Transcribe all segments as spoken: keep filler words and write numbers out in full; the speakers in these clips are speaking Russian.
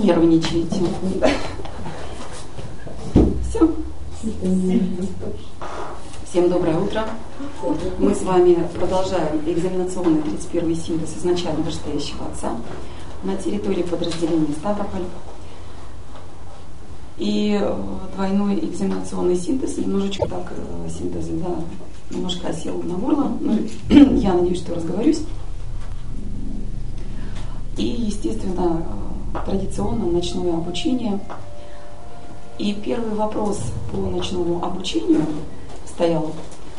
нервничаете. Все. Всем доброе утро. Мы с вами продолжаем экзаменационный тридцать первый синтез изначально вышестоящего отца на территории подразделения Ставрополь. И двойной экзаменационный синтез, немножечко так синтез, да, немножко осел на горло, но я надеюсь, что разговорюсь. И, естественно, традиционно ночное обучение. И первый вопрос по ночному обучению стоял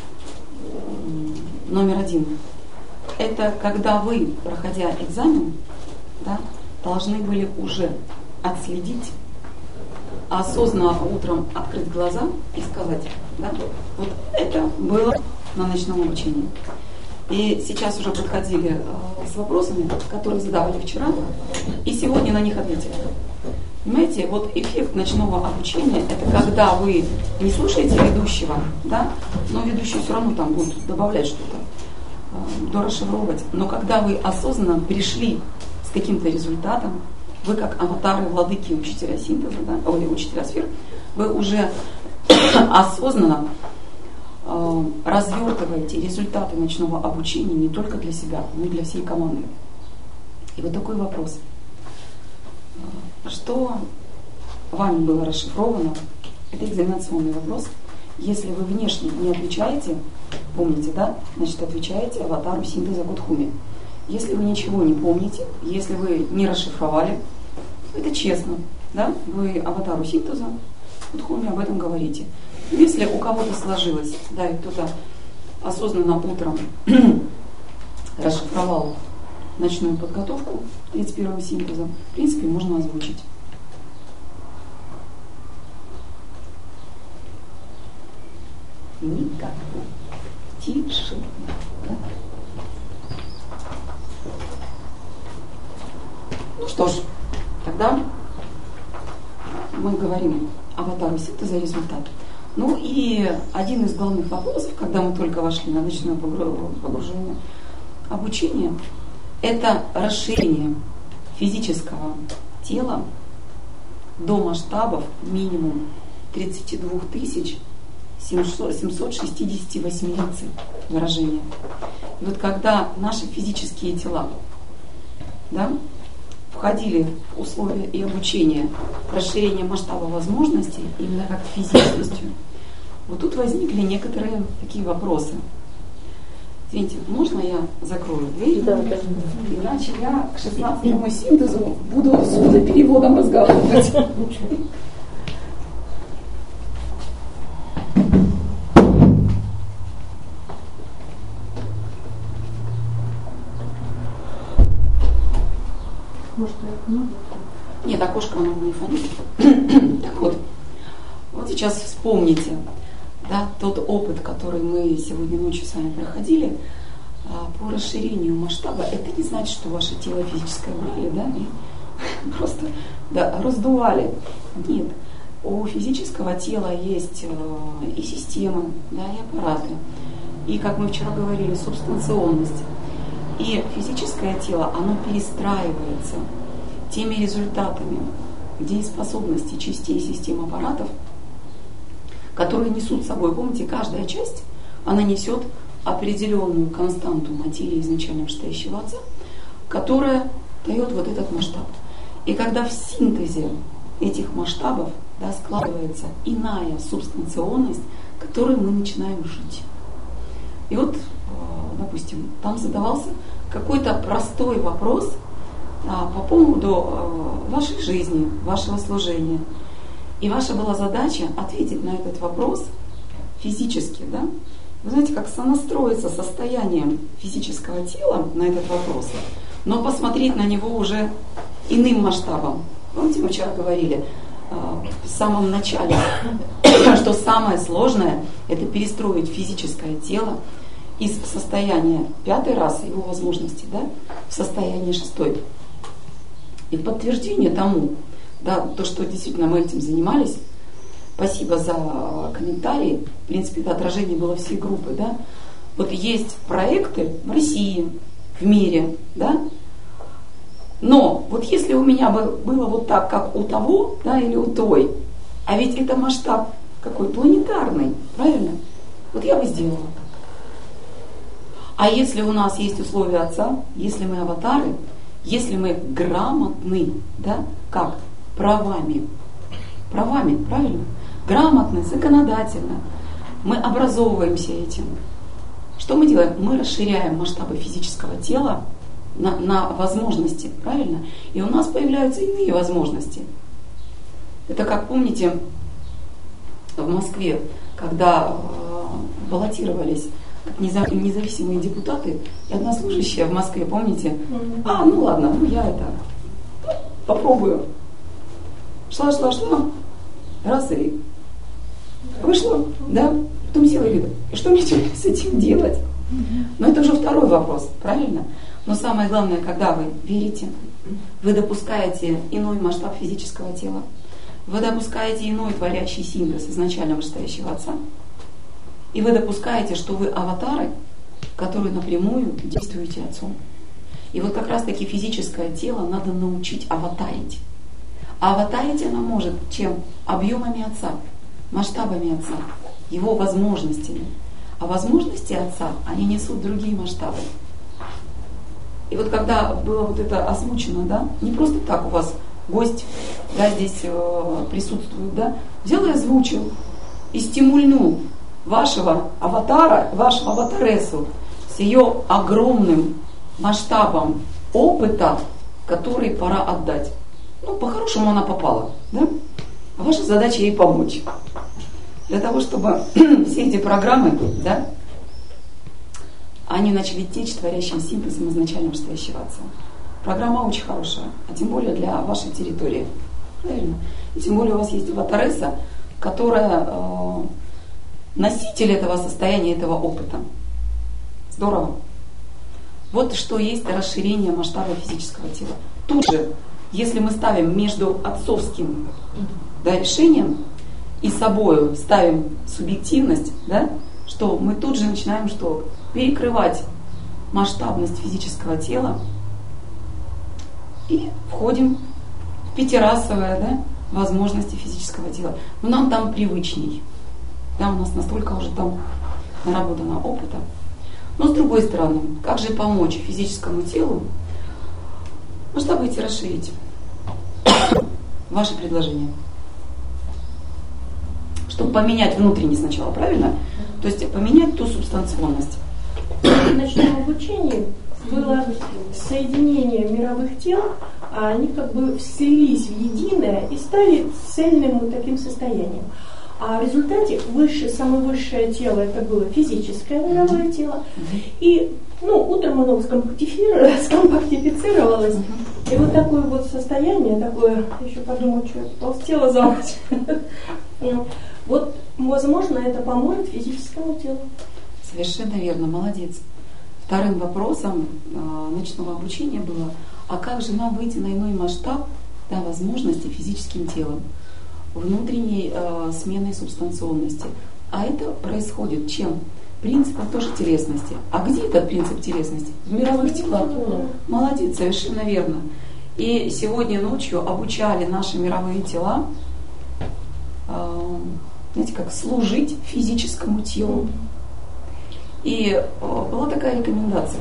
номер один. Это когда вы, проходя экзамен, да, должны были уже отследить, осознанно утром открыть глаза и сказать, да, вот это было на ночном обучении. И сейчас уже подходили э, с вопросами, которые задавали вчера, и сегодня на них ответили. Понимаете, вот эффект ночного обучения, это когда вы не слушаете ведущего, да, но ведущий все равно там будет добавлять что-то, э, дорасшифровывать, но когда вы осознанно пришли с каким-то результатом, вы как аватары, владыки, учителя синтеза, да, ой, учителя сфер, вы уже осознанно э, развертываете результаты ночного обучения не только для себя, но и для всей команды. И вот такой вопрос. Что вами было расшифровано? Это экзаменационный вопрос. Если вы внешне не отвечаете, помните, да, значит отвечаете аватару синтеза Кудхуми. Если вы ничего не помните, если вы не расшифровали, это честно, да, вы аватару синтеза Кудхуми об этом говорите. Если у кого-то сложилось, да, и кто-то осознанно утром расшифровал ночную подготовку тридцать первого синтеза, в принципе, можно озвучить. Никак. Тише. Да? Ну что ж, тогда мы говорим аватару синтеза результат. Ну и один из главных вопросов, когда мы только вошли на ночное погружение обучения, это расширение физического тела до масштабов минимум тридцать два тысячи семьсот шестьдесят восемь лиц выражения. И вот когда наши физические тела, да, входили в условия и обучения расширения масштаба возможностей, именно как физическостью, вот тут возникли некоторые такие вопросы. Извините, можно я закрою дверь? Да, да. Иначе я к шестнадцатому синтезу буду с переводом разговаривать. Может, окно? Нет, окошко оно не фонит. Так вот, вот сейчас вспомните, да, тот опыт, который мы сегодня ночью с вами проходили, по расширению масштаба. Это не значит, что ваше тело физическое брали, да, и просто, да, раздували. Нет. У физического тела есть и системы, да, и аппараты. И, как мы вчера говорили, субстанционность. И физическое тело, оно перестраивается теми результатами, дееспособности частей систем аппаратов, которые несут с собой, помните, каждая часть, она несет определенную константу материи изначально вышестоящего отца, которая дает вот этот масштаб. И когда в синтезе этих масштабов, да, складывается иная субстанционность, которой мы начинаем жить. И вот, допустим, там задавался какой-то простой вопрос а, по поводу а, вашей жизни, вашего служения. И ваша была задача ответить на этот вопрос физически, да? Вы знаете, как сонастроиться состоянием физического тела на этот вопрос, но посмотреть на него уже иным масштабом. Помните, мы вчера говорили а, в самом начале, что самое сложное – это перестроить физическое тело из состояния пятой расы, его возможностей, да, в состояние шестой. И в подтверждение тому, да, то, что действительно мы этим занимались, спасибо за комментарии, в принципе, это отражение было всей группы, да. Вот есть проекты в России, в мире, да, Но вот если у меня бы было вот так, как у того, да, или у той, а ведь это масштаб какой планетарный, правильно? Вот я бы сделала так. А если у нас есть условия Отца, если мы аватары, если мы грамотны, да, как? Правами. Правами, правильно? Грамотны, законодательно. Мы образовываемся этим. Что мы делаем? Мы расширяем масштабы физического тела на, на возможности, правильно? И у нас появляются иные возможности. Это как, помните, в Москве, когда э, баллотировались как независимые депутаты, и одна служащая в Москве, помните? А, ну ладно, ну я это попробую. Шла, шла, шла, раз и вышла, да, потом села и говорит, и что мне теперь с этим делать? Но это уже второй вопрос, правильно? Но самое главное, когда вы верите, вы допускаете иной масштаб физического тела, вы допускаете иной творящий синтез изначально вышестоящего Отца, и вы допускаете, что вы аватары, которые напрямую действуете Отцом. И вот как раз таки физическое тело надо научить аватарить. А аватарить она может чем? Объемами Отца, масштабами Отца, Его возможностями. А возможности Отца, они несут другие масштабы. И вот когда было вот это озвучено, да, не просто так у вас гость, да, здесь э, присутствует, да, взял и озвучил, и стимульнул вашего аватара, вашу аватарессу с ее огромным масштабом опыта, который пора отдать. Ну, по-хорошему она попала, да? А ваша задача ей помочь. Для того, чтобы все эти программы, да, они начали течь творящим синтезом изначально вышестоящего Отца. Программа очень хорошая, а тем более для вашей территории. Правильно? И тем более у вас есть аватаресса, которая э, носитель этого состояния, этого опыта. Здорово. Вот что есть расширение масштаба физического тела. Тут же, если мы ставим между отцовским, да, решением и собою ставим субъективность, да, что мы тут же начинаем что? Перекрывать масштабность физического тела и входим в пятирасовые, да, возможности физического тела. Но нам там привычней. Да, у нас настолько уже там наработано опыта. Но с другой стороны, как же помочь физическому телу масштабы эти расширить? Ваше предложение. Чтобы поменять внутренне сначала, правильно? То есть поменять ту субстанционность. В ночном обучении было соединение мировых тел, а они как бы слились в единое и стали цельным вот таким состоянием. А в результате выше, самое высшее тело это было физическое мировое тело. И ну, утром оно скомпактифицировалось, скомпактифицировалось. И вот такое вот состояние, такое, еще подумаю, что я толстела за ночь. Вот, возможно, это поможет физическому телу. Совершенно верно, молодец. Вторым вопросом э, ночного обучения было, а как же нам выйти на иной масштаб, да, возможности физическим телом, внутренней э, сменой субстанционности. А это происходит чем? Принципом тоже телесности. А где этот принцип телесности? В мировых телах. Молодец, совершенно верно. И сегодня ночью обучали наши мировые тела, э, знаете, как служить физическому телу. И э, была такая рекомендация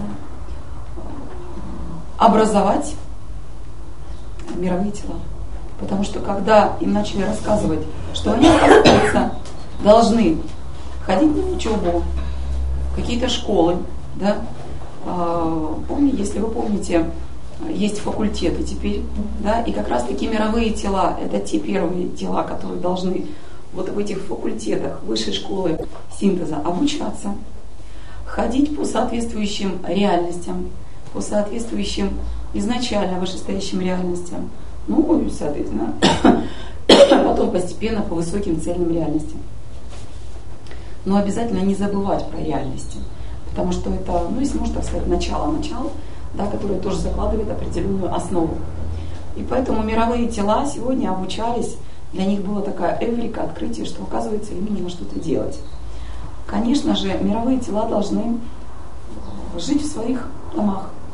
образовать мировые тела. Потому что когда им начали рассказывать, что они, оказывается, должны ходить на учебу, какие-то школы, да, э, помните, если вы помните, есть факультеты теперь, да, и как раз таки мировые тела, это те первые тела, которые должны вот в этих факультетах высшей школы синтеза обучаться, ходить по соответствующим реальностям, по соответствующим изначально вышестоящим реальностям, ну и, соответственно, потом постепенно по высоким цельным реальностям. Но обязательно не забывать про реальности, потому что это, ну если можно так сказать, начало-начало, да, которое тоже закладывает определенную основу. И поэтому мировые тела сегодня обучались, для них была такая эврика, открытие, что оказывается им нужно что-то делать. Конечно же, мировые тела должны жить в своих домах,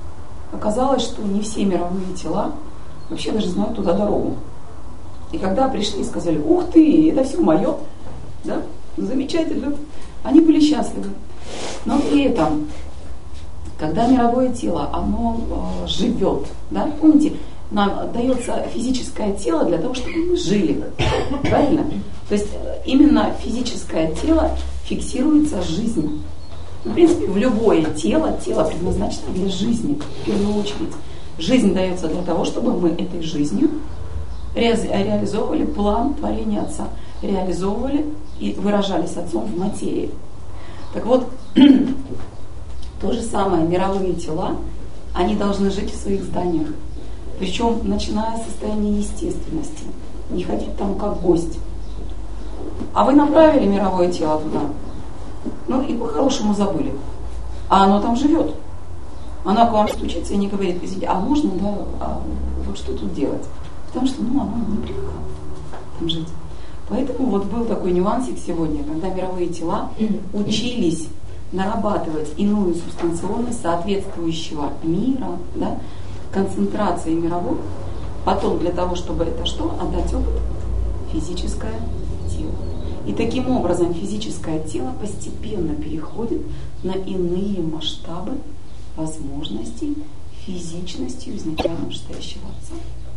оказалось, что не все мировые тела вообще даже знают туда дорогу. И когда пришли и сказали: ух ты, это все мое, да, замечательно, они были счастливы. Но при этом, когда мировое тело, оно э, живет, да, помните, нам дается физическое тело для того, чтобы мы жили, правильно? То есть именно физическое тело фиксируется жизнь. В принципе, в любое тело, тело предназначено для жизни, в первую очередь. Жизнь дается для того, чтобы мы этой жизнью ре- реализовывали план творения Отца, реализовывали и выражались Отцом в материи. Так вот, то же самое, мировые тела, они должны жить в своих зданиях. Причем, начиная с состояния естественности. Не ходить там как гость. А вы направили мировое тело туда, ну и по-хорошему забыли. А оно там живет. Оно к вам стучится и не говорит: извините, а можно, да, а вот что тут делать? Потому что, ну, оно не привыкло там жить. Поэтому вот был такой нюансик сегодня, когда мировые тела учились нарабатывать иную субстанционность соответствующего мира, да, концентрации мировой, потом для того, чтобы это что? Отдать опыт физическое тело. И таким образом физическое тело постепенно переходит на иные масштабы возможностей физичностью изначально вышестоящего Отца.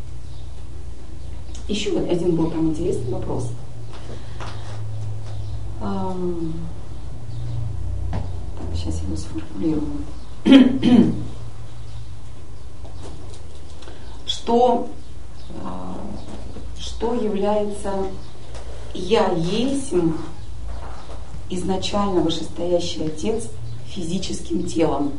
Еще один был там интересный вопрос. Эм, так, сейчас я его сформулирую. Что, что является «Я есмь» изначально вышестоящий Отец физическим телом?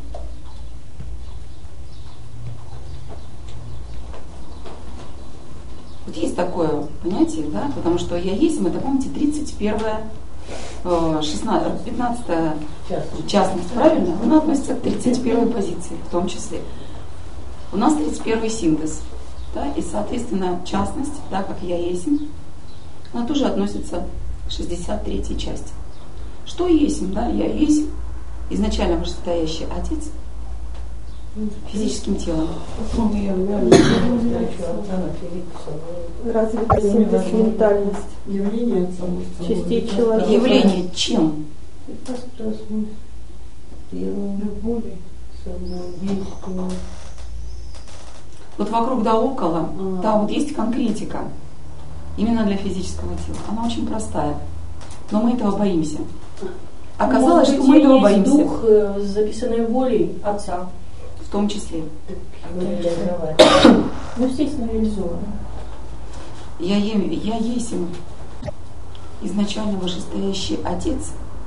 Вот есть такое понятие, да, потому что «Я есмь» — это, помните, тридцать первая, шестнадцатая, пятнадцатая частность, правильно? Она относится к тридцать первой позиции в том числе. У нас тридцать первый синтез, да, и, соответственно, частность, да, как «Я есмь», она тоже относится к шестьдесят третьей части. Что есмь, да? «Я есмь» изначально вышестоящий Отец физическим телом. Развитый синтез, ментальность, явление частей человека. Явление чем? Вот вокруг да около, а. да, вот есть конкретика именно для физического тела. Она очень простая, но мы этого боимся. Оказалось, Может, что мы этого боимся. Дух с записанной волей Отца. В том числе. Ну, естественно, реализовано. Я, я есть изначально вышестоящий Отец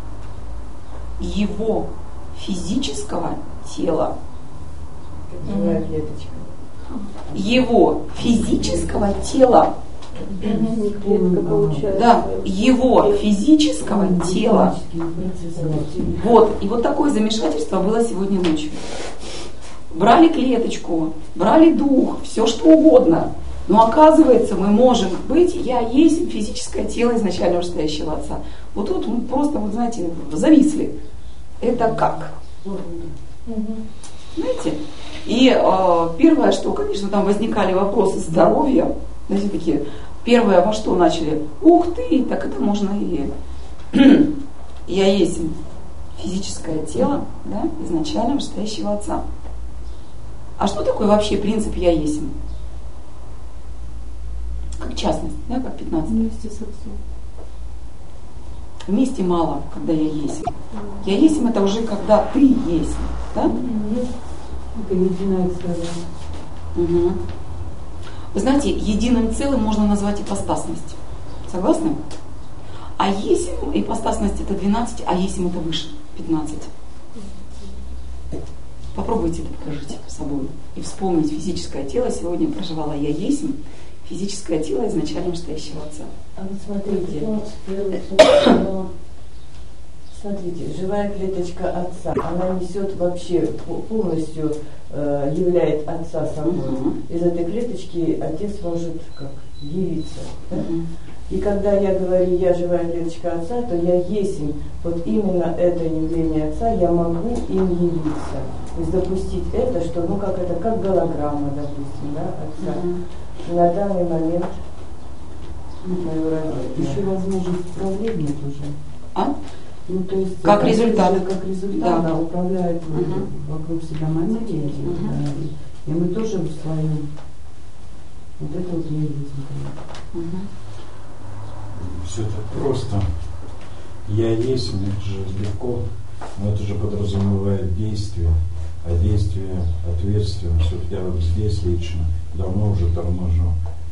его физического тела. Как клеточка. Его физического тела. Mm-hmm. Да, его физического тела. Вот, и вот такое замешательство было сегодня ночью. Брали клеточку, брали дух, все что угодно. Но оказывается, мы можем быть, я есть физическое тело изначально вышестоящего Отца. Вот тут мы просто, вот знаете, зависли. Это как? Mm-hmm. Знаете? И э, первое, что, конечно, там возникали вопросы здоровья, знаете, такие, первое, во что начали, ух ты, так это можно и я есть физическое тело, да, изначально вышестоящего Отца. А что такое вообще принцип я есть? Как частность, да, как пятнадцать. Вместе с Отцом. Вместе мало, когда я есть. Я есть это уже когда ты есть, да? Это единое целое. Угу. Вы знаете, единым целым можно назвать ипостасность. Согласны? А есим, ипостасность это двенадцать, а есим это выше, пятнадцать. Попробуйте это покажите собой. И вспомнить физическое тело. Сегодня проживала я есим, физическое тело изначально вышестоящего Отца. А вот смотрите, смотрите, живая клеточка Отца, она несет вообще полностью, э, являет Отца собой. Uh-huh. Из этой клеточки Отец может как явиться. Да? Uh-huh. И когда я говорю, я живая клеточка Отца, то я есть им. Вот именно это явление Отца, я могу им явиться. То есть допустить это, что, ну как это, как голограмма, допустим, да, Отца. Mm-hmm. На данный момент моего родителя. Еще возможность управления тоже. А? Ну, то есть, как результат. Как результат, да. Да, управляет uh-huh. вокруг себя материей. Uh-huh. Да, и, и мы тоже в своем. Вот это вот реализм. Uh-huh. Все так просто. Я есть, это же легко, но это же подразумевает действие. А действие, ответственность. Вот я вот здесь лично давно уже торможу.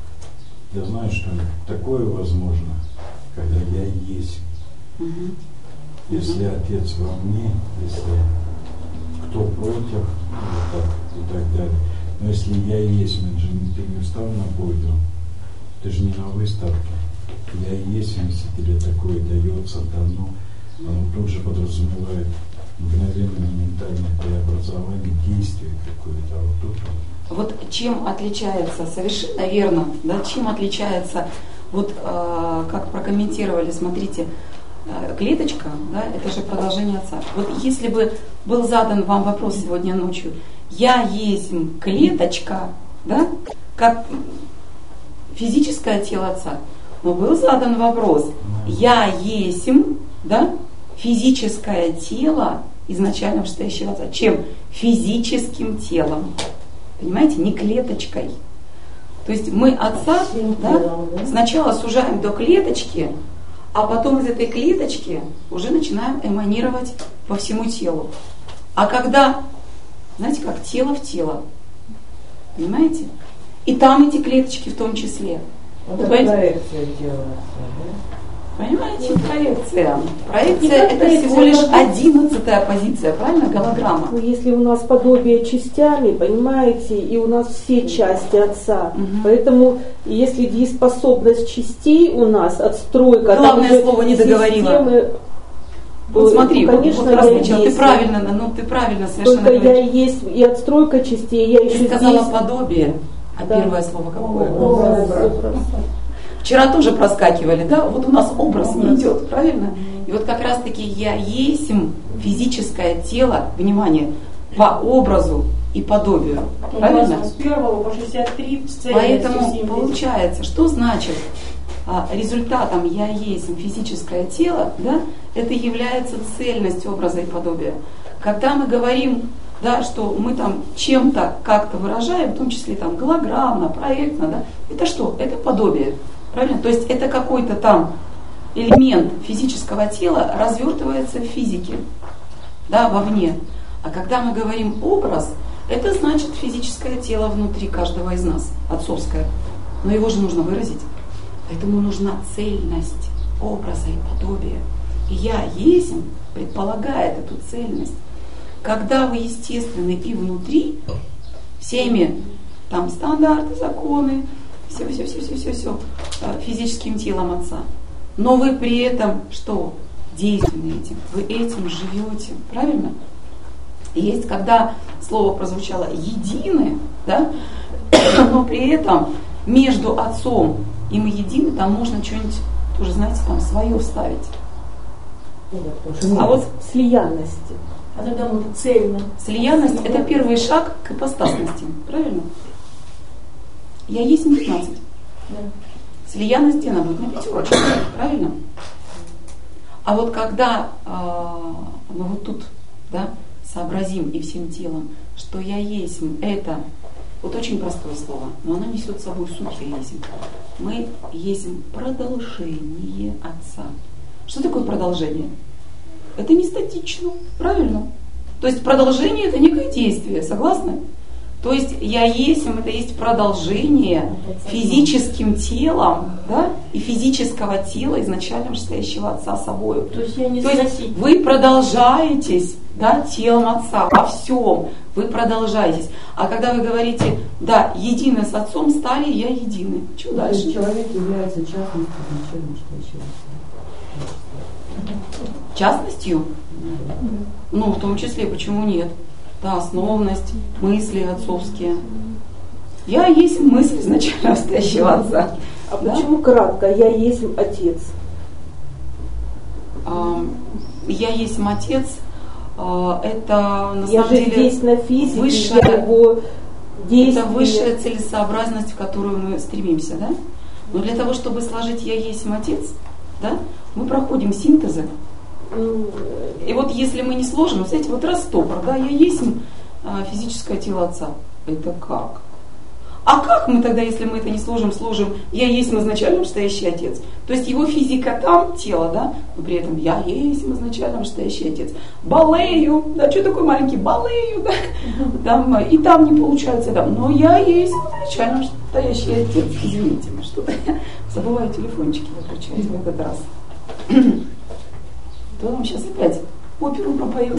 Я знаю, что такое возможно, когда я есть. Uh-huh. Если uh-huh. Отец во мне, если кто против, вот так, и так далее. Но если я есть, ты не встал на подиум, ты же не на выставке. Я есть, если тебе такое дается, дано, оно тут же подразумевает мгновенное ментальное преобразование, действие какое-то. А вот тут вот. Вот чем отличается, совершенно верно, да, чем отличается, вот э, как прокомментировали, смотрите, э, клеточка, да, это же продолжение Отца. Вот если бы был задан вам вопрос сегодня ночью, я есть клеточка, да, как физическое тело Отца, но был задан вопрос, я есть, да, физическое тело изначально вышестоящего Отца. Чем? Физическим телом. Понимаете, не клеточкой. То есть мы Отца, да, сначала сужаем до клеточки, а потом из этой клеточки уже начинаем эманировать по всему телу. А когда, знаете, как тело в тело, понимаете? И там эти клеточки в том числе. Вот это проекция тела. Понимаете, проекция. Проекция это проекция, всего лишь одиннадцатая позиция, правильно? Голограмма. Если у нас подобие частями, понимаете, и у нас все части Отца. Угу. Поэтому, если дееспособность частей у нас, отстройка... Главное слово не договорила. Системы, вот смотри, конечно, вот, вот ты правильно, ну ты правильно совершенно говоришь. Только я есть и отстройка частей, я еще Ты сказала здесь... подобие, а да. Первое слово какое? Образ. Образ. Вчера тоже проскакивали, да, вот у нас образ не идет, правильно? И вот как раз таки я есть физическое тело, внимание, по образу и подобию, правильно? С первого по шестьдесят три Поэтому получается, что значит а, результатом я есть физическое тело, да, это является цельность образа и подобия. Когда мы говорим, да, что мы там чем-то как-то выражаем, в том числе там голограммно, проектно, да, это что? Это подобие. Правильно? То есть это какой-то там элемент физического тела развертывается в физике, да, вовне. А когда мы говорим образ, это значит физическое тело внутри каждого из нас, отцовское. Но его же нужно выразить. Поэтому нужна цельность образа и подобия. И я есть предполагает эту цельность. Когда вы естественны и внутри, всеми там стандарты, законы, все, все, все, все, все, все физическим телом Отца. Но вы при этом что? Действенны этим. Вы этим живете. Правильно? И есть, когда слово прозвучало едины, да, но при этом между Отцом и мы едины, там можно что-нибудь, тоже, знаете, там свое вставить. А вот слиянности. А тогда мы цельно. Слиянность – это первый шаг к ипостасности. Правильно? Я есть пятнадцать. Да. Слиянность где она будет? На пятерочке. Правильно? А вот когда э, мы вот тут, да, сообразим и всем телом, что я есть, это вот очень простое слово, но оно несет с собой суть я есть. Мы есть продолжение Отца. Что такое продолжение? Это не статично, правильно? То есть продолжение это некое действие, согласны? То есть я есть, это есть продолжение физическим телом, да, и физического тела изначально вышестоящего Отца собой. То есть, я не То есть вы продолжаетесь, да, телом Отца во всем, вы продолжаетесь. А когда вы говорите, да, едины с Отцом стали, я едины. Что дальше? Человек является частностью изначально вышестоящего Отца. Частностью? Ну, в том числе, почему нет? Да, основность, мысли отцовские. Я есть мысль изначально вышестоящего Отца. А да? почему кратко? Я есть отец. Я есть отец. Это на я самом же деле здесь на физике, высшая, я его действие. Это высшая целесообразность, в которую мы стремимся, да? Но для того, чтобы сложить «я есть отец», да, мы проходим синтезы. И вот если мы не сложим, знаете, вот растопор, да, «я есть физическое тело отца». Это как? А как мы тогда, если мы это не сложим, сложим «я есть изначально настоящий отец»? То есть его физика там, тело, да, но при этом «я есть изначально настоящий отец». Болею, да, что такое маленький, болею, да, там, и там не получается, да, но я есть изначально настоящий отец. Извините, что-то я забываю телефончики выключать в этот раз. То нам сейчас опять оперу пропоют.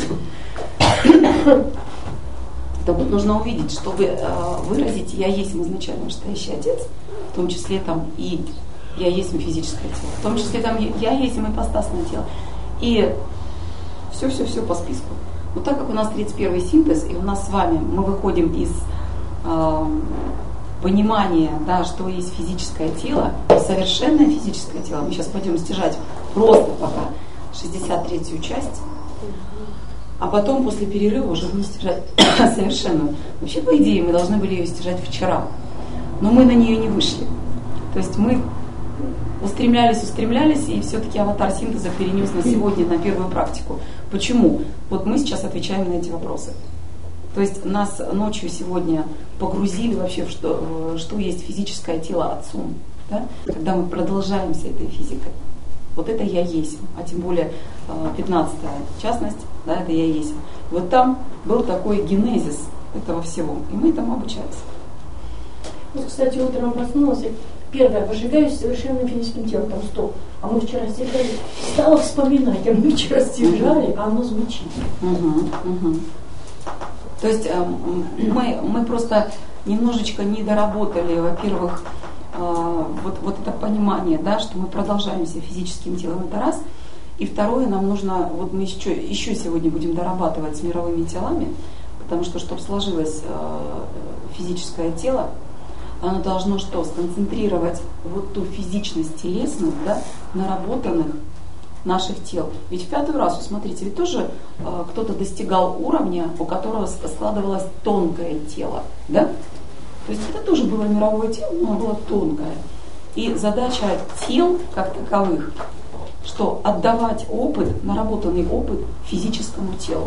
Так вот нужно увидеть, чтобы э, выразить «я есть изначально настоящий отец», в том числе там и «я есть физическое тело», в том числе там «я есть ипостасное тело». И все-все-все по списку. Но так как у нас тридцать первый синтез, и у нас с вами мы выходим из э, понимания, да, что есть физическое тело, совершенное физическое тело, мы сейчас пойдем стяжать просто пока шестьдесят третью часть, а потом после перерыва уже будем стяжать совершенную. Вообще, по идее, мы должны были ее стяжать вчера, но мы на нее не вышли. То есть мы устремлялись, устремлялись, и все-таки аватар синтеза перенес на сегодня, на первую практику. Почему? Вот мы сейчас отвечаем на эти вопросы. То есть нас ночью сегодня погрузили вообще в что, что есть физическое тело отцом, да? Когда мы продолжаемся этой физикой. Вот это «я есть», а тем более пятнадцатая частность, да, это «я есть». Вот там был такой генезис этого всего, и мы этому обучались. Вот, кстати, утром проснулась, первое, выжигаюсь совершенным физическим телом, там стоп. А мы вчера стяжали, стала вспоминать, а мы вчера стяжали, а оно звучит. Угу, угу. То есть мы, мы просто немножечко не доработали, во-первых, Вот, вот это понимание, да, что мы продолжаемся физическим телом, это раз. И второе, нам нужно, вот мы еще, еще сегодня будем дорабатывать с мировыми телами, потому что, чтобы сложилось э, физическое тело, оно должно что? Сконцентрировать вот ту физичность телесную, да, наработанных наших тел. Ведь в пятый раз, смотрите, ведь тоже э, кто-то достигал уровня, у которого складывалось тонкое тело, да? То есть это тоже было мировое тело, но оно было тонкое. И задача тел, как таковых, что отдавать опыт, наработанный опыт физическому телу.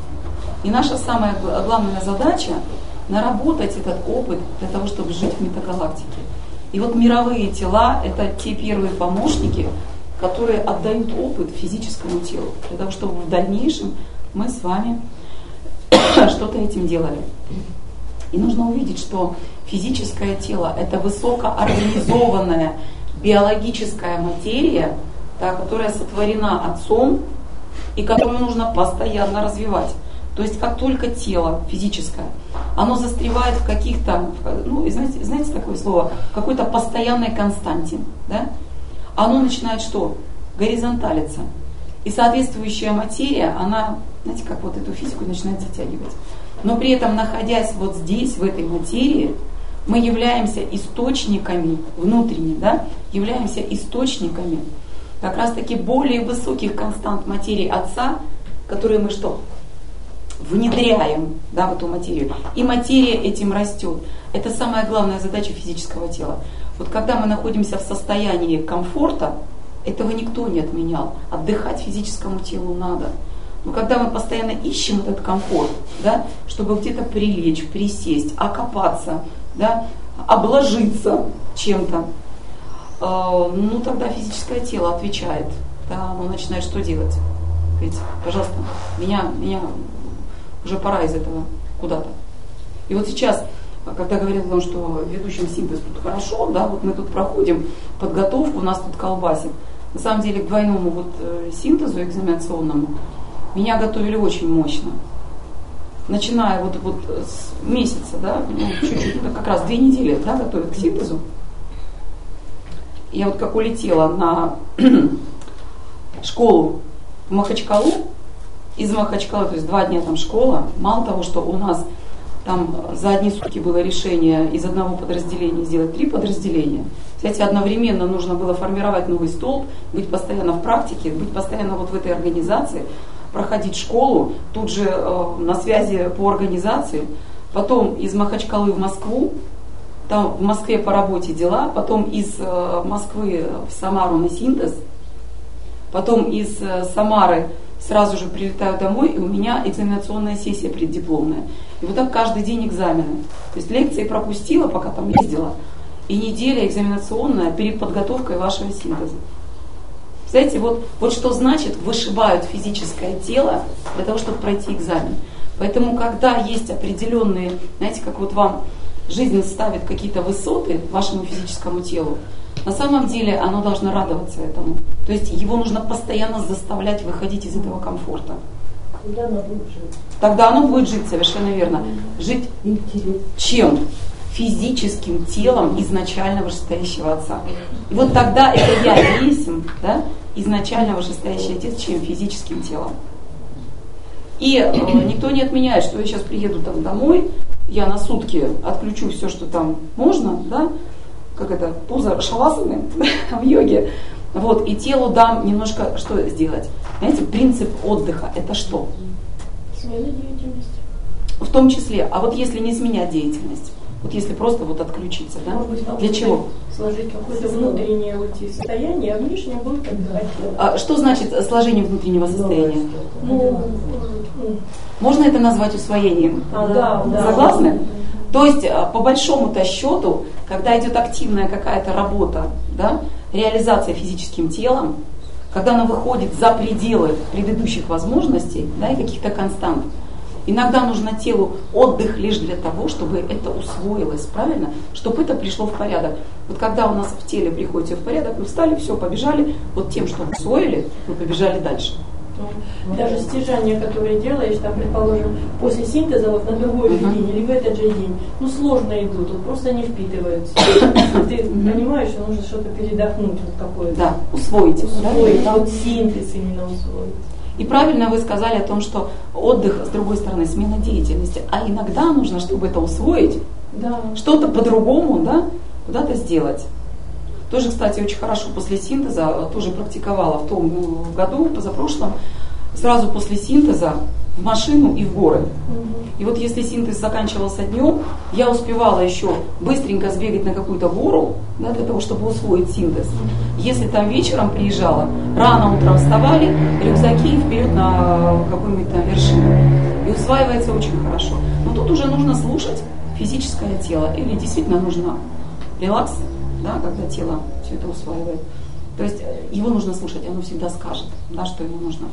И наша самая главная задача наработать этот опыт для того, чтобы жить в метагалактике. И вот мировые тела – это те первые помощники, которые отдают опыт физическому телу, для того, чтобы в дальнейшем мы с вами что-то этим делали. И нужно увидеть, что физическое тело – это высокоорганизованная биологическая материя, да, которая сотворена Отцом и которую нужно постоянно развивать. То есть как только тело физическое, оно застревает в каких-то, ну, знаете, знаете такое слово, в какой-то постоянной константе, да, оно начинает что? Горизонталиться. И соответствующая материя, она, знаете, как вот эту физику начинает затягивать. Но при этом, находясь вот здесь, в этой материи, мы являемся источниками внутренне, да, являемся источниками как раз-таки более высоких констант материи Отца, которые мы что? Внедряем, да, в эту материю. И материя этим растет. Это самая главная задача физического тела. Вот когда мы находимся в состоянии комфорта, этого никто не отменял. Отдыхать физическому телу надо. Но когда мы постоянно ищем этот комфорт, да, чтобы где-то прилечь, присесть, окопаться, да, обложиться чем-то, э, ну тогда физическое тело отвечает, да, оно начинает что делать? Говорит, пожалуйста, меня, меня уже пора из этого куда-то. И вот сейчас, когда говорят о том, что ведущим синтез тут хорошо, да, вот мы тут проходим подготовку, нас тут колбасит. На самом деле к двойному вот синтезу экзаменационному меня готовили очень мощно. Начиная вот, вот с месяца, да, ну, чуть-чуть, это как раз две недели, да, готовят к синтезу. Я вот как улетела на школу в Махачкалу, из Махачкалы, то есть два дня там школа, мало того, что у нас там за одни сутки было решение из одного подразделения сделать три подразделения, Кстати, одновременно нужно было формировать новый столб, быть постоянно в практике, быть постоянно вот в этой организации, проходить школу, тут же э, на связи по организации, потом из Махачкалы в Москву, там в Москве по работе дела, потом из э, Москвы в Самару на синтез, потом из э, Самары сразу же прилетаю домой, и у меня экзаменационная сессия преддипломная. И вот так каждый день экзамены. То есть лекции пропустила, пока там ездила, и неделя экзаменационная перед подготовкой вашего синтеза. Знаете, вот, вот что значит вышибают физическое тело для того, чтобы пройти экзамен. Поэтому, когда есть определенные, знаете, как вот вам жизнь ставит какие-то высоты вашему физическому телу, на самом деле оно должно радоваться этому. То есть его нужно постоянно заставлять выходить из этого комфорта. Тогда оно будет жить. Тогда оно будет жить, совершенно верно. Жить чем? Физическим телом изначально вышестоящего Отца. И вот тогда это я есть, да, изначально вышестоящий Отец, чем физическим телом. И э, никто не отменяет, что я сейчас приеду там домой, я на сутки отключу все, что там можно, да, как это, поза шавасаны в йоге, вот, и телу дам немножко что сделать. Знаете, принцип отдыха это что? Смена деятельности. В том числе, а вот если не сменять деятельность, вот если просто вот отключиться, да? Может быть, для чего? Сложить какое-то внутреннее уйти состояние, а внешнее будет отдыхать. А что значит сложение внутреннего состояния? Ну, можно это назвать усвоением? а, да, да. Согласны? То есть, по большому-то счету, когда идет активная какая-то работа, да, реализация физическим телом, когда она выходит за пределы предыдущих возможностей, да, и каких-то констант, иногда нужно телу отдых лишь для того, чтобы это усвоилось, правильно? Чтобы это пришло в порядок. Вот когда у нас в теле приходит все в порядок, вы встали, все, побежали, вот тем, что вы усвоили, вы побежали дальше. Даже стяжания, которые делаешь, там, предположим, после синтеза вот на другой uh-huh. день или в этот же день, ну сложно идут, вот просто не впитываются. Ты понимаешь, что нужно что-то передохнуть, вот какое-то. Да, усвоить. Усвоить, да? Вот синтез именно усвоить. И правильно вы сказали о том, что отдых, с другой стороны, смена деятельности. А иногда нужно, чтобы это усвоить, да. что-то по-другому, да, куда-то сделать. Тоже, кстати, очень хорошо после синтеза, тоже практиковала в том году, позапрошлом, сразу после синтеза в машину и в горы. Угу. И вот если синтез заканчивался днем, я успевала еще быстренько сбегать на какую-то гору, да, для того, чтобы усвоить синтез. Если там вечером приезжала, рано утром вставали, рюкзаки вперед на какую-нибудь там вершину. И усваивается очень хорошо. Но тут уже нужно слушать физическое тело или действительно нужно релакс, да, когда тело все это усваивает. То есть его нужно слушать, оно всегда скажет, да, что ему нужно.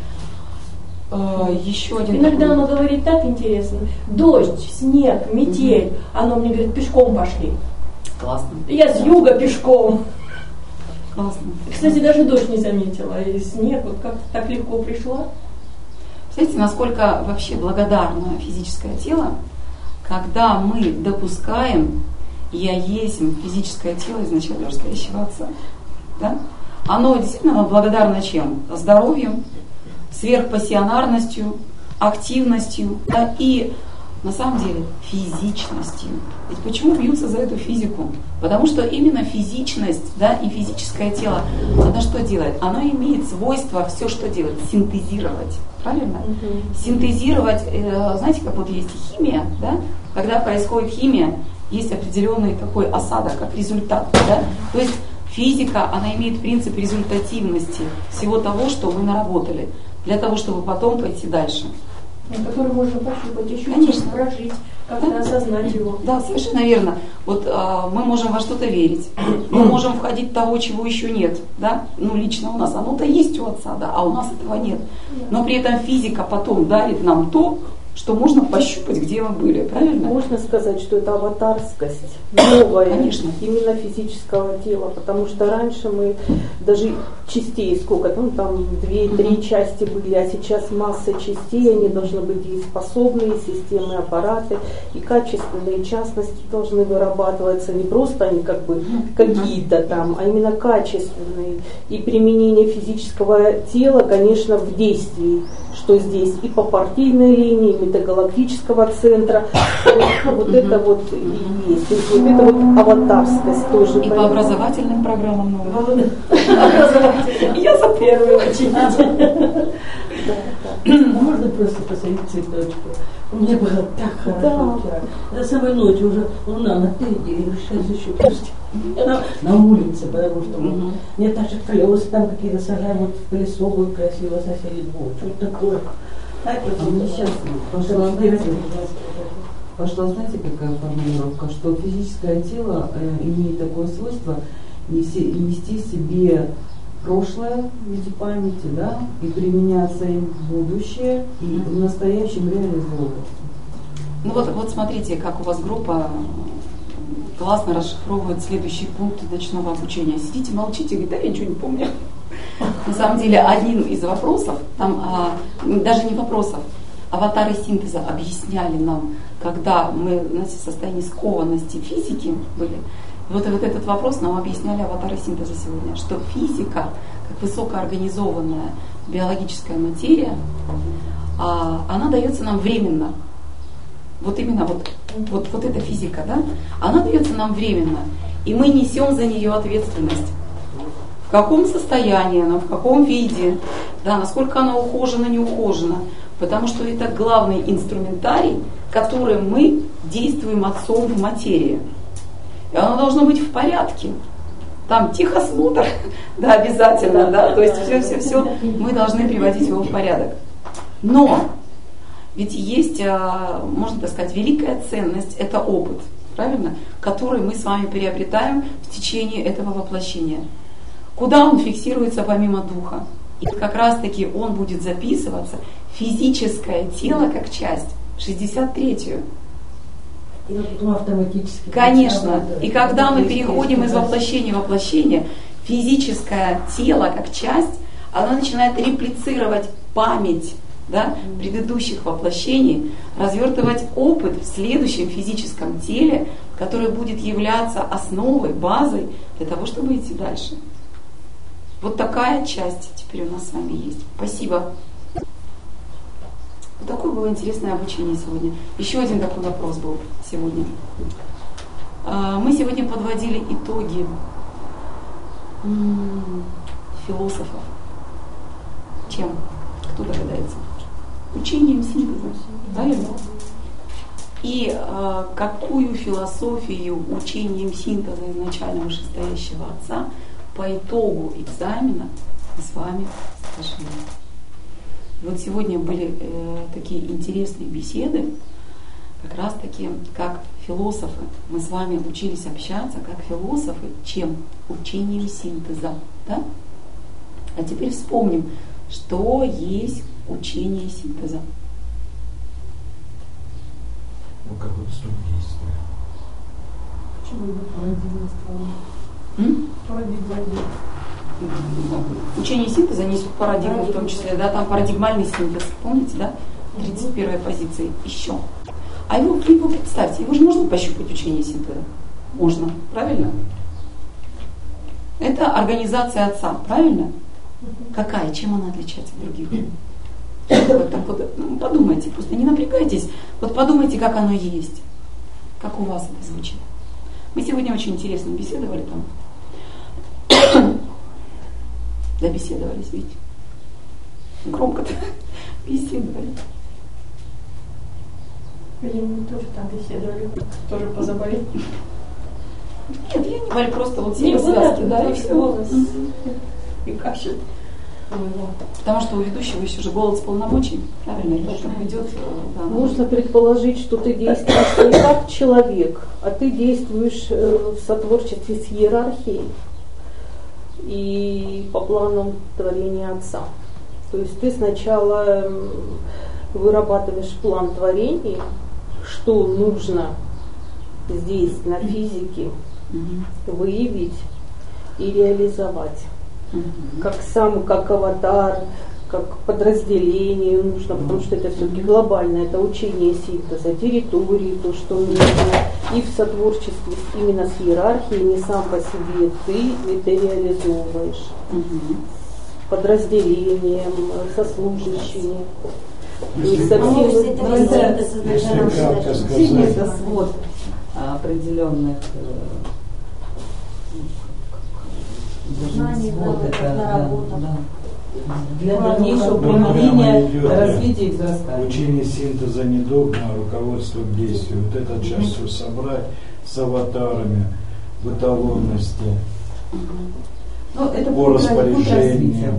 Еще один. Иногда такой... оно говорит так интересно. Дождь, снег, метель. Угу. Оно мне говорит, пешком пошли. Классно. Я с юга пешком. Классно. Кстати, даже дождь не заметила. И снег вот как так легко пришла. Знаете, насколько вообще благодарно физическое тело, когда мы допускаем «я есть физическое тело изначально вышестоящего Отца». Да? Оно действительно благодарно чем? Здоровьем, сверхпассионарностью, активностью, да, и на самом деле физичностью. Ведь почему бьются за эту физику? Потому что именно физичность, да, и физическое тело, оно что делает? Оно имеет свойство все, что делать, синтезировать. Правильно? Угу. Синтезировать, э, знаете, как вот есть химия, да? Когда происходит химия, есть определенный такой осадок, как результат. Да? То есть физика, она имеет принцип результативности всего того, что мы наработали, для того, чтобы потом пойти дальше. Который можно пощупать, ощутить, конечно, прожить, как-то да? осознать его. Да, совершенно верно. Вот а, мы можем во что-то верить, мы можем входить в того, чего еще нет, да? Ну, лично у нас оно-то есть у Отца, да, а у нас этого нет. Но при этом физика потом дарит нам то, что можно пощупать, где мы были, правильно? Можно сказать, что это аватарскость новая, конечно, именно физического тела, потому что раньше мы даже частей сколько, ну там две-три mm-hmm. части были, а сейчас масса частей, они должны быть дееспособные, системы, аппараты, и качественные частности должны вырабатываться, не просто они как бы mm-hmm. какие-то там, а именно качественные. И применение физического тела, конечно, в действии, что здесь и по партийной линии, метагалактического центра. Вот, вот это вот и есть. То есть вот это вот аватарскость тоже. И по образовательным программам новым. Я за первую очередь. Можно просто посадить цветочку? Мне было так хорошо вчера. До самой ночи уже луна на третьей, и сейчас еще почти. На, на улице, потому что мы, мне даже колеса там какие-то сажаем, вот в колесо будет красиво соседи двор. Что такое? Так, это несчастный. Пошла, знаете, какая формулировка, что физическое тело э, имеет такое свойство неси, нести себе прошлое в виде памяти, да, и применяться им в будущее, и в настоящем реализовываться. Ну вот, вот смотрите, как у вас группа классно расшифровывает следующий пункт ночного обучения. Сидите, молчите, говорите, да, я ничего не помню. На самом деле, один из вопросов, там а, даже не вопросов, аватары синтеза объясняли нам, когда мы в состоянии скованности физики были. Вот, вот этот вопрос нам объясняли аватары синтеза сегодня, что физика, как высокоорганизованная биологическая материя, а, она дается нам временно. Вот именно вот, вот, вот эта физика, да, она дается нам временно, и мы несем за нее ответственность. В каком состоянии она, в каком виде, да, насколько она ухожена, не ухожена, потому что это главный инструментарий, которым мы действуем отцом в материи. И оно должно быть в порядке. Там тихосмотр, да, обязательно, да, то есть все-все-все мы должны приводить его в порядок. Но ведь есть, можно так сказать, великая ценность, это опыт, правильно, который мы с вами приобретаем в течение этого воплощения. Куда он фиксируется помимо духа? И как раз таки он будет записываться в физическое тело как часть, шестьдесят третью. И потом автоматически. Конечно. И когда мы переходим из воплощения в воплощение, физическое тело как часть, оно начинает реплицировать память, да, предыдущих воплощений, развертывать опыт в следующем физическом теле, который будет являться основой, базой для того, чтобы идти дальше. Вот такая часть теперь у нас с вами есть. Спасибо. Вот такое было интересное обучение сегодня. Еще один такой вопрос был сегодня. Мы сегодня подводили итоги философов. Чем? Кто догадается? Учением синтеза. Правильно? И э, какую философию учением синтеза изначально вышестоящего отца по итогу экзамена мы с вами сложили. Вот сегодня были э, такие интересные беседы, как раз таки, как философы. Мы с вами учились общаться как философы, чем? Учением синтеза. Да? А теперь вспомним, что есть учение синтеза. Ну, какой-то срок действия. Почему его парадигма стала? Парадигма. Учение синтеза несет парадигму в том числе, да, там парадигмальный синтез, помните, да? тридцать первой позиции еще. А его, его представьте, его же можно пощупать, учение синтеза? Можно, правильно? Это организация отца, правильно? Какая? Чем она отличается от других? Вот так вот, ну, подумайте, просто не напрягайтесь. Вот подумайте, как оно есть. Как у вас это звучит. Мы сегодня очень интересно беседовали там. Да, беседовались, видите. Громко-то беседовали. Или мы тоже там беседовали, тоже позабыли. Нет, я не говорю, просто вот все связки, да, и все. И кашель. Потому что у ведущего еще же голос полномочий, правильно, и поэтому идет. Да, можно предположить, что ты действуешь не как человек, а ты действуешь в сотворчестве с иерархией и по плану творения Отца. То есть ты сначала вырабатываешь план творения, что нужно здесь на физике выявить и реализовать. Как сам, как аватар, как подразделение нужно, потому что это все-таки глобально, это учение синтеза, территории, то, что нужно, и в сотворчестве именно с иерархией, не сам по себе ты это реализовываешь. Подразделением, со служащими. Если, совсем если кратко сказать, это свод определенных знаний, свод, да, это, наработок. да, да. Для дальнейшего применения, развития и взрастания. Учение синтеза не догма, а руководство к действию. Вот это часть все собрать с аватарами, в эталонности, Ну, это по путь распоряжению.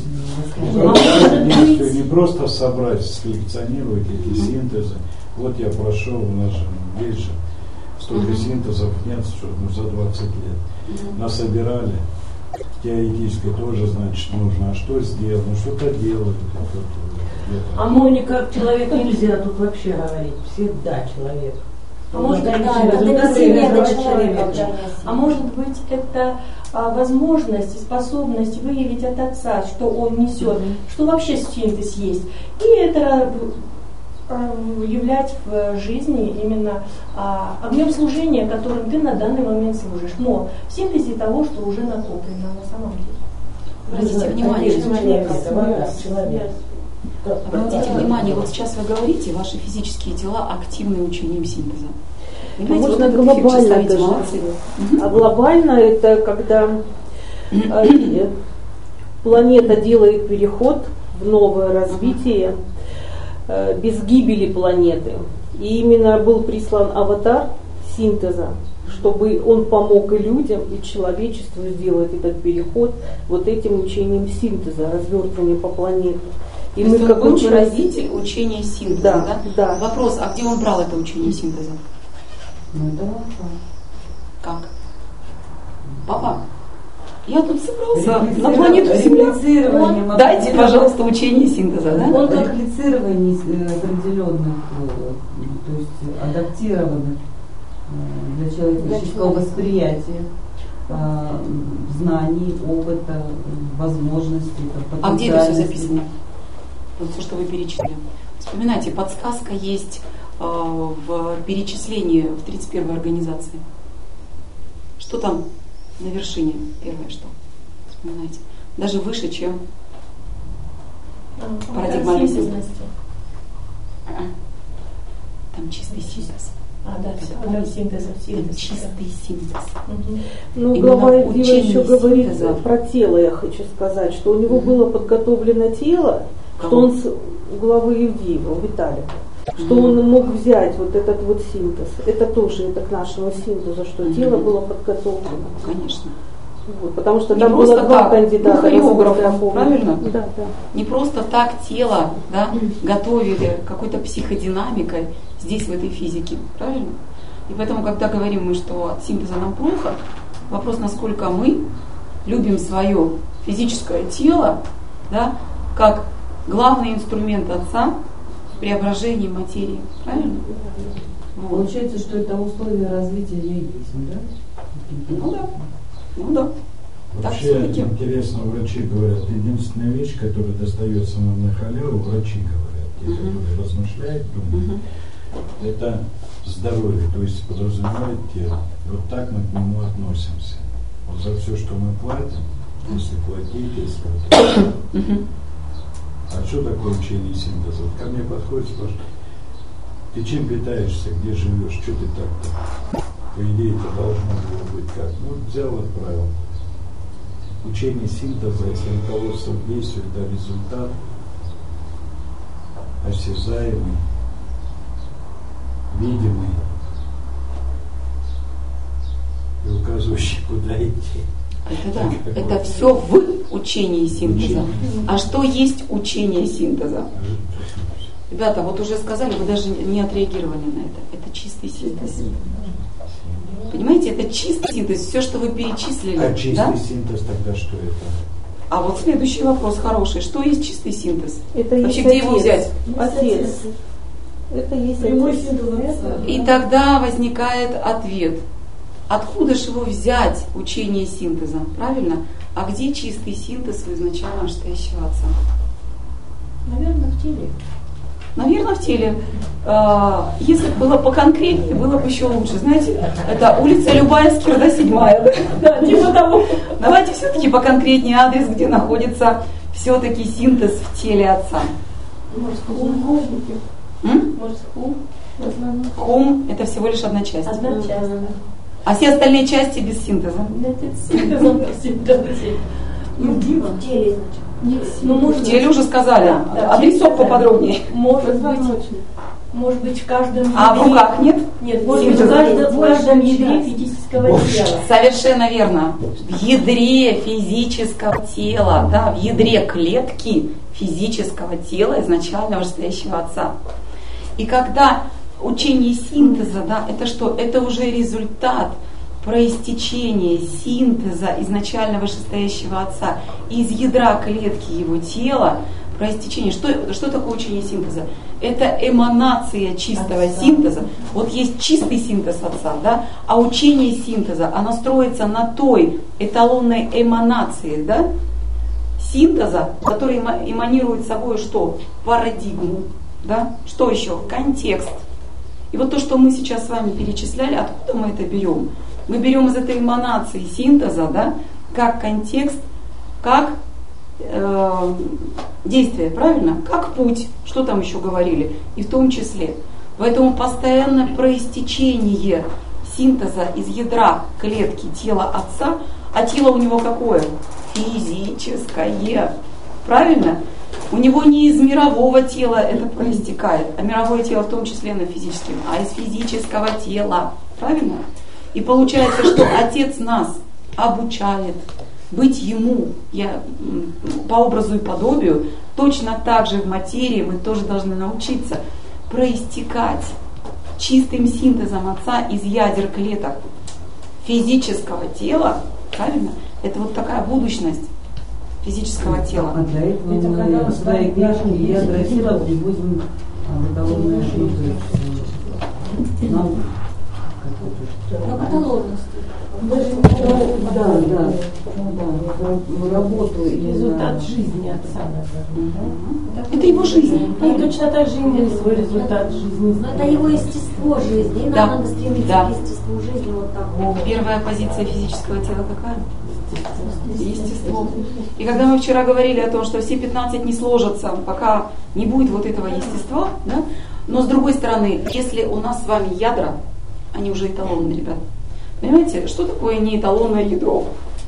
Действию не просто собрать, селекционировать эти синтезы. Вот я прошел, у нас же есть же столько синтезов нет, что ну, за двадцать лет. Насобирали. Теоретически тоже, значит, нужно. А что сделать? Ну, что-то делают. А мы как человек нельзя тут вообще говорить. Всегда человек. А может, Да, да, это это вселенная человека. человека. А может быть, это а, возможность и способность выявить от Отца, что Он несет, что вообще синтез есть. И это а, являть в жизни именно а, огнем служения, которым ты на данный момент служишь. Но в синтезе того, что уже накоплено на самом деле. Обратите внимание, Человек. обратите внимание, вот сейчас вы говорите, ваши физические тела активны учением синтеза. Понимаете, Можно вот этот эффект глобально ставите, даже. молодцы. А глобально это когда э, планета делает переход в новое развитие э, без гибели планеты. И именно был прислан аватар синтеза, чтобы он помог и людям, и человечеству сделать этот переход вот этим учением синтеза, развертыванием по планете. И То мы есть как он был ученые- выразитель учения синтеза, Да, да? да. Вопрос, а где он брал это учение синтеза? Ну, это вопрос. Как? Папа, я тут собрался Реплицирование- на планету Земля. реплицированием Он- Дайте, определенных- пожалуйста, учение синтеза, да? Он реплицирование э, определенных, э, то есть адаптированных э, для человеческого восприятия э, знаний, опыта, возможностей. там, А где это все потенциальностей. записано? Вот все, что вы перечислили. Вспоминайте, подсказка есть э, в перечислении в тридцать первой организации. Что там на вершине? Первое что? Вспоминайте. Даже выше, чем парадигма синтезности. там чистый синтез. А, да, все, да, синтеза, Там синтез. чистый синтез. Мгм. Ну, Именно глава Евдива учение еще говорит синтеза. про тело, я хочу сказать, что у него было подготовлено тело, что Кого? он с у главы Евдива, у Виталика, что он мог взять вот этот вот синтез. Это тоже это к нашему синтезу, что Мгм. тело было подготовлено. Конечно. Вот, потому что Не там просто было два так, кандидата. ну, хореограф, насколько я помню. правильно? Да, да. Не просто так тело, да, готовили какой-то психодинамикой здесь, в этой физике. Правильно? И поэтому, когда говорим мы, что от синтеза нам плохо, вопрос, насколько мы любим свое физическое тело, да, как главный инструмент Отца в преображении материи. Правильно? Вот. Получается, что это условия развития егизма, да? Ну да. Ну да. Так Вообще все-таки. интересно, врачи говорят, единственная вещь, которая достается нам на халяву, врачи говорят, те, Мгм. которые размышляют, думают, Мгм. это здоровье, то есть подразумевает тело. Вот так мы к нему относимся. Вот за все, что мы платим, если платить, если вот, Мгм. а что такое учение синтеза? Вот ко мне подходит, спрашивает, ты чем питаешься, где живешь, что ты так-то? По идее, это должно было быть как? Ну, взял, отправил. Учение синтеза, если руководство к действию, это результат осязаемый, видимый и указывающий, куда идти. Это да. Это все в учении синтеза. А что есть учение синтеза? Ребята, вот уже сказали, вы даже не отреагировали на это. Это чистый синтез. Понимаете, это чистый синтез. Все, что вы перечислили. А чистый да? синтез тогда что это? А вот следующий вопрос хороший. Что есть чистый синтез? Это Вообще, есть где его отец. взять? Отец. Это есть Прямой отец. синтез Отца. И тогда возникает ответ. Откуда же его взять, учение синтеза? Правильно? А где чистый синтез у изначально настоящего Отца? Наверное, в теле. Наверное, в теле. А, Если бы было поконкретнее, было бы еще лучше. Знаете, это улица Любая, Скирда, седьмая. Да, типа того. Давайте все-таки поконкретнее адрес, где находится все-таки синтез в теле Отца. Может, хум? Может, хум? Хум – это всего лишь одна часть. Одна часть. А все остальные части без синтеза? Синтезом всегда. Ну, в теле, значит. Ну, может, в теле уже сказали. Да, да. Адресок поподробнее. Может быть, может быть, в каждом ядре... А в руках нет? Нет, может быть, в каждом, в каждом ядре физического тела. Совершенно верно. В ядре физического тела, да, в ядре клетки физического тела изначально вышестоящего Отца. И когда учение синтеза, да, это что? Это уже результат проистечения синтеза изначально вышестоящего Отца из ядра клетки его тела, проистечение. Что, что такое учение синтеза? Это эманация чистого Отца. Синтеза. Вот есть чистый синтез Отца, да, а учение синтеза, оно строится на той эталонной эманации, да, синтеза, который эманирует собой что? Парадигму, да, что еще? Контекст. И вот то, что мы сейчас с вами перечисляли, откуда мы это берем? Мы берем из этой эманации синтеза, да, как контекст, как э, действие, правильно? Как путь, что там еще говорили, и в том числе. Поэтому постоянное проистечение синтеза из ядра клетки тела Отца, а тело у него какое? Физическое, правильно? У него не из мирового тела это проистекает, а мировое тело в том числе на физическом, а из физического тела, правильно? И получается, что Отец нас обучает быть Ему, я, по образу и подобию, точно так же в материи мы тоже должны научиться проистекать чистым синтезом Отца из ядер клеток физического тела, правильно? Это вот такая будущность физического тела. А для этого мы в своей книжке ядра тела приводим эталонные ошибки. На каталогности. Да, да, да, работу. Результат жизни Отца. Это его жизнь. И точно так же имели свой результат жизни. Но это его естество жизни. И Да. нам надо стремиться Да. к естеству жизни вот так. Первая позиция физического тела какая? Естество. И когда мы вчера говорили о том, что все пятнадцать не сложатся, пока не будет вот этого естества, да? Но с другой стороны, если у нас с вами ядра, они уже эталонные, ребят. Понимаете, что такое неэталонное ядро?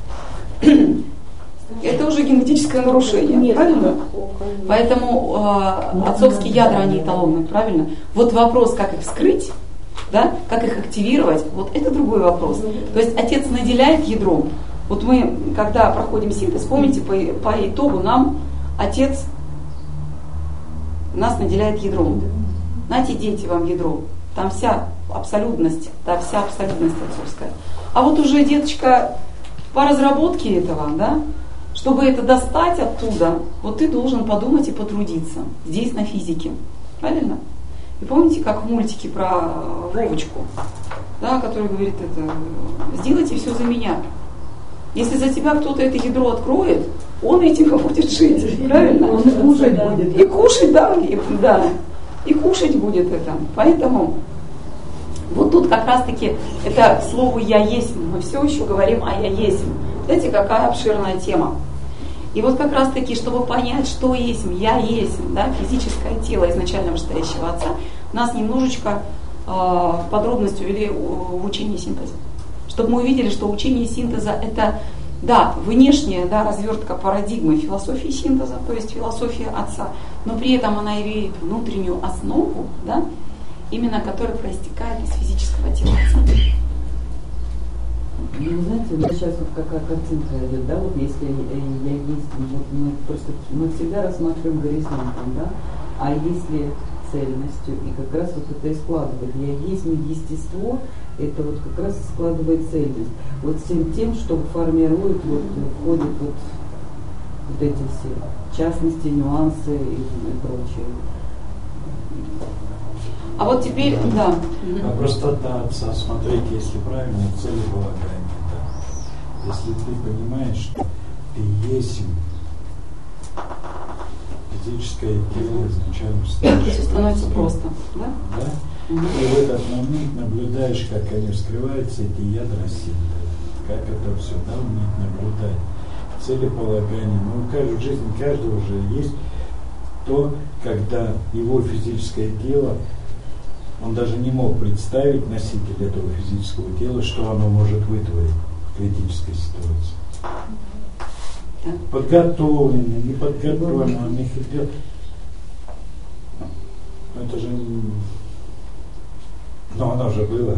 Это уже генетическое нарушение, Нет, правильно? Поэтому э, отцовские ядра, они эталонные, правильно? Вот вопрос, как их вскрыть, да, как их активировать, вот это другой вопрос. То есть Отец наделяет ядром. Вот мы, когда проходим синтез, помните, по, по итогу нам Отец нас наделяет ядром. Знаете, дети вам ядро. Там вся абсолютность, да, вся абсолютность отцовская. А вот уже деточка по разработке этого, да, чтобы это достать оттуда, вот ты должен подумать и потрудиться. Здесь на физике. Правильно? И помните, как в мультике про Вовочку, да, который говорит это, сделайте все за меня. Если за тебя кто-то это ядро откроет, он этим будет жить, правильно? Он и кушать будет. И кушать, да, и, да, и кушать будет это. Поэтому вот тут как раз-таки это к слову «я есть». Мы все еще говорим о «я есть». Знаете, какая обширная тема. И вот как раз-таки, чтобы понять, что есть «я есть», да, физическое тело изначально вышестоящего Отца, нас немножечко э, в подробности ввели в учение синтеза. Чтобы мы увидели, что учение синтеза – это, да, внешняя, да, развертка парадигмы философии синтеза, то есть философия Отца, но при этом она имеет внутреннюю основу, да, именно которая проистекает из физического тела Отца. Ну, знаете, вот сейчас вот какая картинка идет, да, вот если я есть, вот мы просто мы всегда рассматриваем горизонтом, да, а если цельностью, и как раз вот это и складывает. Я есть естество, это вот как раз и складывает цельность. Вот всем тем, что формирует, вот, входит вот, вот эти все частности, нюансы и, и прочее. А вот теперь, да. А простота Отца, смотрите, если правильно, целеполагание, да. Если ты понимаешь, что ты есть физическое тело изначально Это все становится просто, да? Да? И в этот момент наблюдаешь, как они вскрываются, эти ядра синтеза, как это все, да, уметь наблюдать. Целеполагание, ну, в жизни каждого же есть то, когда его физическое тело, он даже не мог представить, носитель этого физического тела, что оно может вытворить в критической ситуации. Да. Подготовленный, не подготовленный, он не хотел. Это же... Но оно же было.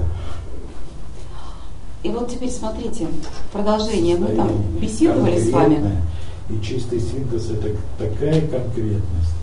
И вот теперь смотрите, продолжение. Мы там беседовали с вами. И чистый синтез — это такая конкретность.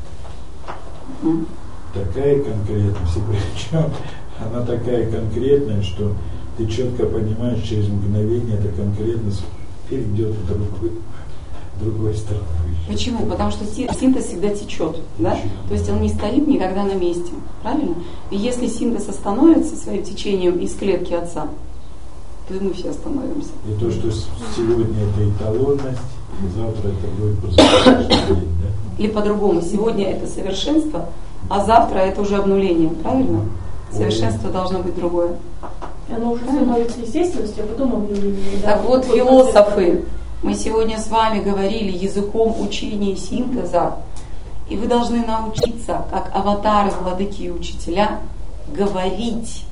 Mm. Такая конкретность. И причем она такая конкретная, что ты четко понимаешь, через мгновение эта конкретность перейдет в другую, в другую сторону. Почему? Потому что синтез всегда течет, да? То есть он не стоит никогда на месте, правильно? И если синтез остановится своим течением из клетки отца, то и мы все остановимся. И то, что сегодня это эталонность, завтра это будет позапрошлый день, да? Или по-другому, сегодня это совершенство, а завтра это уже обнуление, правильно? Совершенство должно быть другое. Оно уже становится естественностью, а потом обнуление. Так да? Вот, философы, мы сегодня с вами говорили языком учения синтеза, и вы должны научиться, как аватары, владыки и учителя, говорить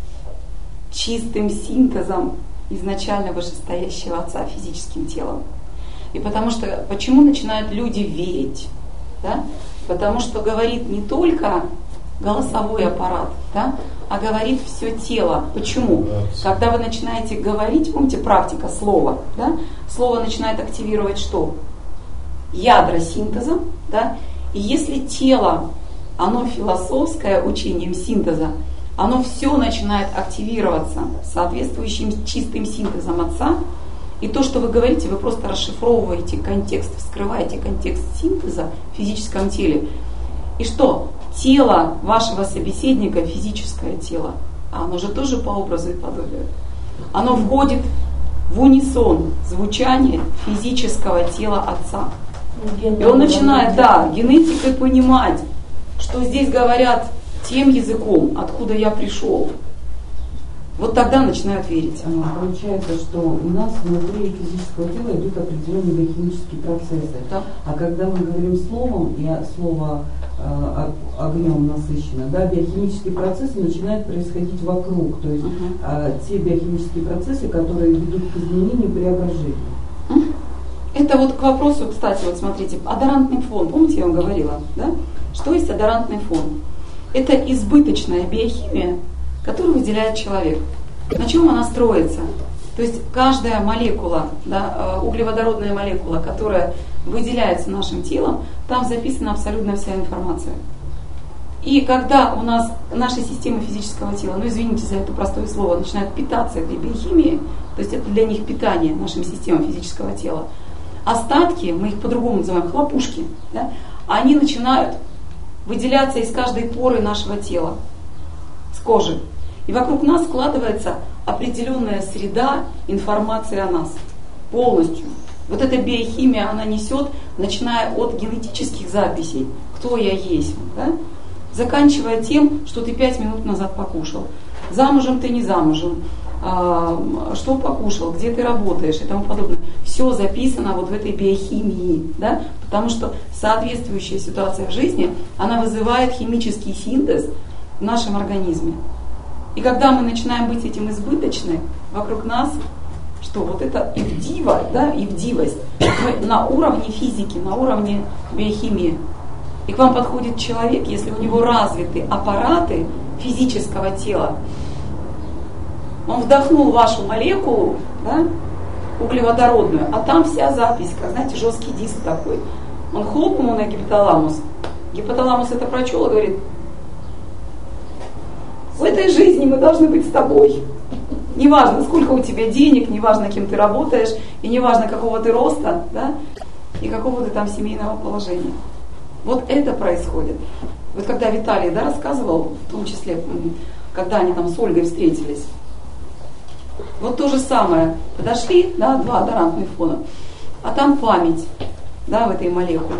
чистым синтезом изначально вышестоящего отца физическим телом. И потому что, почему начинают люди верить? Да? Потому что говорит не только голосовой аппарат, да, а говорит все тело. Почему? Когда вы начинаете говорить, помните, практика слова, да, слово начинает активировать что? Ядра синтеза, да, и если тело, оно философское учением синтеза, оно все начинает активироваться соответствующим чистым синтезом отца, и то, что вы говорите, вы просто расшифровываете контекст, вскрываете контекст синтеза в физическом теле. И что? Тело вашего собеседника, физическое тело, оно же тоже по образу и подобию. Оно входит в унисон звучание физического тела отца. И он начинает, да, генетикой понимать, что здесь говорят тем языком, откуда я пришел. Вот тогда начинают верить. Получается, что у нас внутри физического тела идут определенные биохимические процессы. Да. А когда мы говорим словом, и слово э, огнем насыщено, да, биохимические процессы начинают происходить вокруг. То есть uh-huh. э, те биохимические процессы, которые ведут к изменению и преображению. Uh-huh. Это вот к вопросу, кстати, вот смотрите, адорантный фон. Помните, я вам говорила, да? Что есть адорантный фон? Это избыточная биохимия, которую выделяет человек. На чем она строится? То есть каждая молекула, да, углеводородная молекула, которая выделяется нашим телом, там записана абсолютно вся информация. И когда у нас наша система физического тела, ну извините за это простое слово, начинает питаться этой биохимией, то есть это для них питание нашим системам физического тела, остатки, мы их по-другому называем хлопушки, да, они начинают выделяться из каждой поры нашего тела, с кожи. И вокруг нас складывается определенная среда информации о нас полностью. Вот эта биохимия, она несет, начиная от генетических записей, кто я есть, да, заканчивая тем, что ты пять минут назад покушал. Замужем ты, не замужем, что покушал, где ты работаешь и тому подобное. Все записано вот в этой биохимии, да, потому что соответствующая ситуация в жизни, она вызывает химический синтез в нашем организме. И когда мы начинаем быть этим избыточны, вокруг нас, что вот это ивдива, да, ивдивость, мы на уровне физики, на уровне биохимии. И к вам подходит человек, если у него развиты аппараты физического тела, он вдохнул вашу молекулу, да, углеводородную, а там вся запись, как, знаете, жесткий диск такой. Он хлоп ему на гипоталамус. Гипоталамус это прочел и говорит: в этой жизни мы должны быть с тобой. Неважно, сколько у тебя денег, неважно, кем ты работаешь, и неважно, какого ты роста, да, и какого ты там семейного положения. Вот это происходит. Вот когда Виталий, да, рассказывал, в том числе, когда они там с Ольгой встретились, вот то же самое. Подошли, да, два адорантных фона, а там память, да, в этой молекуле.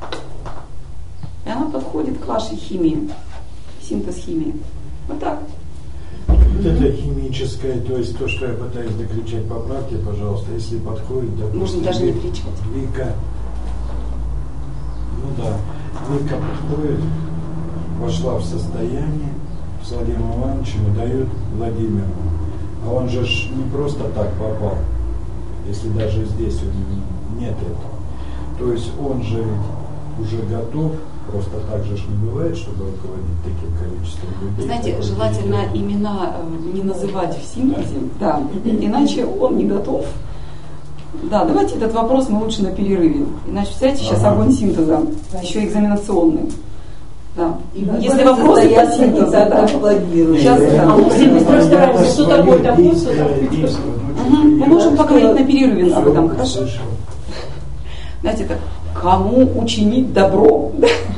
И она подходит к вашей химии, синтез химии. Вот так. Вот это химическое, то есть то, что я пытаюсь докричать, поправьте, пожалуйста, если подходит, допустим, можно даже не кричать. Вика. Ну да. Вика подходит, вошла в состояние, с Владимиром Ивановичем и дает Владимиру. А он же ж не просто так попал, если даже здесь нет этого. То есть он же ведь уже готов, просто так же ж не бывает, чтобы руководить таким количеством людей. Знаете, желательно имена не называть в синтезе, да. Да, иначе он не готов. Да, давайте этот вопрос мы лучше на перерыве. Иначе, представляете, сейчас ага. огонь синтеза, еще экзаменационный. Да. И если вопросы по синтезу, да. Сейчас, да. А что такое такое? Мы можем поговорить на перерыве об этом, хорошо? Знаете, так, кому учинить добро?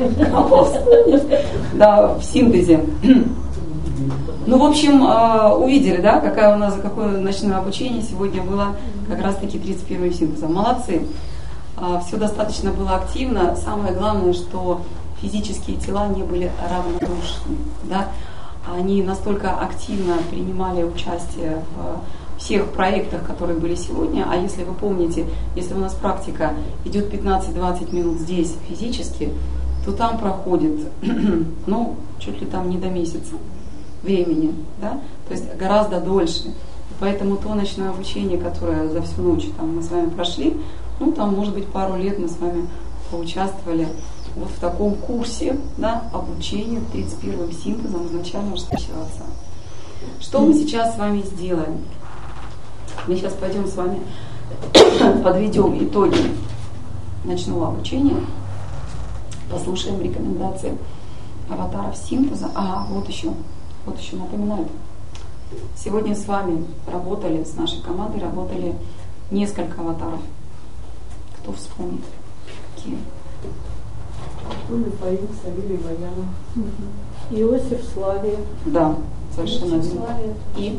Да, в синтезе. Ну, в общем, увидели, да, какая у нас, какое ночное обучение сегодня было как раз-таки тридцать первым синтезом. Молодцы. Все достаточно было активно. Самое главное, что физические тела не были равнодушны, да. Они настолько активно принимали участие в всех проектах, которые были сегодня. А если вы помните, если у нас практика идет пятнадцать-двадцать минут здесь физически, то там проходит, ну, чуть ли там не до месяца времени, да, то есть гораздо дольше. И поэтому то ночное обучение, которое за всю ночь там мы с вами прошли, ну, там, может быть, пару лет мы с вами поучаствовали вот в таком курсе, да, обучения тридцать первым синтезом изначального штучного отца. Что мы сейчас с вами сделаем? Мы сейчас пойдем с вами подведем итоги ночного обучения, послушаем рекомендации аватаров синтеза. А, вот еще, вот еще напоминаю. Сегодня с вами работали, с нашей командой работали несколько аватаров. Кто вспомнит? Какие? Мифаил, Савелий, Ваяна. Иосиф, Славия. Да, совершенно верно. И?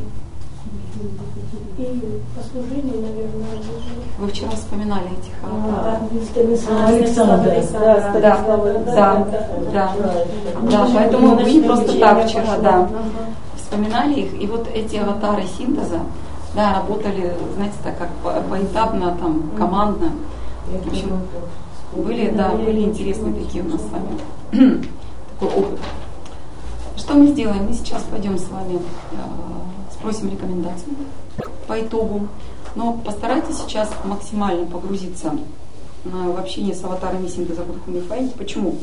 И послужение, наверное, вы вчера вспоминали этих аватаров. А, Александр. Да, да, да, да, да, поэтому мы не просто так вчера, да, вспоминали их. И вот эти аватары синтеза, да, работали, знаете, так как поэтапно, там, командно. В общем, были, да, были интересные такие у нас с вами такой опыт. Что мы сделаем? Мы сейчас пойдем с вами, э, спросим рекомендацию по итогу. Но постарайтесь сейчас максимально погрузиться на, в общение с аватарами синтеза Кудху-Мифаи. Почему?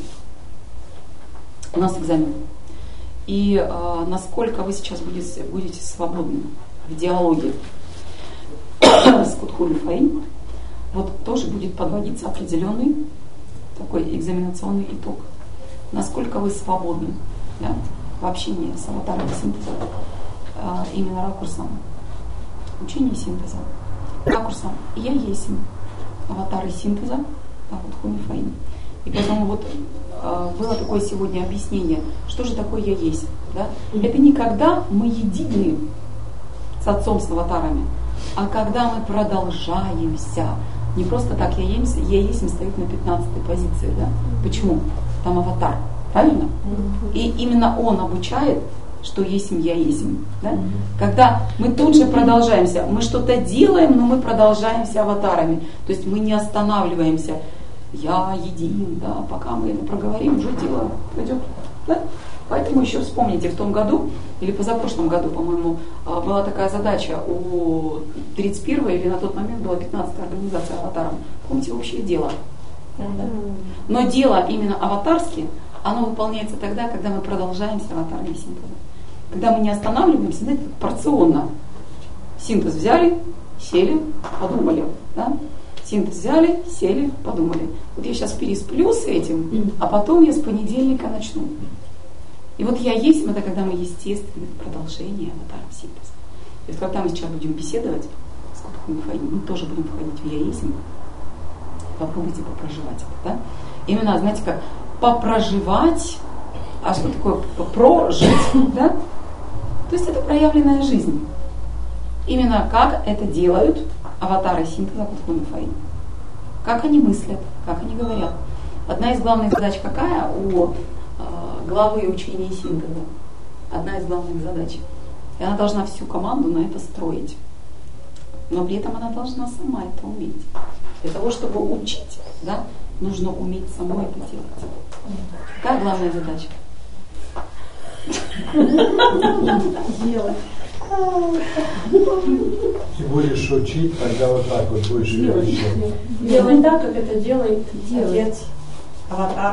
У нас экзамен. И э, насколько вы сейчас будете, будете свободны в диалоге с Кудху-Мифаи, вот тоже будет подводиться определенный такой экзаменационный итог. Насколько вы свободны, да, в общении с аватарами синтеза, а, именно ракурсом учения синтеза, ракурсом «Я есть аватары синтеза», да, вот Кудху-Мифаи. И поэтому вот а, было такое сегодня объяснение, что же такое «Я есть». Да? Это не когда мы едины с Отцом, с аватарами, а когда мы продолжаемся. Не просто так «Я есть», «Я есть» стоит на пятнадцатой позиции. Да? Почему? Там аватар. Правильно? И именно он обучает, что есть «Я есть». Да? Когда мы тут же продолжаемся, мы что-то делаем, но мы продолжаемся аватарами. То есть мы не останавливаемся. «Я един», да, пока мы это проговорим, уже дело пойдет. Да? Поэтому еще вспомните, в том году, или позапрошлом году, по-моему, была такая задача у тридцать первой, или на тот момент была пятнадцатая организация аватаром. Помните, общее дело. Но дело именно аватарски, оно выполняется тогда, когда мы продолжаемся аватарами синтеза. Когда мы не останавливаемся, знаете, порционно. Синтез взяли, сели, подумали. Да? Синтез взяли, сели, подумали. Вот я сейчас пересплю с этим, а потом я с понедельника начну. И вот «Я есть» это когда мы естественное продолжение аватаров синтеза. То есть когда мы сейчас будем беседовать с Кудху-Мифаи, мы тоже будем входить в «Я есть». Попробуйте попроживать это. Да? Именно, знаете, как попроживать, а что такое прожить? Да? То есть это проявленная жизнь. Именно как это делают аватары синтеза Кудху-Мифаи. Как они мыслят, как они говорят. Одна из главных задач какая у главы учения синтеза? Одна из главных задач. И она должна всю команду на это строить. Но при этом она должна сама это уметь. Для того, чтобы учить, да, нужно уметь самой это делать. Какая главная задача? Делать. Ты будешь учить, тогда вот так вот будешь делать. Делать так, как это делает Отец, аватар.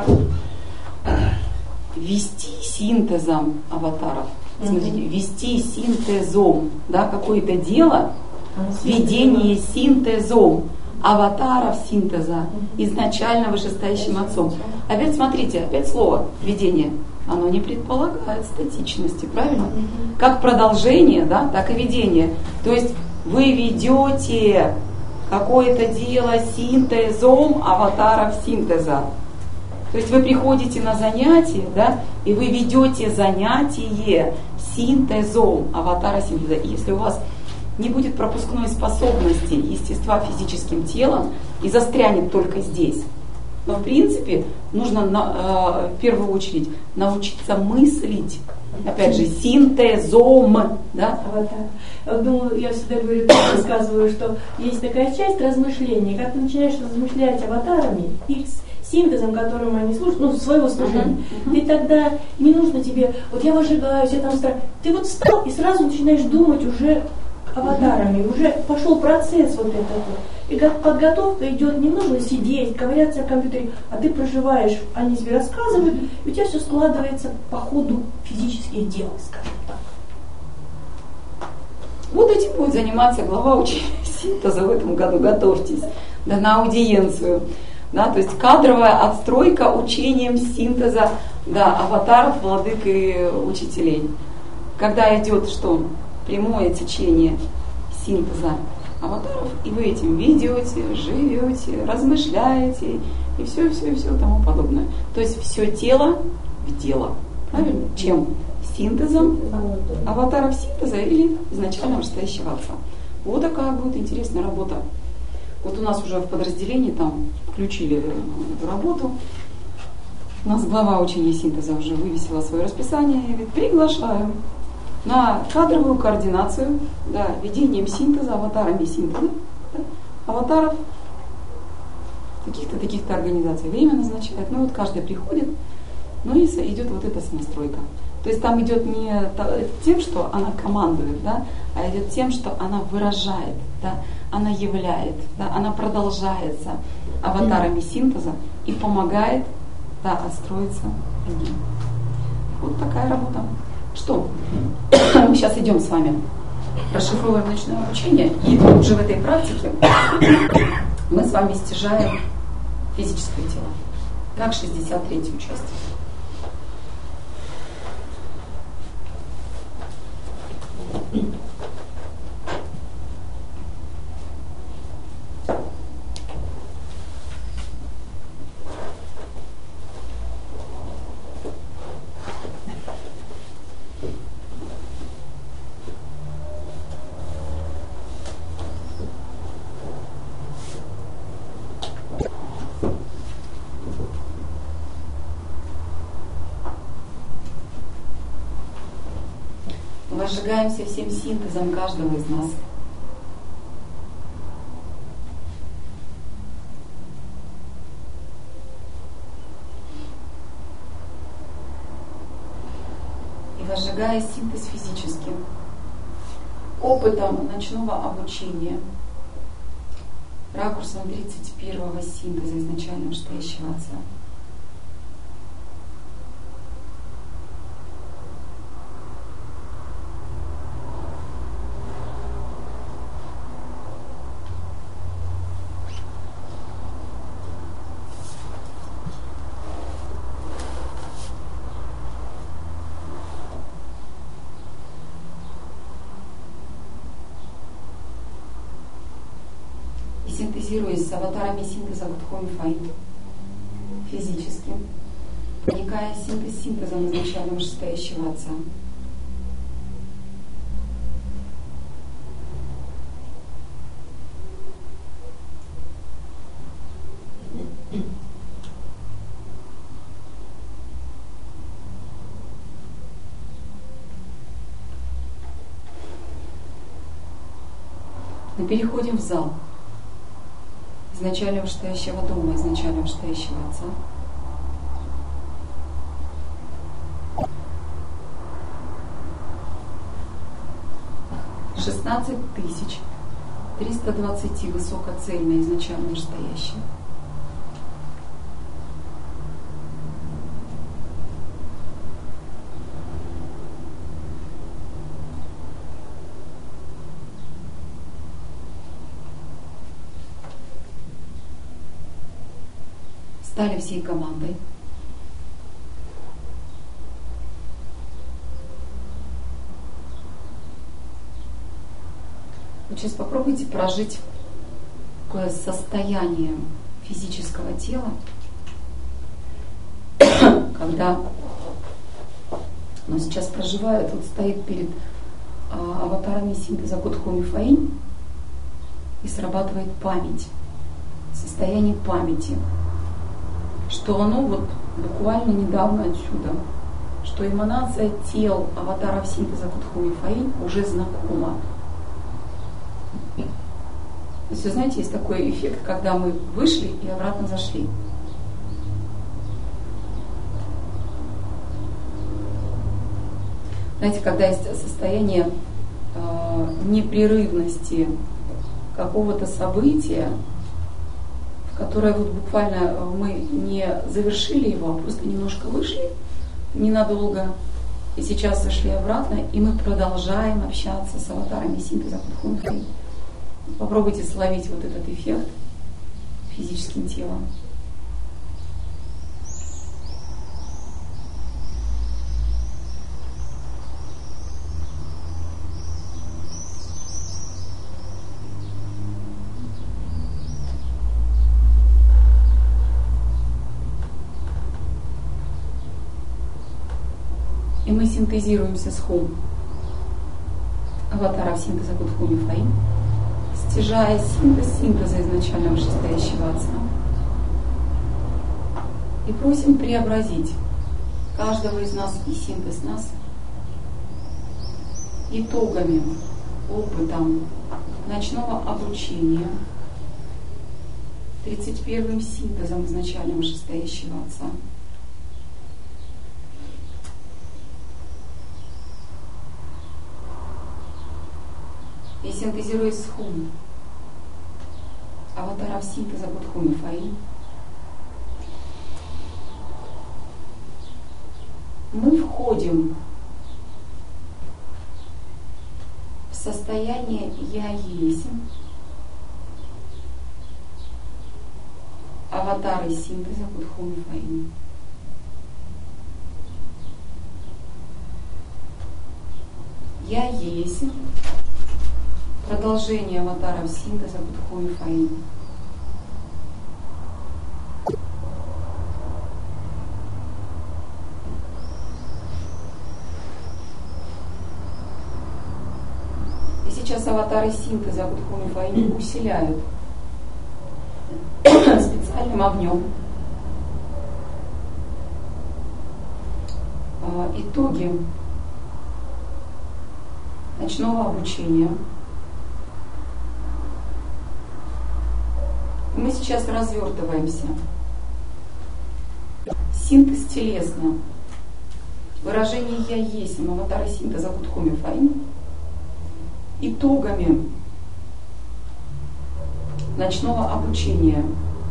Вести синтезом аватаров. Смотрите, вести синтезом, да, какое-то дело, ведение синтезом аватаров синтеза, изначально вышестоящим отцом. Опять смотрите, опять слово ведение. Оно не предполагает статичности, правильно? Как продолжение, да, так и ведение. То есть вы ведете какое-то дело синтезом аватаров синтеза. То есть вы приходите на занятие, да, и вы ведете занятие синтезом аватара синтеза. И если у вас не будет пропускной способности естества физическим телом и застрянет только здесь, но в принципе нужно на, э, в первую очередь научиться мыслить. Опять же, синтезом, да? Аватар. Я думаю, я всегда говорю, рассказываю, что есть такая часть размышления. Когда ты начинаешь размышлять аватарами, их синтезом, которым они служат, ну, своего служения, uh-huh, uh-huh. ты тогда не нужно тебе, вот я выжигаюсь, я там страх. Ты вот встал и сразу начинаешь думать уже аватарами, uh-huh. уже пошел процесс вот этот вот. И как подготовка идет, не нужно сидеть, ковыряться в компьютере, а ты проживаешь, они тебе рассказывают, и у тебя все складывается по ходу физических дел, скажем так. Вот этим будет заниматься глава учения синтеза в этом году, готовьтесь, да, на аудиенцию. Да, то есть кадровая отстройка учением синтеза, да, аватаров, владык и учителей. Когда идет что? Прямое течение синтеза аватаров, и вы этим ведете, живете, размышляете, и все, все, все тому подобное. То есть все тело в дело. Правильно? Чем? Синтезом аватаров синтеза или изначально вышестоящего отца. Вот такая будет интересная работа. Вот у нас уже в подразделении там включили эту работу. У нас глава учения синтеза уже вывесила свое расписание и говорит, приглашаем на кадровую координацию, да, ведением синтеза, аватарами синтеза, да, аватаров каких-то таких-то организаций. Время назначает, ну вот каждый приходит, ну и идет вот эта самостройка. То есть там идет не тем, что она командует, да, а идет тем, что она выражает, да, она являет, да, она продолжается аватарами синтеза и помогает, да, отстроиться другим. Вот такая работа. Что? Мы сейчас идем с вами, расшифровываем ночное обучение, и уже в этой практике мы с вами стяжаем физическое тело, как шестьдесят третью часть. Возжигаемся всем синтезом каждого из нас. И возжигая синтез физическим, опытом ночного обучения, ракурсом тридцать первого синтеза изначально вышестоящего отца. Синтезируясь с аватарами синтеза Гудхоми Фай физическим, проникая синтез синтезом изначально вышестоящего отца. Мы переходим в зал изначально вышестоящего дома, изначально вышестоящего отца. шестнадцать тысяч триста двадцать высокоцельное изначально настоящее. Стали всей командой. Вот сейчас попробуйте прожить такое состояние физического тела, когда оно сейчас проживает, вот стоит перед а, аватарами синтеза Кутхуми Фаинь и срабатывает память, состояние памяти, что оно вот буквально недавно отсюда, что эманация тел аватаров синтеза Кутхуми Фаинь уже знакома. То есть, вы знаете, есть такой эффект, когда мы вышли и обратно зашли. Знаете, когда есть состояние э, непрерывности какого-то события, в которое вот буквально мы не завершили его, а просто немножко вышли, ненадолго, и сейчас зашли обратно, и мы продолжаем общаться с аватарами синтеза Кутхуми Фаинь. Попробуйте словить вот этот эффект физическим телом. И мы синтезируемся с Хум, аватаров синтеза Кутхуми Фаинь, стяжая синтез синтеза изначально вышестоящего Отца. И просим преобразить каждого из нас и синтез нас итогами, опытом ночного обучения, тридцать первым синтезом изначально вышестоящего Отца. И синтезируясь с Хум, аватаров синтеза Кутхуми Фаинь, мы входим в состояние «Я есть», аватары синтеза Кутхуми Фаинь. «Я есть» продолжение аватаров синтеза Кутхуми Фаинь. И сейчас аватары синтеза Кутхуми Фаинь усиляют специальным огнем итоги ночного обучения. Мы сейчас развертываемся. Синтез телесно. Выражение «Я есть» аватара синтеза Кутхуми Фаинь итогами ночного обучения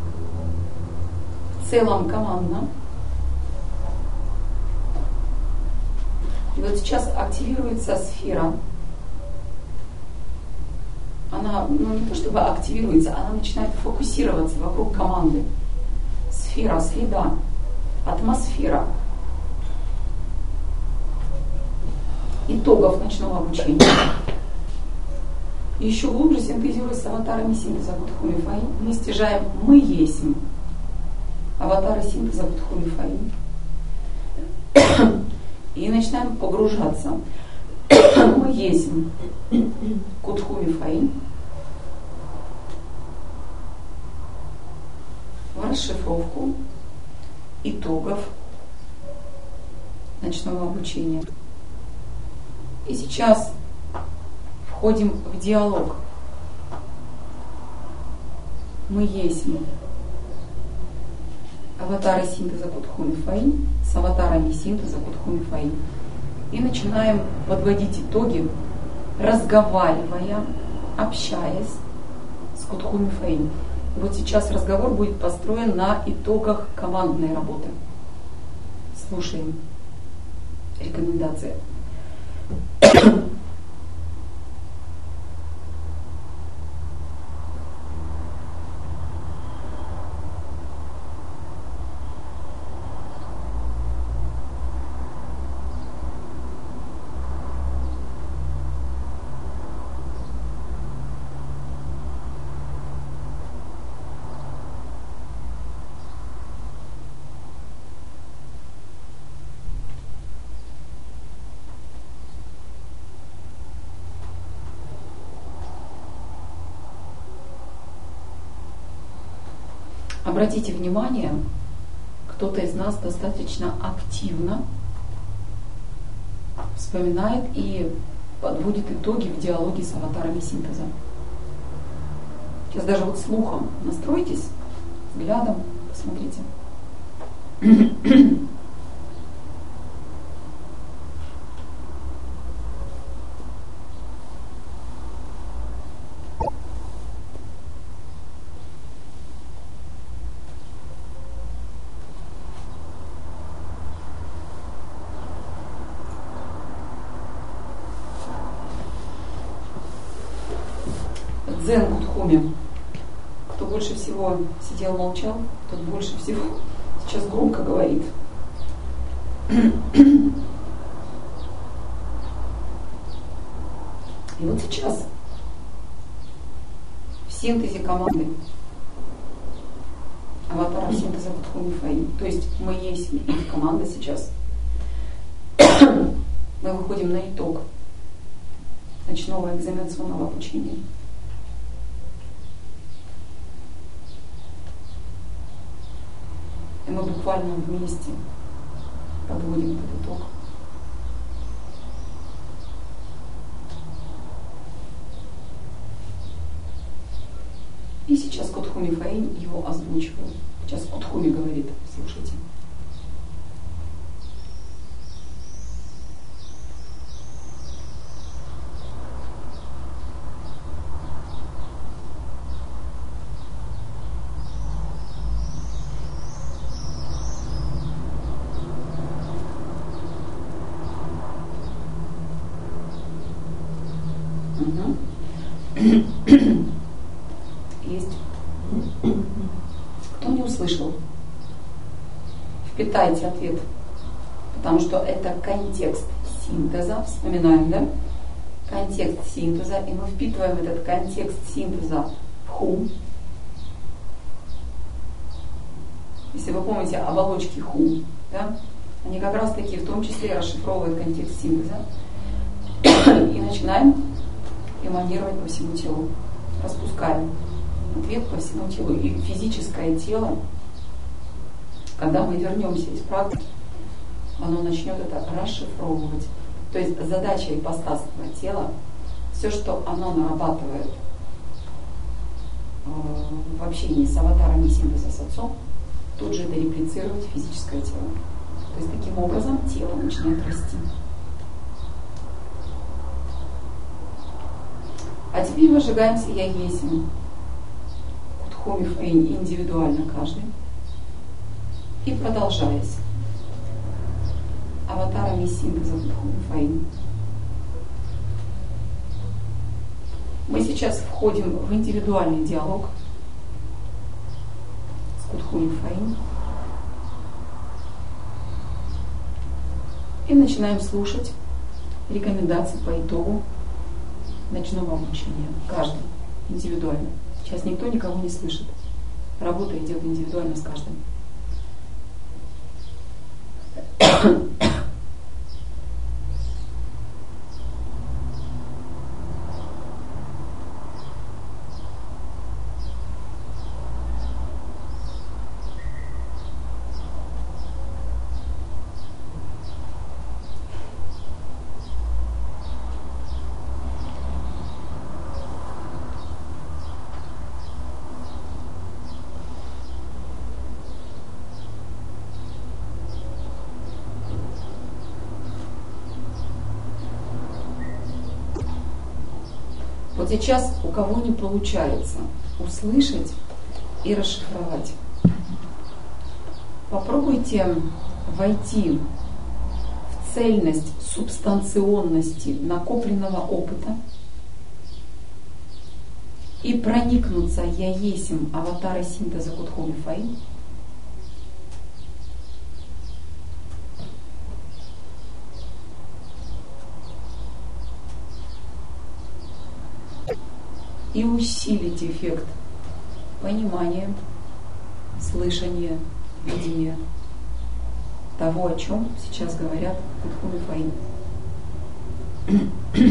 в целом командно. И вот сейчас активируется сфера. Она, ну не то чтобы активируется, она начинает фокусироваться вокруг команды. Сфера, среда, атмосфера итогов ночного обучения. И еще глубже синтезируясь с аватарами синтеза Кутхуми Фаинь, мы стяжаем «Мы есть» аватары синтеза Кутхуми Фаинь и начинаем погружаться. Мы есть Кутхуми Фаинь в расшифровку итогов ночного обучения. И сейчас входим в диалог. Мы есть аватары синтеза Кутхуми Фаинь с аватарами синтеза Кутхуми Фаинь. И начинаем подводить итоги разговаривая, общаясь с Кутхуми Фэйн. Вот сейчас разговор будет построен на итогах командной работы. Слушаем рекомендации. Обратите внимание, кто-то из нас достаточно активно вспоминает и подводит итоги в диалоге с аватарами синтеза. Сейчас даже вот слухом настройтесь, взглядом посмотрите. Дзен Кутхуми. Кто больше всего сидел, молчал, тот больше всего сейчас громко говорит. И вот сейчас в синтезе команды аватара синтеза Кутхуми Фэйн, то есть мы есть их команда сейчас, мы выходим на итог ночного экзаменационного обучения. И мы буквально вместе подводим этот итог. И сейчас Кутхуми Фэйн его озвучивает. Сейчас Кутхуми говорит, слушайте. Есть. Кто не услышал? Впитайте ответ. Потому что это контекст синтеза. Вспоминаем, да? Контекст синтеза. И мы впитываем этот контекст синтеза в хум. Если вы помните оболочки хум, да? Они как раз таки в том числе расшифровывают контекст синтеза. И начинаем эманировать по всему телу. Распускаем ответ по всему телу. И физическое тело, когда мы вернемся из практики, оно начнет это расшифровывать. То есть задача ипостасного тела, все, что оно нарабатывает в общении с аватарами синтеза с отцом, тут же это реплицировать в физическое тело. То есть таким образом тело начинает расти. А теперь выжигаемся я есим. Кутхуми Фэйн индивидуально каждый. И продолжаясь. Аватарами синтеза Кутхуми Фэйн. Мы сейчас входим в индивидуальный диалог с Кутхуми Фэйн. И начинаем слушать рекомендации по итогу ночного обучения. Каждый индивидуально. Сейчас никто никого не слышит. Работа идет индивидуально с каждым. Вот сейчас у кого не получается услышать и расшифровать, попробуйте войти в цельность субстанционности накопленного опыта и проникнуться «Я есмь» аватара синтеза Кутху Мифаим. И усилить эффект понимания, слышания, видения того, о чем сейчас говорят Кутху Мифаим. То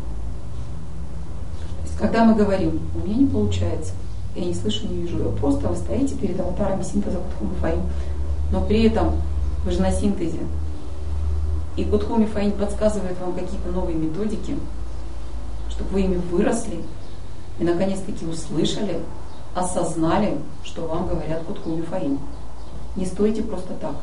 есть, когда мы говорим, у меня не получается, я не слышу, не вижу, вы просто вы стоите перед аватарами синтеза Кутху Мифаим, но при этом вы же на синтезе. И Кутху Мифаим подсказывает вам какие-то новые методики, чтобы вы ими выросли и наконец-таки услышали, осознали, что вам говорят Кутху Мифаим. Не стойте просто так.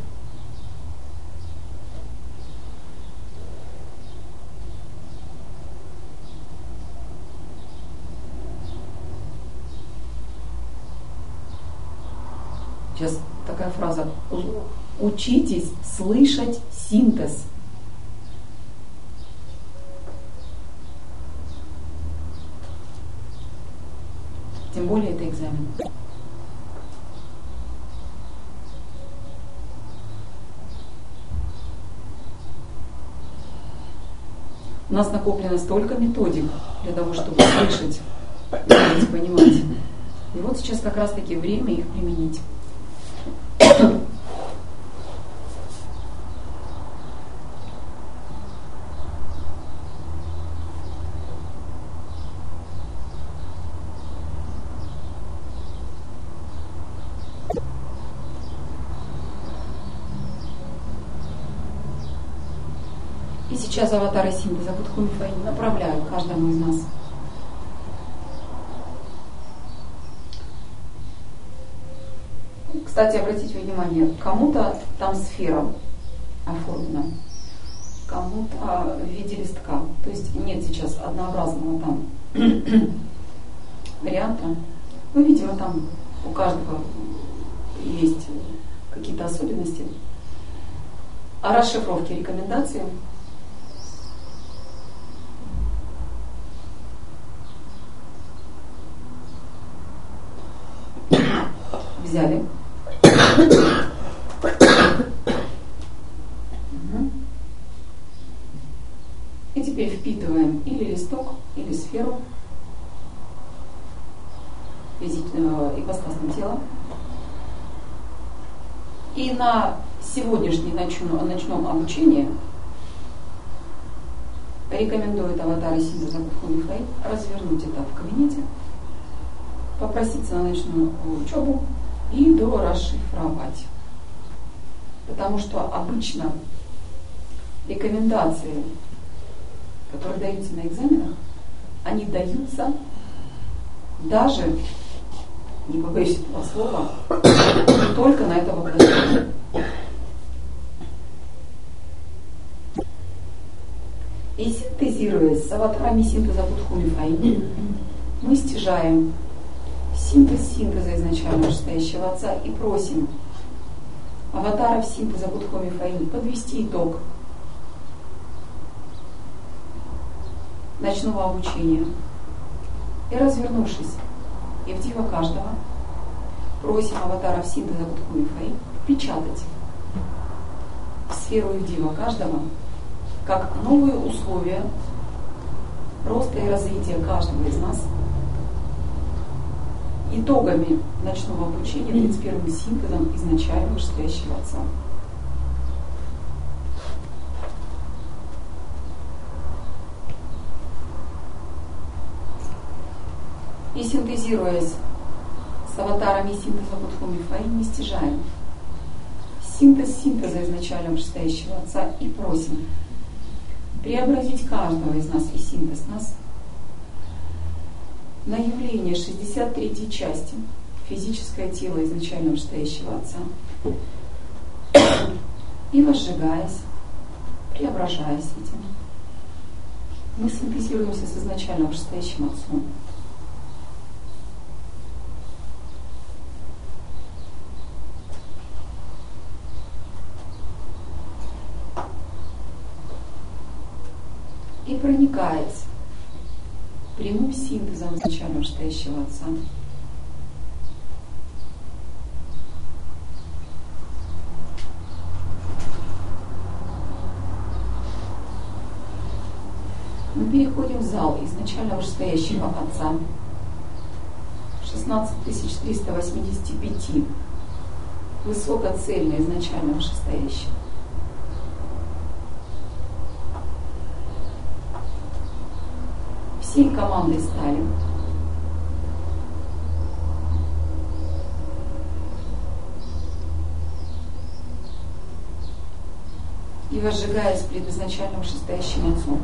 Сейчас такая фраза. Учитесь слышать синтез. Тем более это экзамен. У нас накоплено столько методик для того, чтобы слышать и понимать. И вот сейчас как раз таки время их применить. И сейчас аватары синтеза Кутху Мифаим направляют каждому из нас. Кстати, обратите внимание, кому-то там сфера оформлена, кому-то в виде листка. То есть нет сейчас однообразного там варианта. Ну, видимо, там у каждого есть какие-то особенности. О расшифровке рекомендаций. Взяли. И теперь впитываем или листок, или сферу физического ипостасного тела. И на сегодняшнем ночном, ночном обучении рекомендует аватары синтеза Кутху Мифаим развернуть это в кабинете, попроситься на ночную учебу и дорасшифровать. Потому что обычно рекомендации, которые даются на экзаменах, они даются даже, не побоюсь этого слова, только на это воплощение. И синтезируясь с аватарами синтеза Кутху Мифаим, мы стяжаем синтез синтеза изначально вышестоящего Отца и просим аватаров синтеза Кутху Мифаим подвести итог ночного обучения. И развернувшись, и в дива каждого, просим аватаров синтеза Кутху Мифаим печатать в сферу и в дива каждого как новые условия роста и развития каждого из нас итогами ночного обучения тридцать первым синтезом изначально вышестоящего Отца. И синтезируясь с аватарами синтеза Кутху Мифаим, мы стяжаем синтез синтеза изначально вышестоящего Отца и просим преобразить каждого из нас и синтез нас на явление шестьдесят третьей части физическое тело изначально вышестоящего Отца и возжигаясь, преображаясь этим, Мы синтезируемся с изначально вышестоящим Отцом. И проникаясь прямым синтезом изначально вышестоящего Отца, мы переходим в зал изначально вышестоящего Отца, шестнадцать тысяч триста восемьдесят пять, высокоцельно изначально вышестоящего. Всей командой стали. И возжигаясь пред изначально вышестоящим Отцом.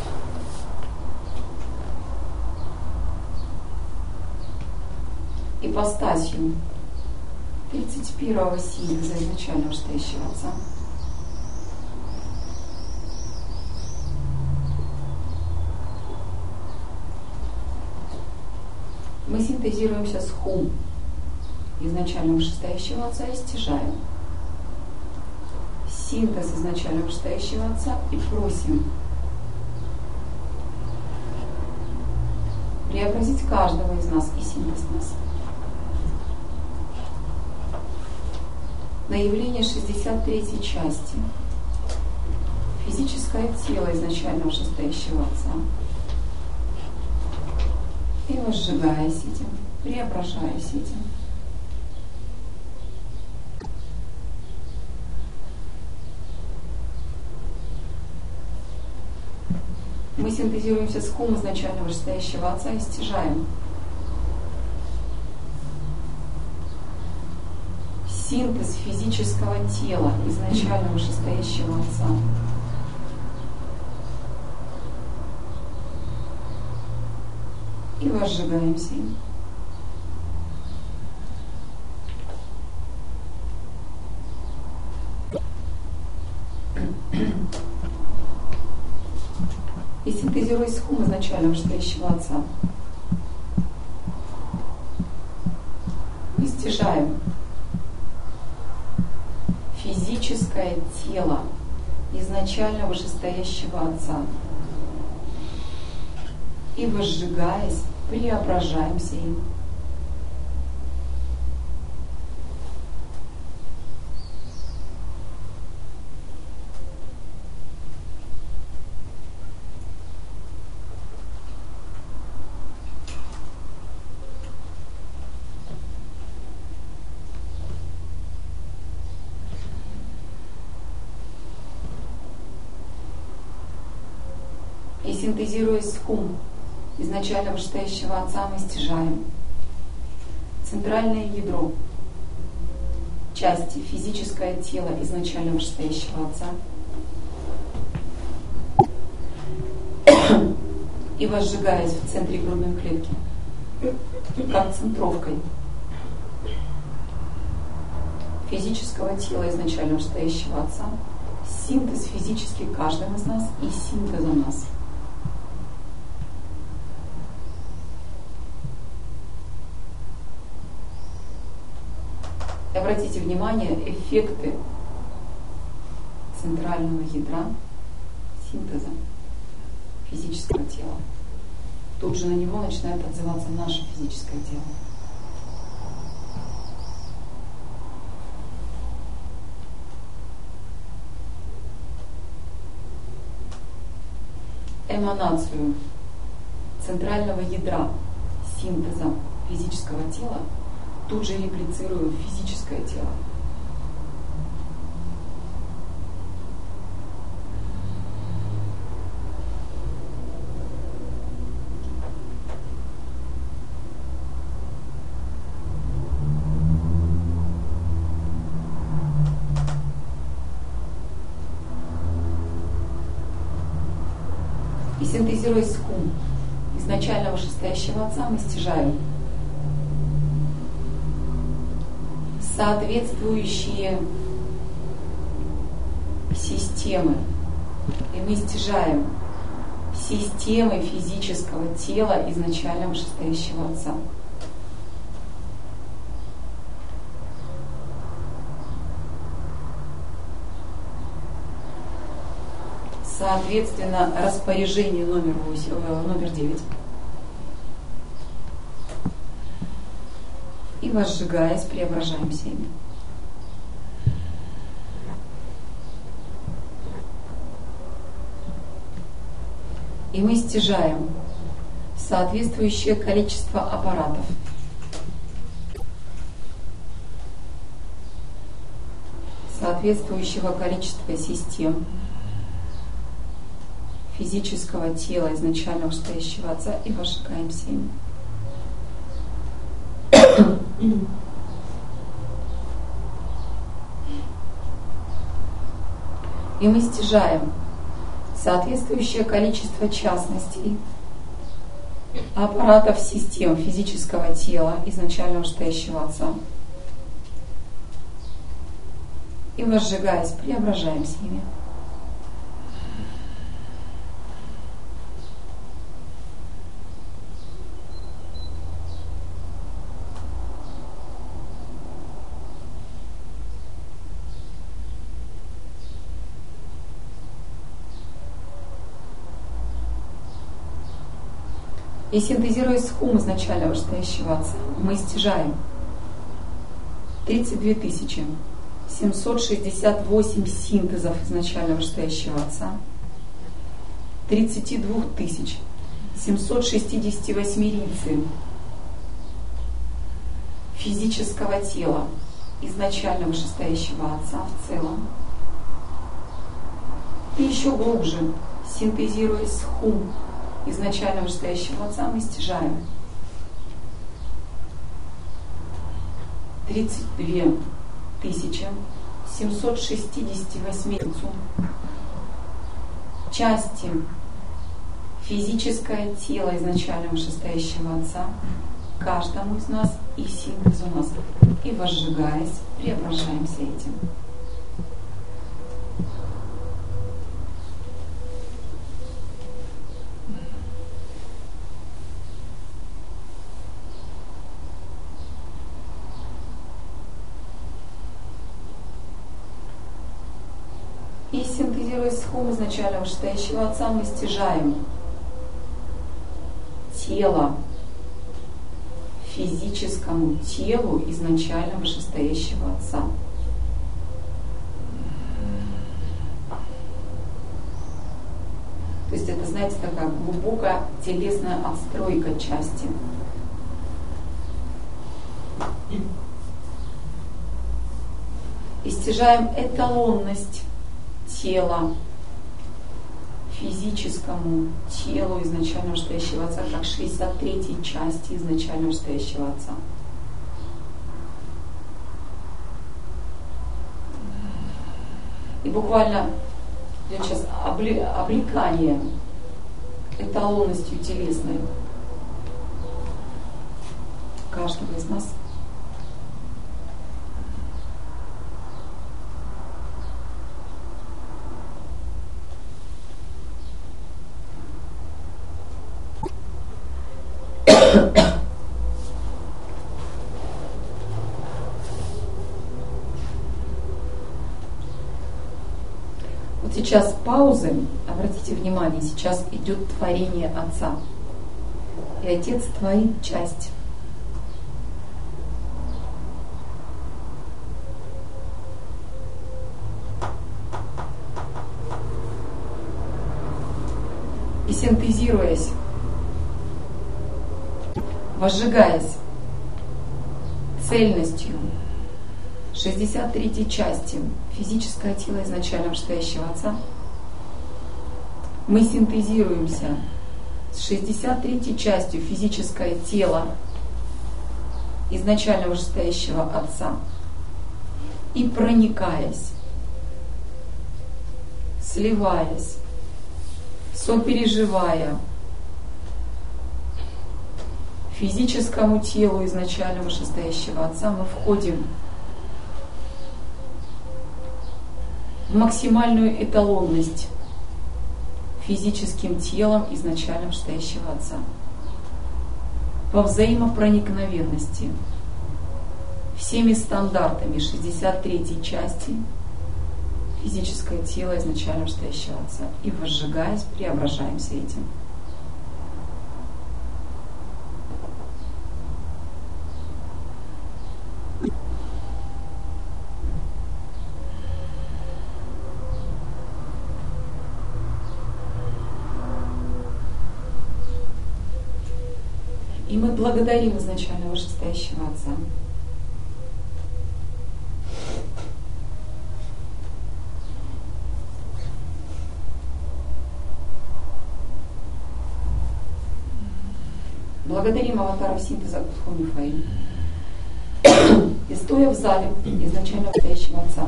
Ипостасью тридцать первого синтеза изначально вышестоящего Отца. Мы синтезируемся с Хум изначально вышестоящего Отца и стяжаем синтез изначально вышестоящего Отца и просим преобразить каждого из нас и синтез нас на явление шестьдесят третьей части физическое тело изначально вышестоящего Отца. И возжигаясь этим, преображаясь этим. Мы синтезируемся с Хум изначально вышестоящего Отца и стяжаем синтез физического тела изначально вышестоящего Отца. И возжигаемся им. И синтезируясь с Хум изначально вышестоящего Отца, мы стяжаем физическое тело изначально вышестоящего Отца. И возжигаясь, преображаемся им. И синтезируясь с Хум изначально вышестоящего Отца, мы стяжаем центральное ядро части физическое тело изначально вышестоящего Отца и возжигаясь в центре грудной клетки, как центровкой физического тела изначально вышестоящего Отца, синтез физически каждым из нас и синтезом нас. Обратите внимание, эффекты центрального ядра синтеза физического тела. Тут же на него начинает отзываться наше физическое тело. Эманацию центрального ядра синтеза физического тела тут же реплицирую физическое тело. И синтезируясь с Хум изначально вышестоящего Отца, мы стяжаем соответствующие системы. И мы стяжаем системы физического тела изначально вышестоящего Отца. Соответственно, распоряжение номер, восемь, номер девять. И возжигаясь, преображаемся ими. И мы стяжаем соответствующее количество аппаратов. Соответствующего количества систем физического тела изначально вышестоящего Отца и возжигаемся ими. И мы стяжаем соответствующее количество частностей аппаратов систем физического тела изначально вышестоящего Отца. И возжигаясь, преображаемся ими. И синтезируя схум изначально вышестоящего Отца, мы стяжаем тридцать две тысячи семьсот шестьдесят восемь синтезов изначально вышестоящего Отца, тридцать два тысяч семьсот шестьдесят восемь рицин физического тела изначально вышестоящего Отца в целом. И еще глубже, синтезируя схум изначально вышестоящего Отца, мы стяжаем тридцать две тысячи семьсот шестьдесят восемь части физическое тело изначально вышестоящего Отца каждому из нас и синтез у нас. И возжигаясь, преображаемся этим. И синтезируя схум изначально вышестоящего Отца, мы стяжаем тело физическому телу изначально вышестоящего Отца. То есть это, знаете, такая глубокая телесная отстройка части. И стяжаем эталонность тела физическому телу изначально вышестоящего Отца, как шестьдесят третьей части изначально вышестоящего Отца. И буквально идет сейчас облекание эталонностью телесной каждого из нас. Вот сейчас паузы, обратите внимание, сейчас идет творение Отца. И Отец творит часть. И синтезируясь, возжигаясь цельностью шестьдесят третьей части физическое тело изначально вышестоящего Отца, мы синтезируемся с шестьдесят третьей частью физическое тело изначально вышестоящего Отца и проникаясь, сливаясь, сопереживая физическому телу изначально вышестоящего Отца, мы входим в максимальную эталонность физическим телом изначально вышестоящего Отца. По взаимопроникновенности всеми стандартами шестьдесят третьей части физическое тело изначально вышестоящего Отца. И возжигаясь, преображаемся этим. И мы благодарим изначально вышестоящего Отца. Благодарим аватаров синтеза Кутху Мифаи. И стоя в зале изначально вышестоящего Отца,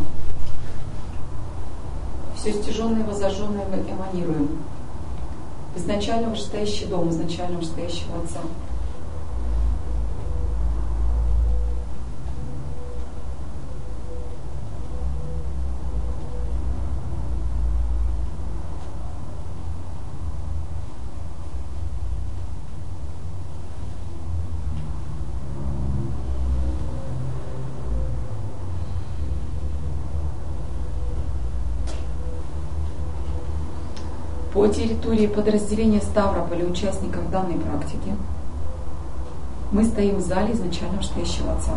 все стяженное и возожженное мы эманируем. Изначально вышестоящий дом, изначально вышестоящего Отца. По территории подразделения Ставрополя участников данной практики мы стоим в зале изначально вышестоящего Отца.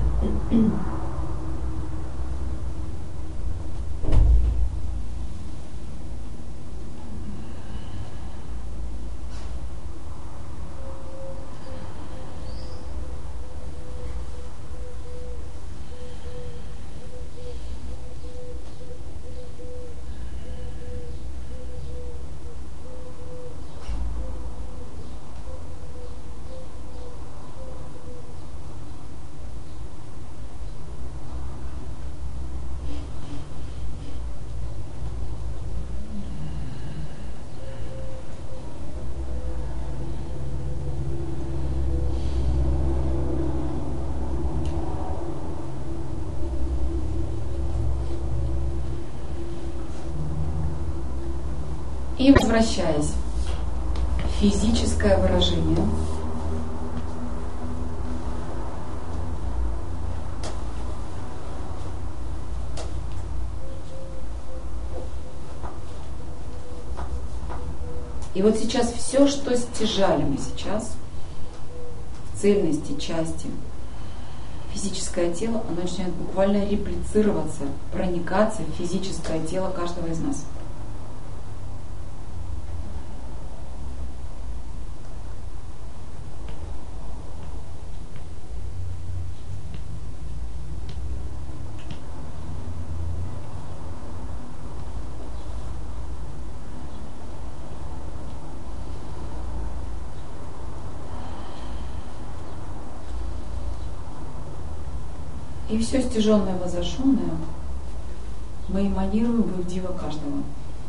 И возвращаясь в физическое выражение, и вот сейчас все, что стяжали мы сейчас, в цельности, части, физическое тело, оно начинает буквально реплицироваться, проникаться в физическое тело каждого из нас. И все стяженное, возожженное мы эманируем в дива каждого.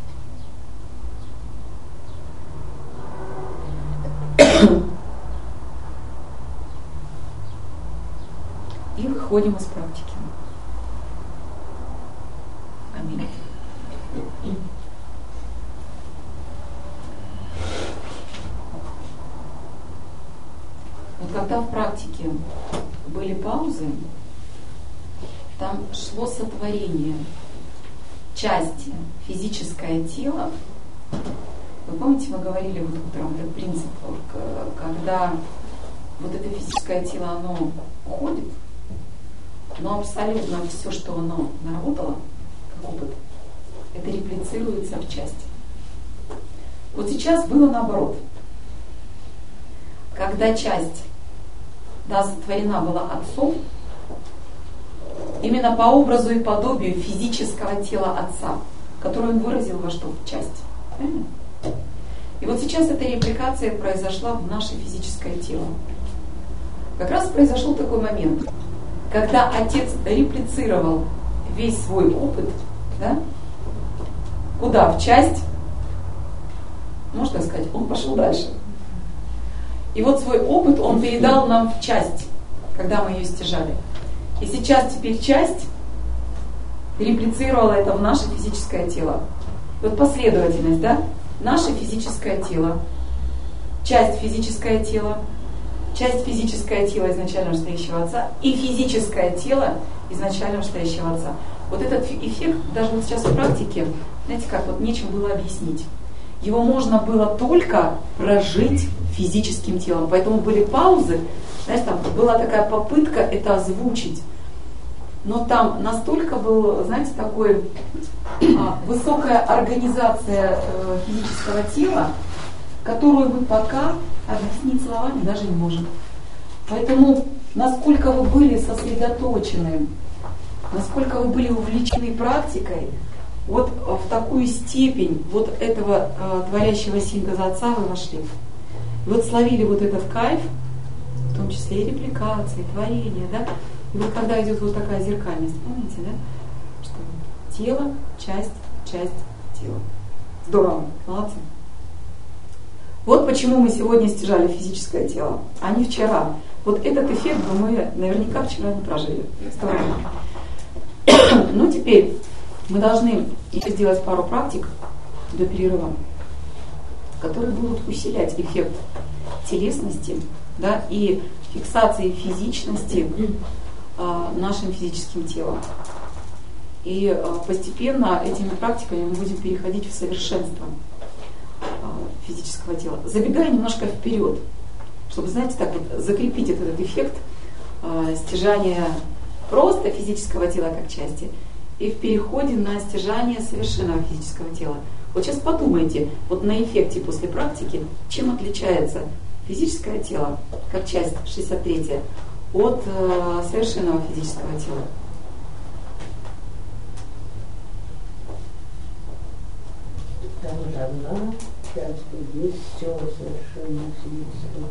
И выходим из практики. Аминь. Вот когда в практике были паузы, там шло сотворение части, физическое тело. Вы помните, мы говорили вот утром этот принцип, когда вот это физическое тело, оно уходит, но абсолютно все, что оно наработало, как опыт, это реплицируется в части. Вот сейчас было наоборот. Когда часть, да, сотворена была Отцом, именно по образу и подобию физического тела Отца, которое Он выразил во что? В части. Правильно? И вот сейчас эта репликация произошла в наше физическое тело. Как раз произошел такой момент, когда Отец реплицировал весь свой опыт, да? Куда? В часть. Можно сказать, Он пошел дальше. И вот свой опыт Он передал нам в часть, когда мы ее стяжали. И сейчас теперь часть реплицировала это в наше физическое тело. Вот последовательность, да? Наше физическое тело, часть физическое тело, часть физическое тело изначально стоящего Отца и физическое тело изначально стоящего Отца. Вот этот эффект, даже вот сейчас в практике, знаете как, вот нечем было объяснить. Его можно было только прожить физическим телом. Поэтому были паузы, знаешь, там была такая попытка это озвучить. Но там настолько был, знаете, такой а, высокая организация э, физического тела, которую мы пока объяснить словами даже не можем. Поэтому насколько вы были сосредоточены, насколько вы были увлечены практикой, вот в такую степень вот этого э, творящего синтеза Отца вы вошли. И вот словили вот этот кайф, в том числе и репликации, и творение, да? И вот когда идет вот такая зеркальность, помните, да? Что тело, часть, часть тела. Здорово, молодцы. Вот почему мы сегодня стяжали физическое тело, а не вчера. Вот этот эффект мы наверняка вчера не прожили. Здорово. Ну теперь мы должны сделать пару практик до перерыва, которые будут усилять эффект телесности, да, и фиксации физичности а, нашим физическим телом. И а, постепенно этими практиками мы будем переходить в совершенство а, физического тела. Забегая немножко вперед, чтобы, знаете, так вот закрепить этот, этот эффект а, стяжания просто физического тела как части и в переходе на стяжание совершенного физического тела. Вот сейчас подумайте, вот на эффекте после практики, чем отличается физическое тело, как часть шестьдесят третья, от э, совершенного физического тела. Там же одна часть, есть все совершенно физическое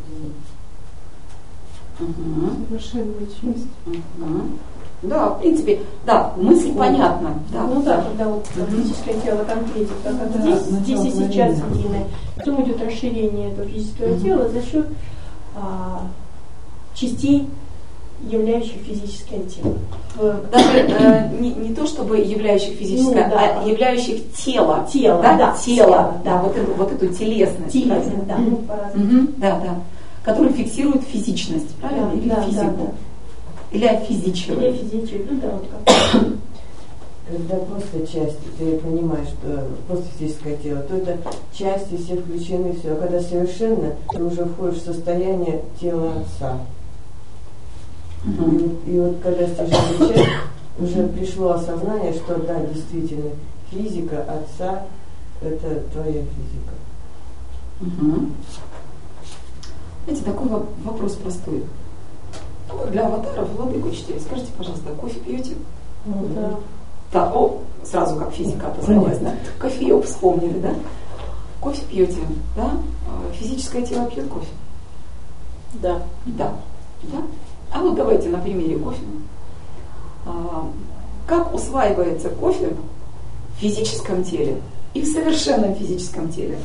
тело. Угу. Совершенная часть. Угу. Да, в принципе, да, мысль понятна. Да. Ну да, когда вот физическое тело конкретит, как это здесь, здесь и сейчас единое. Потом идет расширение этого физического mm-hmm. тела за счет а, частей, являющих физическое тело. Даже э, не, не то чтобы являющих физическое, ну, да. а являющих тело. Тело, да, да. Тело, тело, да, да. Вот, эту, вот эту телесность. Телесность, да. Ну, угу, да, да. Которая фиксирует физичность, правильно? Да, Или да, физику. Да, да. Или афизичивает. Или афизичивает, ну да, вот как. Когда просто части, ты понимаешь, что просто физическое тело, то это части все включены, все. А когда совершенно, ты уже входишь в состояние тела Отца. Uh-huh. И, и вот когда стяжали часть, уже пришло осознание, что да, действительно, физика Отца – это твоя физика. Uh-huh. Знаете, такой вопрос простой. Для аватаров, владыку чтили, скажите, пожалуйста, кофе пьете? Ну, да. Да, о, сразу как физика отозвалась, да? Кофеек вспомнили, да? Кофе пьете, да? Физическое тело пьет кофе? Да. Да. Да? А вот давайте на примере кофе. А, как усваивается кофе в физическом теле и в совершенном физическом теле?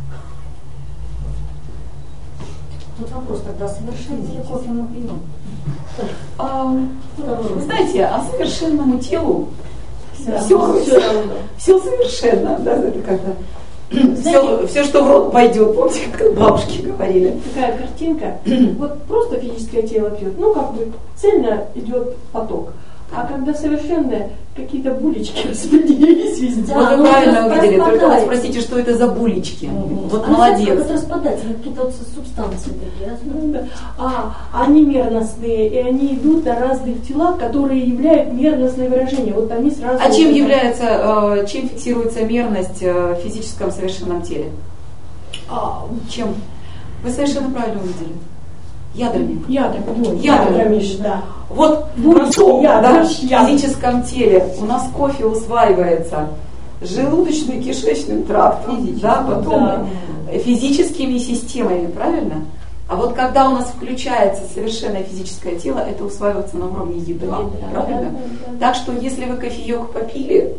Тут вопрос, когда совершенный кофе мы пьем. А, вы знаете, а совершенному телу Да, все, все, все совершенно, да, это когда все, все, что в рот пойдет, помните, как бабушки говорили. Такая картинка, вот просто физическое тело пьет, ну как бы цельно идет поток. А когда совершенно какие-то булечки распределились везде. Да, вот вы правильно увидели, только вот спросите, что это за булечки. Mm-hmm. Вот а молодец. Как распадаются, какие-то вот субстанции такие. Ну, да. А они мерностные, и они идут на разных телах, которые являют мерностное выражение. Вот они сразу. А чем является, чем фиксируется мерность в физическом совершенном теле? А, чем? Вы совершенно правильно увидели. Ядрами. Ядрами. Ядрами, да. Вот в физическом теле у нас кофе усваивается желудочным, кишечным трактом, да, потом да. физическими системами, правильно? А вот когда у нас включается совершенное физическое тело, это усваивается на уровне ядра, ядра правильно? Да, да, да. Так что если вы кофеек попили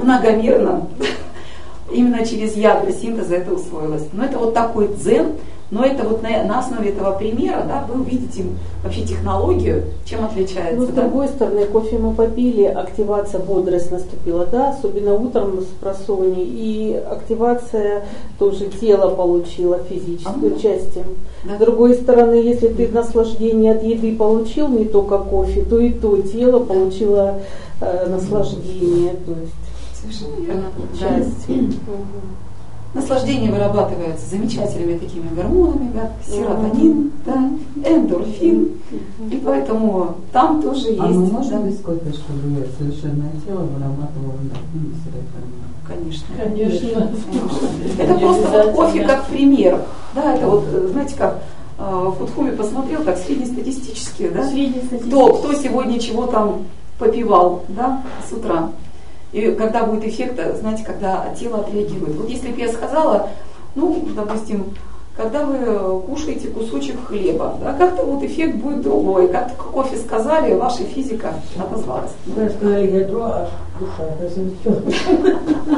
многомерно, именно через ядра синтеза это усвоилось. Но это вот такой дзен, Но это вот на, на основе этого примера, да, вы увидите вообще технологию, чем отличается. Ну, с да? другой стороны, кофе мы попили, активация, бодрость наступила, да, особенно утром с просони, и активация тоже тела получила физическую А, часть. да. С другой стороны, если ты наслаждение от еды получил, не только кофе, то и то тело получило э, наслаждение, то есть Совершенно верно. часть. Да. Наслаждение вырабатывается замечательными такими гормонами, как серотонин, да, эндорфин. И поэтому там тоже есть. А мы можем да, без кофе, чтобы совершенное тело вырабатывало эндорфин и серотонин? Конечно. Конечно. Это просто вот кофе как пример. Да, это вот, знаете, как в Фудхуме посмотрел, так среднестатистически, да? Среднестатистически. Кто, кто сегодня чего там попивал, да, с утра. И когда будет эффект, знаете, когда тело отреагирует. Вот если бы я сказала, ну, допустим, когда вы кушаете кусочек хлеба, да, как-то вот эффект будет другой. Как только кофе сказали, ваша физика отозвалась. Когда сказали ядро, аж душа разлетелась.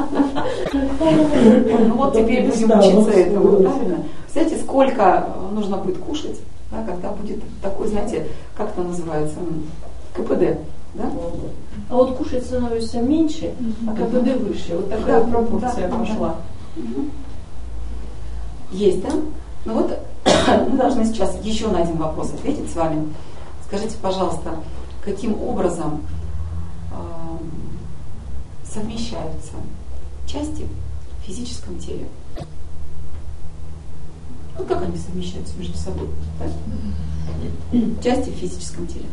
Ну вот теперь будем учиться этому, правильно? Знаете, сколько нужно будет кушать, да, когда будет такой, знаете, как это называется, КПД, да? А вот кушать становится меньше, а КПД выше. Вот такая Да, пропорция да, пошла. Угу. Есть, да? Ну вот мы должны сейчас еще на один вопрос ответить с вами. Скажите, пожалуйста, каким образом э, совмещаются части в физическом теле? Ну как они совмещаются между собой? Да? Части в физическом теле.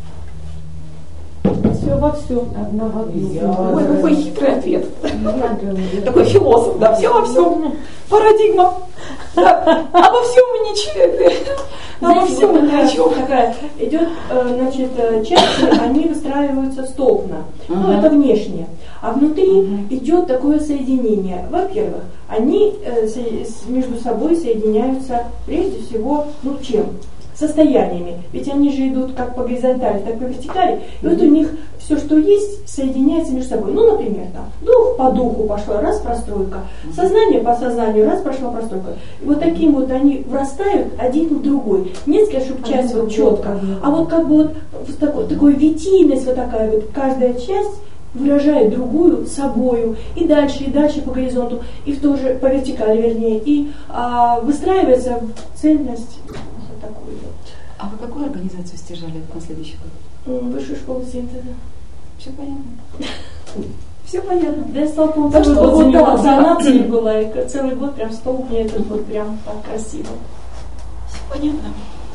Все во всем. Одна в одну. Ой, какой хитрый ответ. Такой философ, да, все во всем. Парадигма. Да. Обо всем мы ничего. Обо всем мы ни о чем. Такая идет, значит, части, они выстраиваются столбно. Ну, это внешнее. А внутри идет такое соединение. Во-первых, они между собой соединяются прежде всего, ну, чем? Состояниями. Ведь они же идут как по горизонтали, так и по вертикали. И вот у них все, что есть, соединяется между собой. Ну, например, там, дух по духу пошла, раз простройка. Сознание по сознанию, раз пошла простройка. И вот таким вот они врастают один в другой. Не сказать, чтобы часть вот четко, а вот как бы вот такой, такой витийность вот такая вот. Каждая часть выражает другую собою, и дальше, и дальше по горизонту, и в то же, по вертикали, вернее, и а, выстраивается в цельность. Такой вот. А вы какую организацию стяжали на следующий год? Высшую школу синтеза. Все понятно. Все понятно. Да, я стала, по-моему, Так целый что год вот заниматься да. анацией была, и целый год прям стол мне этот вот прям так красиво. Все понятно.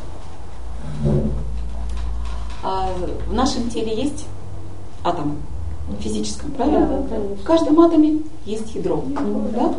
А в нашем теле есть атомы? В физическом, правильно? Да, конечно. В каждом атоме есть ядро. Да?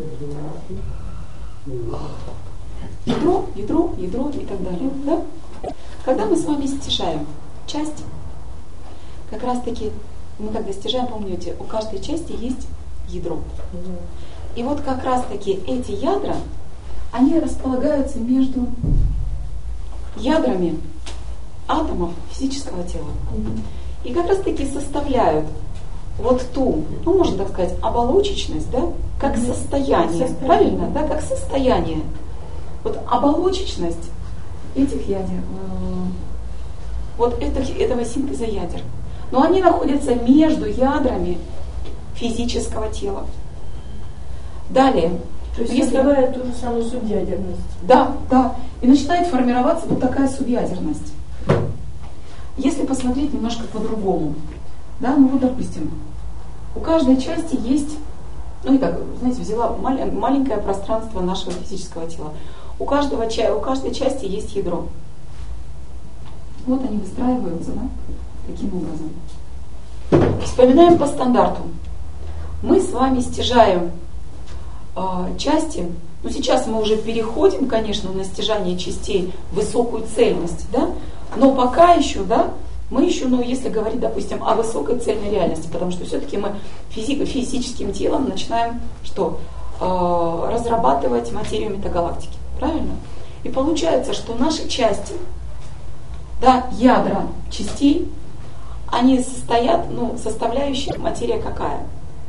Ядро, ядро, ядро и так далее. Да? Когда мы с вами стяжаем часть, как раз таки мы когда стяжаем, помните, у каждой части есть ядро. И вот как раз таки эти ядра, они располагаются между ядрами атомов физического тела. И как раз таки составляют вот ту, ну можно так сказать, оболочечность, да, как состояние, состояние. Правильно, да, как состояние. Вот оболочечность этих ядер, вот это, этого синтеза ядер. Но они находятся между ядрами физического тела. Далее. То есть если создавая ту же самую субъядерность. Да, да. И начинает формироваться вот такая субъядерность. Если посмотреть немножко по-другому, да, ну вот допустим, у каждой части есть, ну и так, знаете, взяла мал- маленькое пространство нашего физического тела. У, каждого, у каждой части есть ядро. Вот они выстраиваются, да, таким образом. Вспоминаем по стандарту. Мы с вами стяжаем э, части, ну сейчас мы уже переходим, конечно, на стяжание частей, высокую цельность, да, но пока еще, да, мы еще, ну если говорить, допустим, о высокой цельной реальности, потому что все-таки мы физико- физическим телом начинаем что? Э, разрабатывать материю метагалактики, правильно? И получается, что наши части, да, ядра частей, они состоят, ну, составляющая материя какая?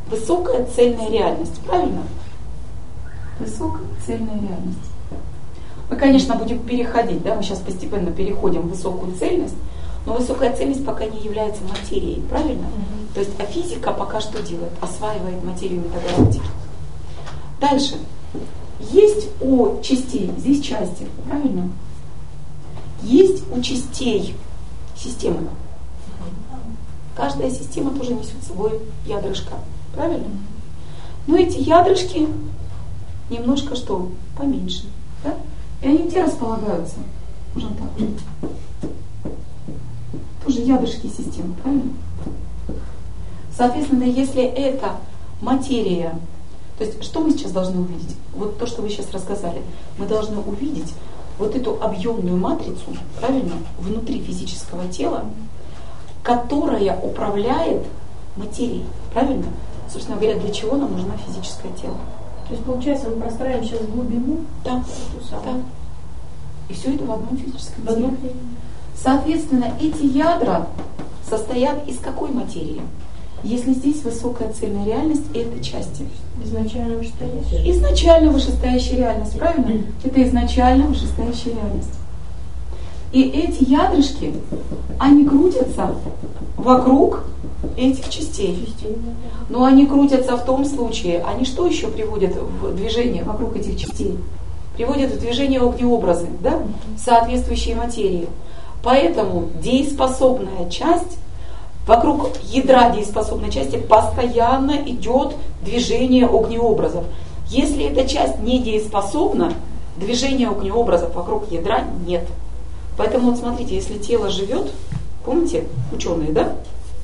Высокая цельная реальность, правильно? Высокая цельная реальность. Мы, конечно, будем переходить, да, мы сейчас постепенно переходим в высокую цельность, но высокая цельность пока не является материей, правильно? Mm-hmm. То есть, а физика пока что делает? Осваивает материю метагалактики. Дальше. Есть у частей, здесь части, правильно? Есть у частей системы. Каждая система тоже несет с собой ядрышко, правильно? Но эти ядрышки немножко что? Поменьше. Да? И они где располагаются? Можно так же. Тоже ядрышки системы, правильно? Соответственно, если это материя, то есть что мы сейчас должны увидеть? Вот то, что вы сейчас рассказали. Мы должны увидеть вот эту объемную матрицу, правильно, внутри физического тела, которая управляет материей, правильно? Собственно говоря, для чего нам нужно физическое тело? То есть, получается, мы простраиваем сейчас глубину? Да, да. И все это в одном физическом в одном теле. Соответственно, эти ядра состоят из какой материи? Если здесь высокая цельная реальность, это части. Изначально вышестоящая. Изначально вышестоящая реальность, правильно? Это изначально вышестоящая реальность. И эти ядрышки, они крутятся вокруг этих частей. Но они крутятся в том случае, они что еще приводят в движение вокруг этих частей? Приводят в движение огнеобразы, да? Соответствующие материи. Поэтому дееспособная часть, вокруг ядра дееспособной части постоянно идет движение огнеобразов. Если эта часть не дееспособна, движения огнеобразов вокруг ядра нет. Поэтому вот смотрите, если тело живет, помните, ученые, да?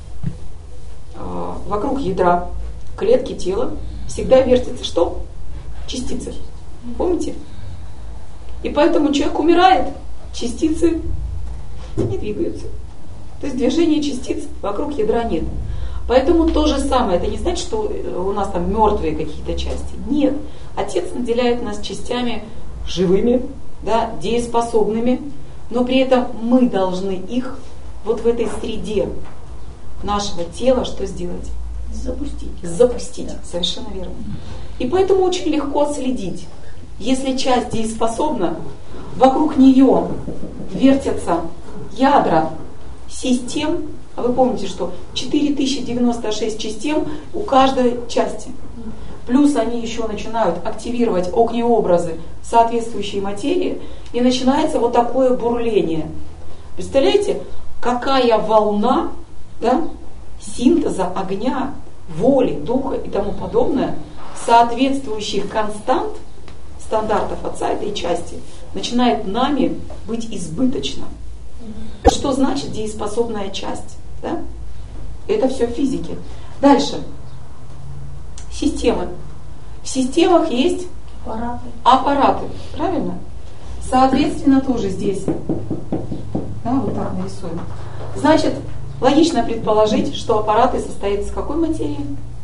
Вокруг ядра клетки тела всегда вертится что? Частицы. Помните? И поэтому человек умирает, частицы не двигаются. То есть движения частиц вокруг ядра нет. Поэтому то же самое. Это не значит, что у нас там мертвые какие-то части. Нет. Отец наделяет нас частями живыми, да, дееспособными, но при этом мы должны их вот в этой среде нашего тела что сделать? Запустить. Запустить, да. Совершенно верно. И поэтому очень легко следить. Если часть дееспособна, вокруг нее вертятся ядра систем, а вы помните, что четыре тысячи девяносто шесть систем у каждой части. Плюс они еще начинают активировать огнеобразы соответствующей материи, и начинается вот такое бурление. Представляете, какая волна, да, синтеза огня, воли, духа и тому подобное, соответствующих констант, стандартов Отца этой части, начинает нами быть избыточно. Что значит дееспособная часть? Да? Это все в физике. Дальше. Системы. В системах есть аппараты. аппараты. Правильно? Соответственно, тоже здесь. Да, вот так нарисуем. Значит, логично предположить, что аппараты состоят из какой материи?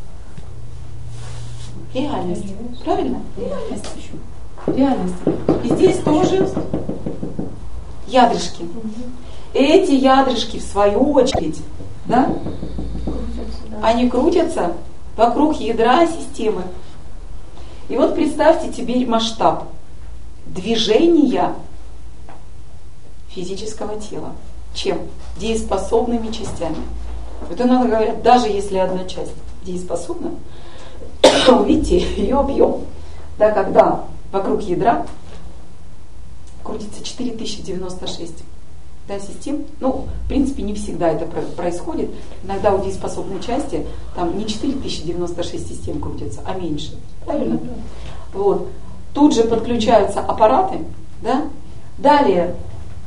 Реальности. Правильно? Реальность еще. Реальность. И здесь тоже ядрышки. Эти ядрышки, в свою очередь, да, они крутятся вокруг ядра системы. И вот представьте теперь масштаб движения физического тела. Чем? Дееспособными частями. Вот иногда говорят, даже если одна часть дееспособна, увидите ее объем. Да, когда вокруг ядра крутится четыре тысячи девяносто шесть, да, систем. Ну, в принципе, не всегда это происходит. Иногда у дееспособной части там не четыре тысячи девяносто шесть систем крутятся, а меньше. Правильно? Вот. Тут же подключаются аппараты, да? Далее.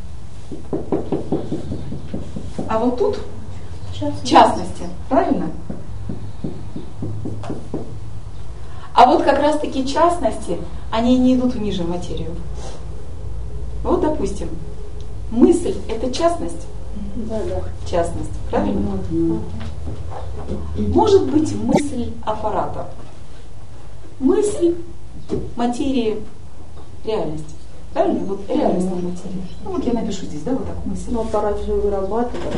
А вот тут в частности, правильно? А вот как раз таки частности, они не идут в ниже материю. Вот, допустим, мысль – это частность? Да, да. Частность, правильно? Может быть мысль аппарата. Мысль материи реальности. Правильно? Вот реальностная материя. Ну вот я напишу здесь, да, вот так мысль. Но аппарат же вырабатывает.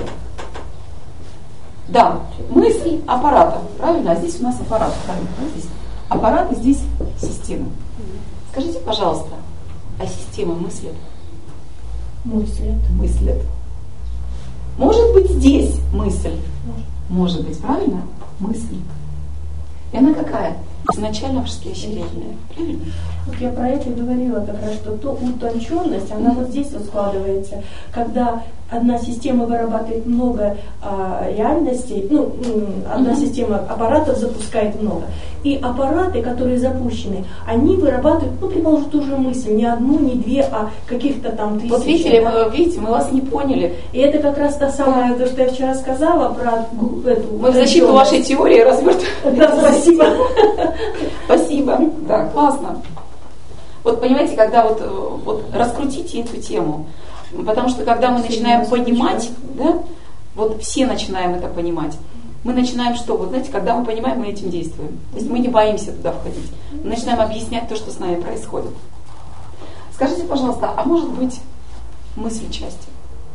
Да, мысль аппарата, правильно? А здесь у нас аппарат, правильно? Здесь аппарат и здесь система. Скажите, пожалуйста, а система мыслит? Мыслят. Мыслит. Может быть, здесь мысль? Может быть, правильно? Мысль. И она какая? Изначально восприятельная. Правильно? Вот я про это и говорила, как раз, что то утонченность, она вот здесь вот складывается, когда одна система вырабатывает много а, реальностей, ну, одна mm-hmm. система аппаратов запускает много, и аппараты, которые запущены, они вырабатывают, ну, предположим, ту же мысль, не одну, не две, а каких-то там тысяч. Вот видите, мы, видите, мы вас не поняли. И это как раз та самая, то, что я вчера сказала про эту... Мы в защиту вашей теории развертываем. Да, спасибо. Спасибо. Да, классно. Вот понимаете, когда вот, вот раскрутите эту тему, потому что когда мы начинаем понимать, да, вот все начинаем это понимать, мы начинаем что? Вот знаете, когда мы понимаем, мы этим действуем. То есть мы не боимся туда входить. Мы начинаем объяснять то, что с нами происходит. Скажите, пожалуйста, а может быть мысль части?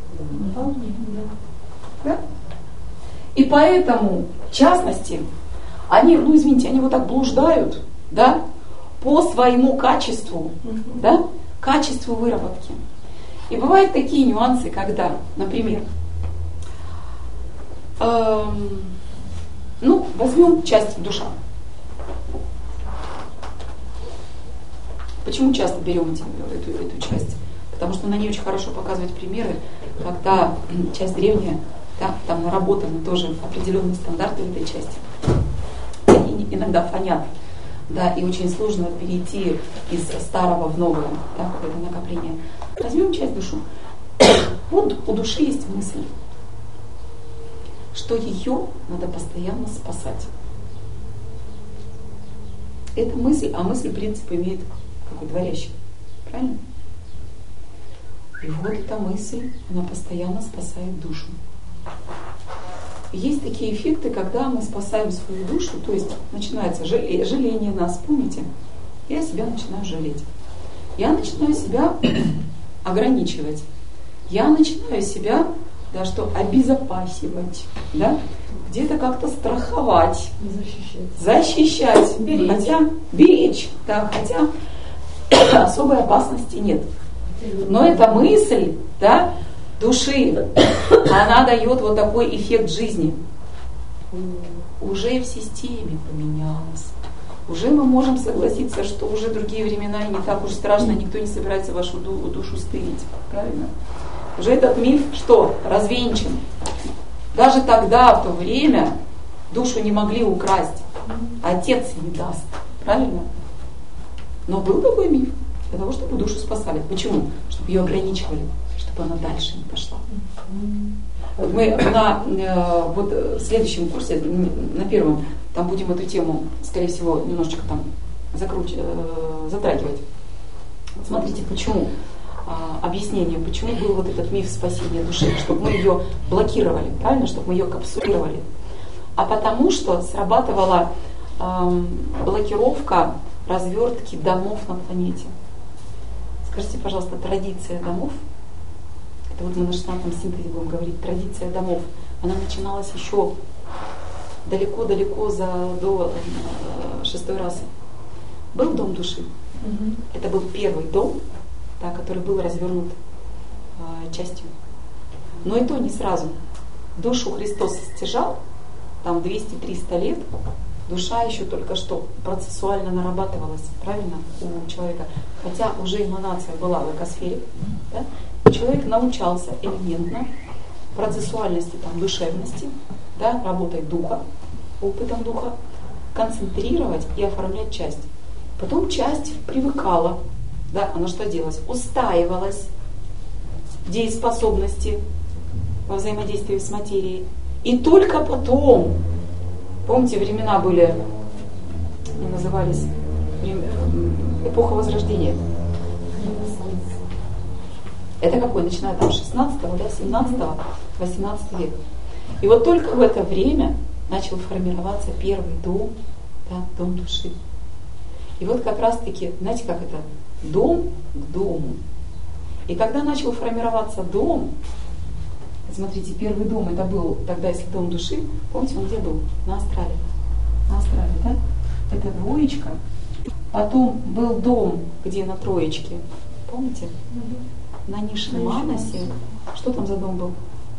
Да? И поэтому, в частности, они, ну извините, они вот так блуждают, да, по своему качеству, uh-huh. да, качеству выработки. И бывают такие нюансы, когда, например, эм, ну, возьмем часть душа. Почему часто берем эту, эту, эту часть? Потому что на ней очень хорошо показывают примеры, когда часть древняя, да, там наработаны тоже определенные стандарты в этой части. Они иногда фонят. Да, и очень сложно перейти из старого в новое, да, это накопление. Возьмем часть душу. Вот у души есть мысль, что ее надо постоянно спасать. Это мысль, а мысль, в принципе, имеет какой-то творящий. Правильно? И вот эта мысль, она постоянно спасает душу. Есть такие эффекты, когда мы спасаем свою душу, то есть начинается жаление нас, помните? Я себя начинаю жалеть. Я начинаю себя ограничивать. Я начинаю себя, да, что обезопасивать, да? Где-то как-то страховать, защищать, защищать. Беречь. Хотя беречь, да, хотя особой опасности нет. Но эта мысль, да, души, она дает вот такой эффект жизни. Уже в системе поменялось. Уже мы можем согласиться, что уже другие времена и не так уж страшно, никто не собирается вашу душу стырить. Правильно? Уже этот миф что? Развенчан. Даже тогда, в то время, душу не могли украсть. Отец не даст. Правильно? Но был такой миф. Для того, чтобы душу спасали. Почему? Чтобы ее ограничивали. Чтобы она дальше не пошла. Вот мы на э, вот, в следующем курсе, на первом, там будем эту тему, скорее всего, немножечко там закруч, э, затрагивать. Вот смотрите, почему, э, объяснение, почему был вот этот миф спасения души, чтобы мы ее блокировали, правильно, чтобы мы ее капсулировали. А потому что срабатывала э, блокировка развертки домов на планете. Скажите, пожалуйста, традиция домов, это вот мы на шестнадцатом синтезе будем говорить, традиция домов, она начиналась еще далеко-далеко за, до э, шестой расы. Был дом души. Mm-hmm. Это был первый дом, да, который был развернут э, частью. Но и то не сразу. Душу Христос стяжал, там двести-триста лет, душа еще только что процессуально нарабатывалась, правильно, у человека. Хотя уже эманация была в экосфере. Да? Человек научался элементно процессуальности, там, душевности, да, работой духа, опытом духа, концентрировать и оформлять часть. Потом часть привыкала, да, она что делалась? Устаивалась в дееспособности во взаимодействии с материей. И только потом, помните, времена были, они назывались эпоха Возрождения. Это какой? Начиная там с шестнадцатого, да, семнадцатого, восемнадцатого века. И вот только в это время начал формироваться первый дом, да, дом души. И вот как раз таки, знаете, как это? Дом к дому. И когда начал формироваться дом, смотрите, первый дом это был тогда, если дом души, помните, он где был? На астрале. На астрале, да? Это двоечка. Потом был дом, где на троечке помните? На Ниши Манасе. Что там за дом был?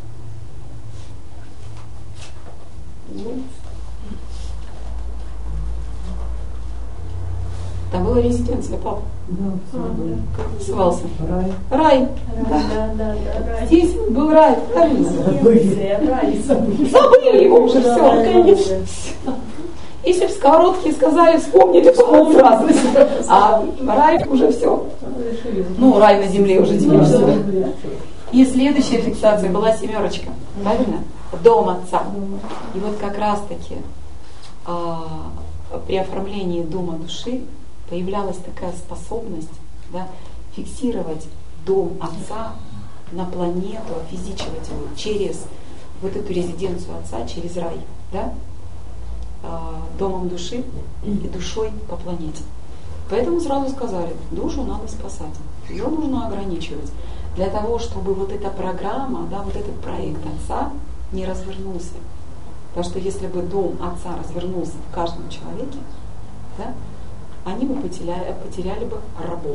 Там была резиденция, пап. Да, Как назывался? Рай. Рай. Да, да, да, да, рай. Здесь был рай, правильно? Резиденция, рай, забыли. Забыли его уже все, Да, конечно. Если в сковородке сказали, вспомнили, вспомнили сразу. А рай уже все. Ну, рай на земле уже теперь все. И следующая фиксация была семерочка, правильно? Дом отца. И вот как раз таки а, при оформлении дома души появлялась такая способность, да, фиксировать дом отца на планету, физичивать его через вот эту резиденцию отца, через рай, да, а, домом души и душой по планете. Поэтому сразу сказали, душу надо спасать, ее нужно ограничивать, для того, чтобы вот эта программа, да, вот этот проект отца не развернулся. Потому что если бы дом отца развернулся в каждом человеке, да, они бы потеряли, потеряли бы рабов.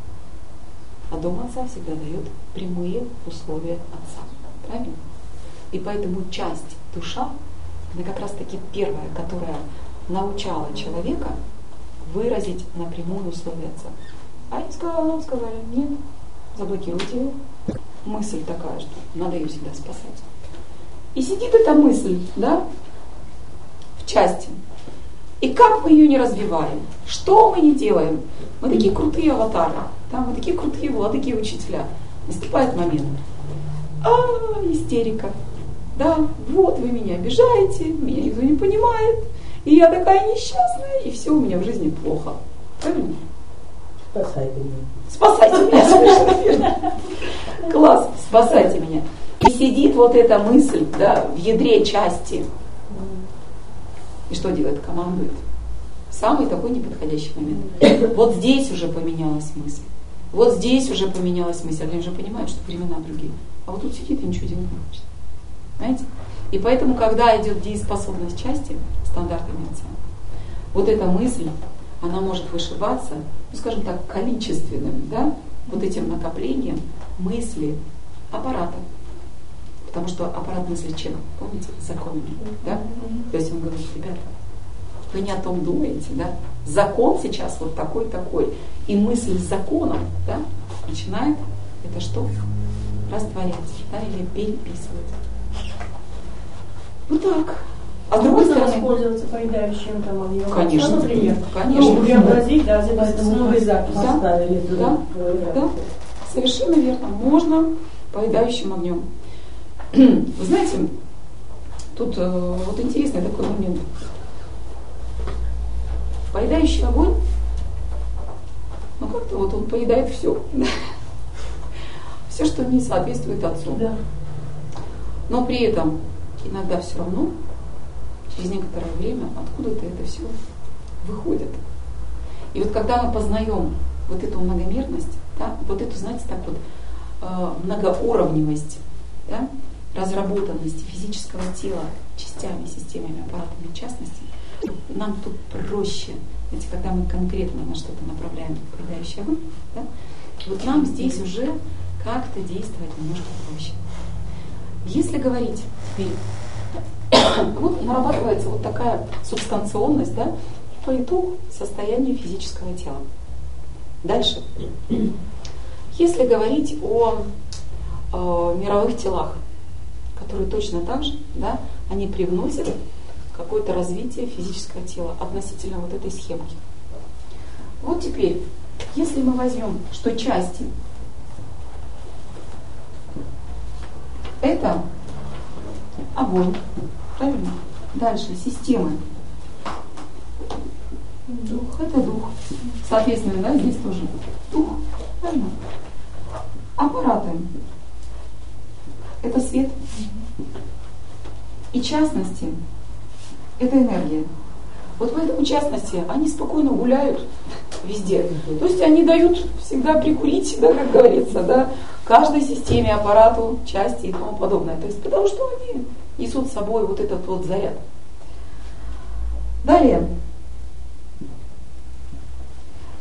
А дом отца всегда дает прямые условия отца. Правильно? И поэтому часть душа, она как раз таки первая, которая научала человека выразить напрямую условия отца. А им сказали, нам сказали, нет, заблокируйте его. Мысль такая, что надо ее всегда спасать. И сидит эта мысль, да, в части. И как мы ее не развиваем? Что мы не делаем? Мы такие крутые аватары, да, мы такие крутые владыки и учителя. Наступает момент. А, истерика. Да, вот вы меня обижаете, меня никто не понимает, и я такая несчастная, и все у меня в жизни плохо. Правильно? Спасайте меня. Спасайте меня, совершенно верно. Класс, спасайте меня. И сидит вот эта мысль, да, в ядре части. И что делает? Командует. Самый такой неподходящий момент. Вот здесь уже поменялась мысль. Вот здесь уже поменялась мысль. Они уже понимают, что времена другие. А вот тут сидит и ничего делать не хочет. Понимаете? И поэтому, когда идет дееспособность части, стандартами отца, вот эта мысль, она может вышибаться, ну, скажем так, количественным, да, вот этим накоплением мысли аппарата. Потому что аппарат мысли чем? Помните? Законами. Да? То есть он говорит, ребята, вы не о том думаете, да? Закон сейчас вот такой-такой. И мысль с законом, да, начинает это что? Растворять, да, или переписывать. Вот так. А с другой стороны, воспользоваться поедающим там огнем. Конечно, например. конечно. Ну, преобразить, да, записать Поэтому новые записи. Да, Поставили туда. да, да, совершенно верно. Можно поедающим огнем. Вы знаете, тут э, вот интересный такой момент. Поедающий огонь, ну как-то вот он поедает все. Все, что не соответствует отцу. Да. Но при этом иногда все равно, через некоторое время, откуда-то это все выходит. И вот когда мы познаем вот эту многомерность, да, вот эту, знаете, так вот, э, многоуровневость, да, разработанности физического тела частями, системами, аппаратами в частности, нам тут проще. Знаете, когда мы конкретно на что-то направляем поедающий огонь, да, вот нам здесь уже как-то действовать немножко проще. Если говорить теперь, вот нарабатывается вот такая субстанционность, да, по итогу состояния физического тела. Дальше. Если говорить о, о мировых телах, которые точно так же, да, они привносят какое-то развитие физического тела относительно вот этой схемки. Вот теперь, если мы возьмем, что части это огонь, правильно? Дальше системы. Дух, это дух. Соответственно, да, здесь тоже дух, правильно? Аппараты. Это свет. И частности, это энергия. Вот поэтому частности, они спокойно гуляют везде. То есть они дают всегда прикурить, да, как говорится, да, каждой системе, аппарату, части и тому подобное. То есть потому что они несут с собой вот этот вот заряд. Далее.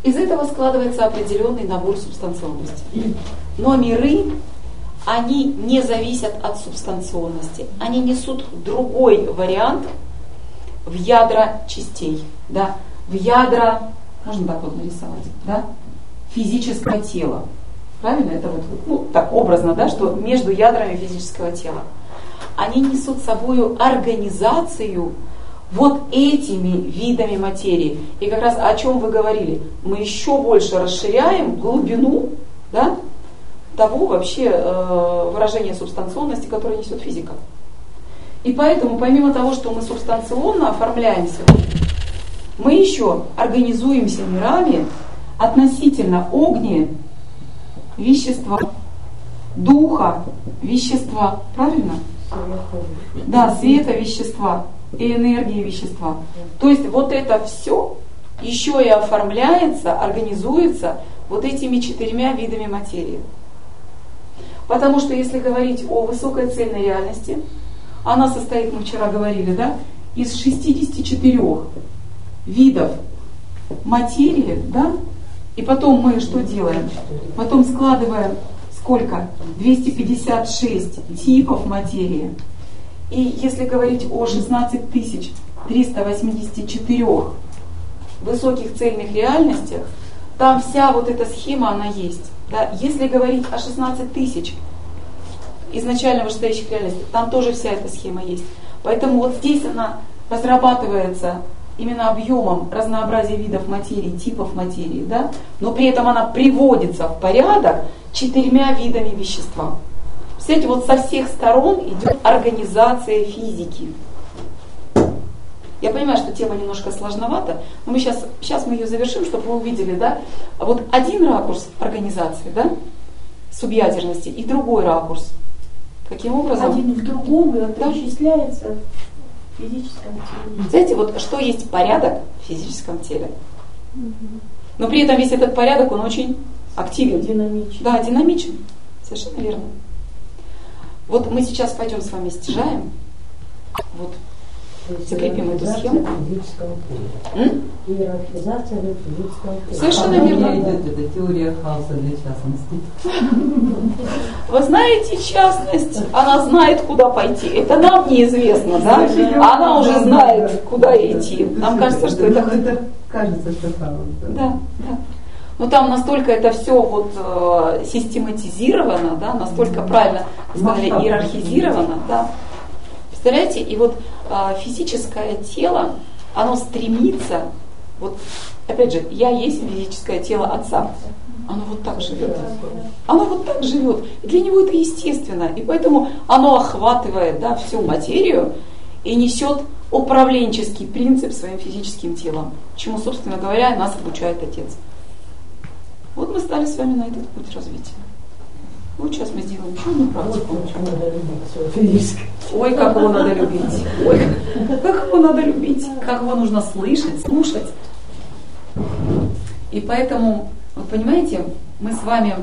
Из этого складывается определенный набор субстанционности. Но миры, они не зависят от субстанционности. Они несут другой вариант в ядра частей, да, в ядра, можно так вот нарисовать, да, физического тела. Правильно? Это вот, ну, так образно, да, что между ядрами физического тела. Они несут с собой организацию вот этими видами материи. И как раз о чем вы говорили, мы еще больше расширяем глубину, да, того вообще э, выражения субстанционности, которое несет физика. И поэтому, помимо того, что мы субстанционно оформляемся, мы еще организуемся мирами относительно огня, вещества, духа, вещества, правильно? Да, света, вещества и энергии вещества. То есть вот это все еще и оформляется, организуется вот этими четырьмя видами материи. Потому что если говорить о высокой цельной реальности, она состоит, мы вчера говорили, да, из шестидесяти четырёх видов материи, да, и потом мы что делаем? Потом складываем сколько? двести пятьдесят шесть типов материи. И если говорить о шестнадцати тысячах трёхстах восьмидесяти четырёх высоких цельных реальностях, там вся вот эта схема, она есть. Да? Если говорить о шестнадцати тысячах изначально вышестоящих реальностей, там тоже вся эта схема есть. Поэтому вот здесь она разрабатывается именно объемом разнообразия видов материи, типов материи, да? Но при этом она приводится в порядок четырьмя видами вещества. Представляете, вот со всех сторон идет организация физики. Я понимаю, что тема немножко сложновата, но мы сейчас, сейчас мы ее завершим, чтобы вы увидели, да? Вот один ракурс организации, да, субъядерности, и другой ракурс. Каким образом? Один в другом, и это да? исчисляется в физическом теле. Знаете, вот что есть порядок в физическом теле? Но при этом весь этот порядок, он очень активен. Динамичен. Да, динамичен. Совершенно верно. Вот мы сейчас пойдем с вами стяжаем. Вот. Закрепим эту схему. Иерархизация в физическом теле. Совершенно а верно. Идет эта теория хаоса для частности. Вы знаете, частность, она знает, куда пойти. Это нам неизвестно, да? А она уже знает, куда идти. Нам кажется, что это... это кажется, что хаос. Да, да. Но там настолько это все вот э, систематизировано, да, настолько правильно сказали, иерархизировано, да. Представляете, и вот э, физическое тело, оно стремится, вот опять же, я есть физическое тело Отца, оно вот так живет, оно вот так живет, и для него это естественно, и поэтому оно охватывает, да, всю материю и несет управленческий принцип своим физическим телом, чему, собственно говоря, нас обучает Отец. Вот мы стали с вами на этот путь развития. Вот сейчас мы сделаем еще одну практику. Ой, как его надо любить. Ой, как его надо любить. Как его нужно слышать, слушать. И поэтому, вот понимаете, мы с вами,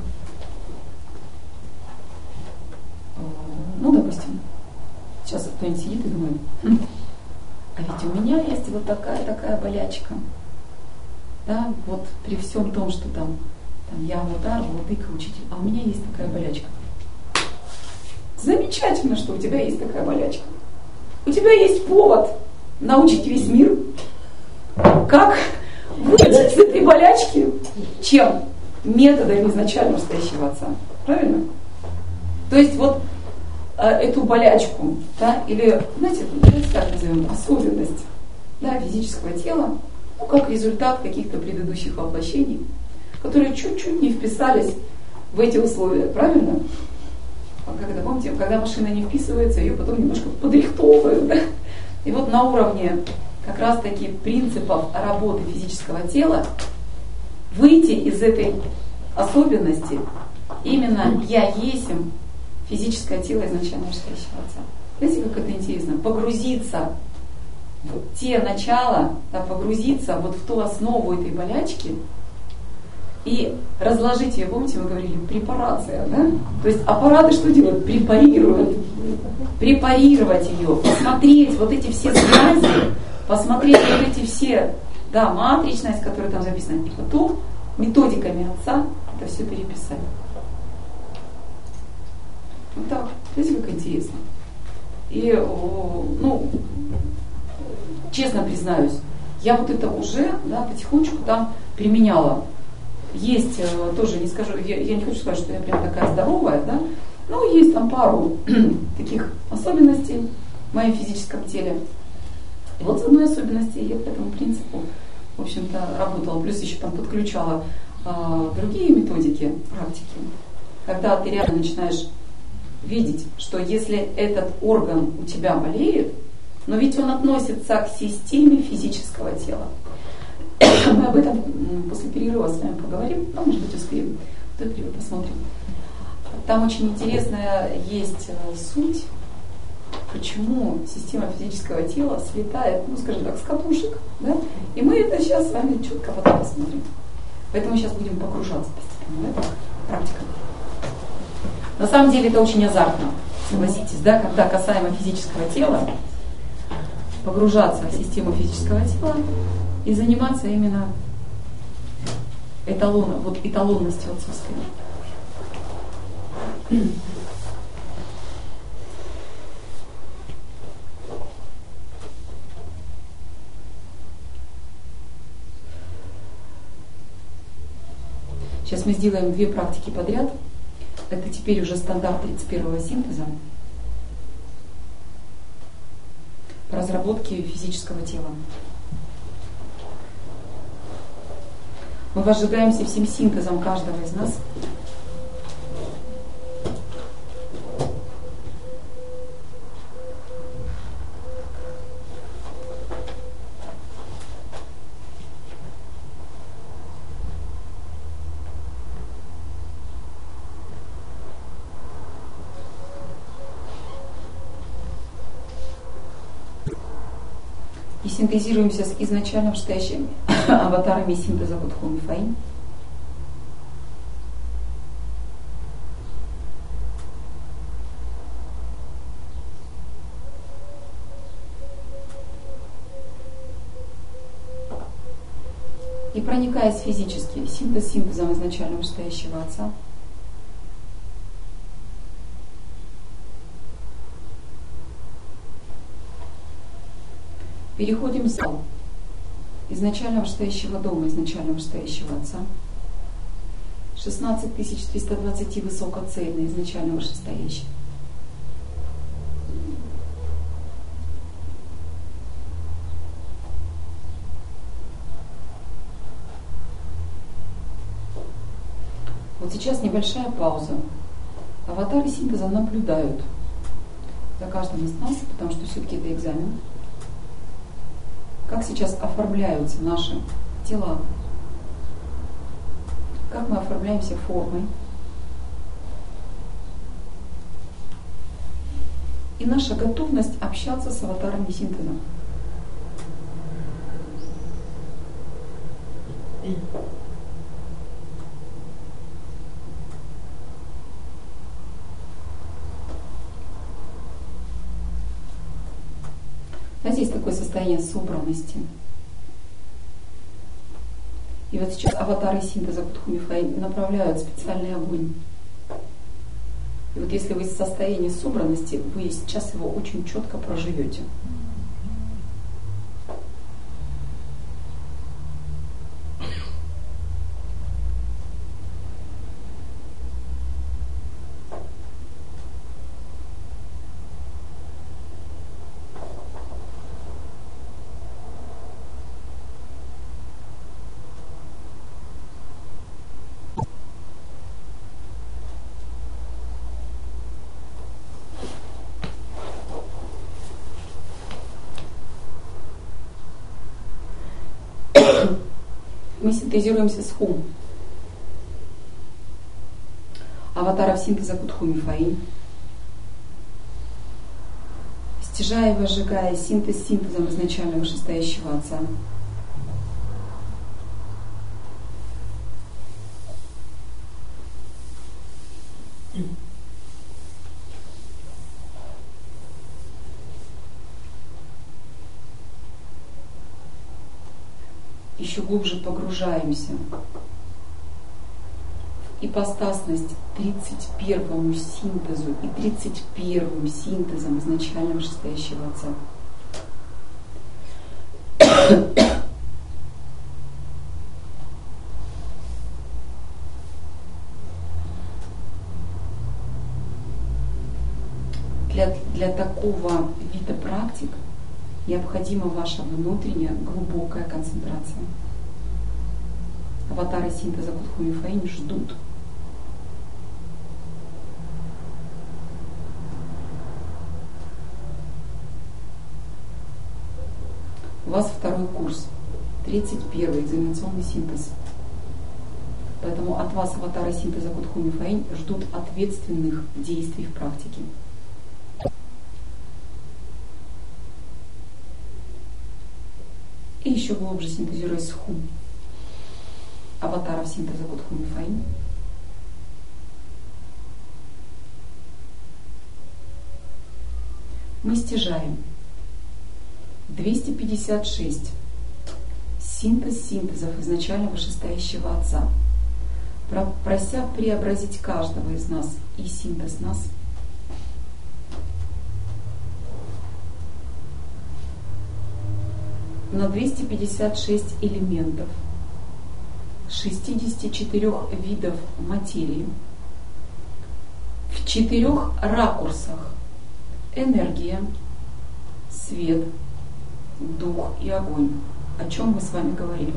ну, допустим, сейчас кто-нибудь сидит и думает, а ведь у меня есть вот такая-такая болячка. Да, вот при всем том, что там, там я мудар, владыка, учитель, а у меня есть такая болячка. Замечательно, что у тебя есть такая болячка. У тебя есть повод научить весь мир, как выйти из этой болячки, чем? Методами изначально стоящего Отца. Правильно? То есть вот э, эту болячку, да, или, знаете, давайте так назовем, особенность, да, физического тела, ну, как результат каких-то предыдущих воплощений, которые чуть-чуть не вписались в эти условия, правильно? Когда, помните, когда машина не вписывается, ее потом немножко подрихтовывают, да? И вот на уровне как раз-таки принципов работы физического тела выйти из этой особенности именно «я есмь» физическое тело изначально стоящего Отца. Знаете, как это интересно? Погрузиться в те начала, да, погрузиться вот в ту основу этой болячки и разложить ее. Помните, мы говорили, препарация, да? То есть аппараты что делают? Препарируют. Препарировать ее, посмотреть вот эти все связи, посмотреть вот эти все Да, матричность, которая там записана, и потом методиками отца это все переписали. Вот так. Видите, как интересно. И, ну, честно признаюсь, я вот это уже, да, потихонечку там применяла. Есть тоже, не скажу, я, я не хочу сказать, что я прям такая здоровая, да, но есть там пару таких особенностей в моем физическом теле. И вот с одной особенности я по этому принципу, в общем-то, работала. Плюс еще там подключала э, другие методики, практики. Когда ты реально начинаешь видеть, что если этот орган у тебя болеет, но ведь он относится к системе физического тела. Мы об этом после перерыва с вами поговорим, ну, может быть, успеем. До перерыва посмотрим. Там очень интересная есть суть, почему система физического тела слетает, ну, скажем так, с катушек, да? И мы это сейчас с вами четко потом посмотрим. Поэтому сейчас будем погружаться постепенно в эту практику. На самом деле это очень азартно, согласитесь, да, когда касаемо физического тела, погружаться в систему физического тела и заниматься именно эталоном, вот эталонностью отсутствия. Сейчас мы сделаем две практики подряд. Это теперь уже стандарт тридцать первого синтеза по разработке физического тела. Мы возжигаемся всем синтезом каждого из нас. И синтезируемся с изначально вышестоящими аватарами синтеза Будху Мифаим. И проникаясь физически, синтез синтезом изначально вышестоящего Отца, переходим в зал изначально вышестоящего дома, изначально вышестоящего Отца, шестнадцать тысяч триста двадцать высокоцельный, изначально вышестоящий. Вот сейчас небольшая пауза. Аватары синтеза наблюдают за каждым из нас, потому что все-таки это экзамен. Как сейчас оформляются наши тела, как мы оформляемся формой. И наша готовность общаться с аватарами синтеза. Знаете, есть такое состояние собранности. И вот сейчас аватары синтеза Будху Мифаим направляют специальный огонь. И вот если вы в состоянии собранности, вы сейчас его очень четко проживете. Мы синтезируемся с Хум, аватаров синтеза Будху Мифаим, стяжая и возжигая синтез синтезом изначально вышестоящего Отца. еще глубже погружаемся в ипостасность тридцать первому синтезу и тридцать первым синтезом изначального вышестоящего Отца. Для, для такого вида практик необходима ваша внутренняя глубокая концентрация. Аватары синтеза Кутхуми Фаинь ждут. У вас второй курс, тридцать первый экзаменационный синтез. Поэтому от вас аватары синтеза Кутхуми Фаинь ждут ответственных действий в практике. И еще глубже синтезируя сху аватаров синтеза Кутхуми Фаинь, мы стяжаем двести пятьдесят шесть синтез синтезов изначально вышестоящего Отца, прося преобразить каждого из нас и синтез нас на двести пятьдесят шесть элементов шестидесяти четырёх видов материи в четырех ракурсах: энергия, свет, дух и огонь, о чем мы с вами говорили.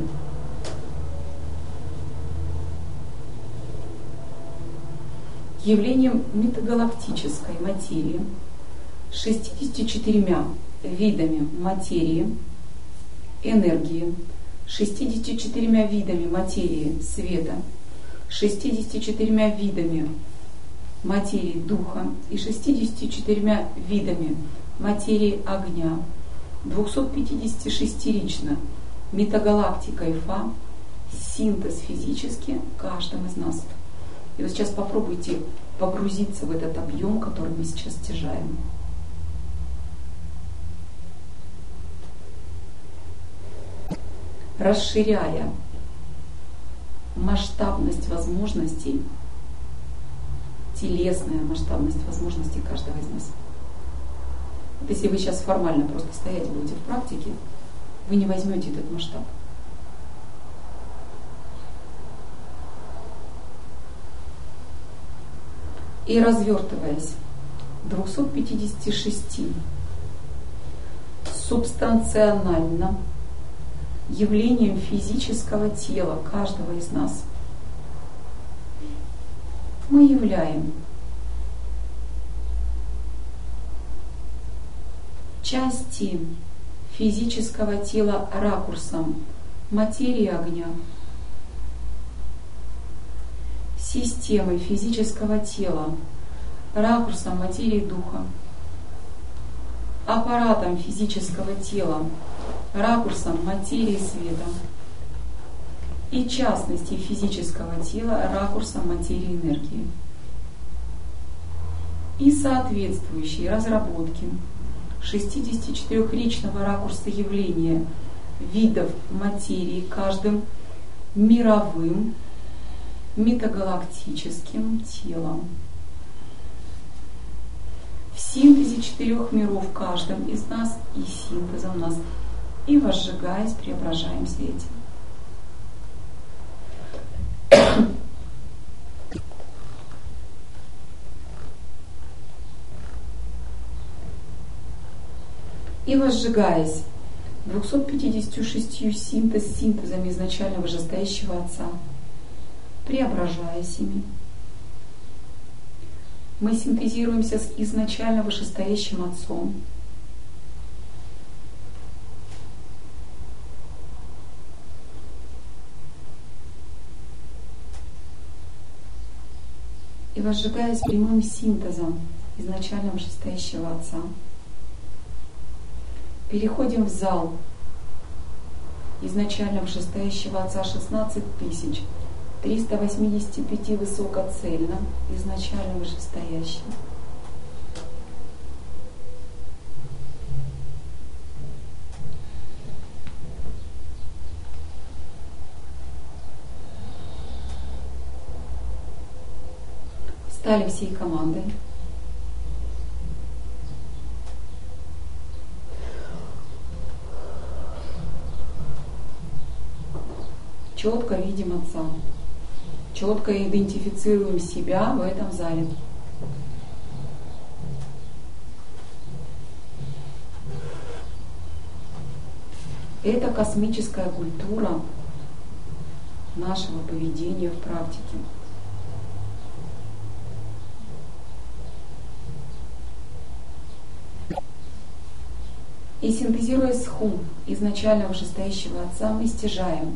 Явлением метагалактической материи шестьюдесятью четырьмя видами материи, энергии, шестьюдесятью четырьмя видами материи света, шестьюдесятью четырьмя видами материи духа и шестьюдесятью четырьмя видами материи огня, двухсотпятидесятишестирично метагалактикой Фа, синтез физически каждым из нас. И вот сейчас попробуйте погрузиться в этот объем, который мы сейчас стяжаем. Расширяя масштабность возможностей, телесная масштабность возможностей каждого из нас. Вот если вы сейчас формально просто стоять будете в практике, вы не возьмете этот масштаб. И развертываясь двухсот пятидесяти шести субстанционально явлением физического тела каждого из нас, мы являем части физического тела ракурсом материи огня, системой физического тела ракурсом материи духа, аппаратом физического тела ракурсом материи света и частности физического тела ракурсом материи энергии. И соответствующие разработки шестидесятичетырёхричного ракурса явления видов материи каждым мировым метагалактическим телом. В синтезе четырех миров каждым из нас и синтезом нас. И возжигаясь, преображаемся этим. И возжигаясь двумястами пятьюдесятью шестью синтез синтезами изначально вышестоящего Отца, преображаясь ими, мы синтезируемся с изначально вышестоящим Отцом, и возжигаясь прямым синтезом изначально вышестоящего Отца, переходим в зал изначально вышестоящего Отца шестнадцать тысяч триста восемьдесят пять высокоцельно, изначально вышестоящий. Стали всей командой. Четко видим Отца. Четко идентифицируем себя в этом зале. Это космическая культура нашего поведения в практике. И синтезируя схум изначального вышестоящего Отца, мы стяжаем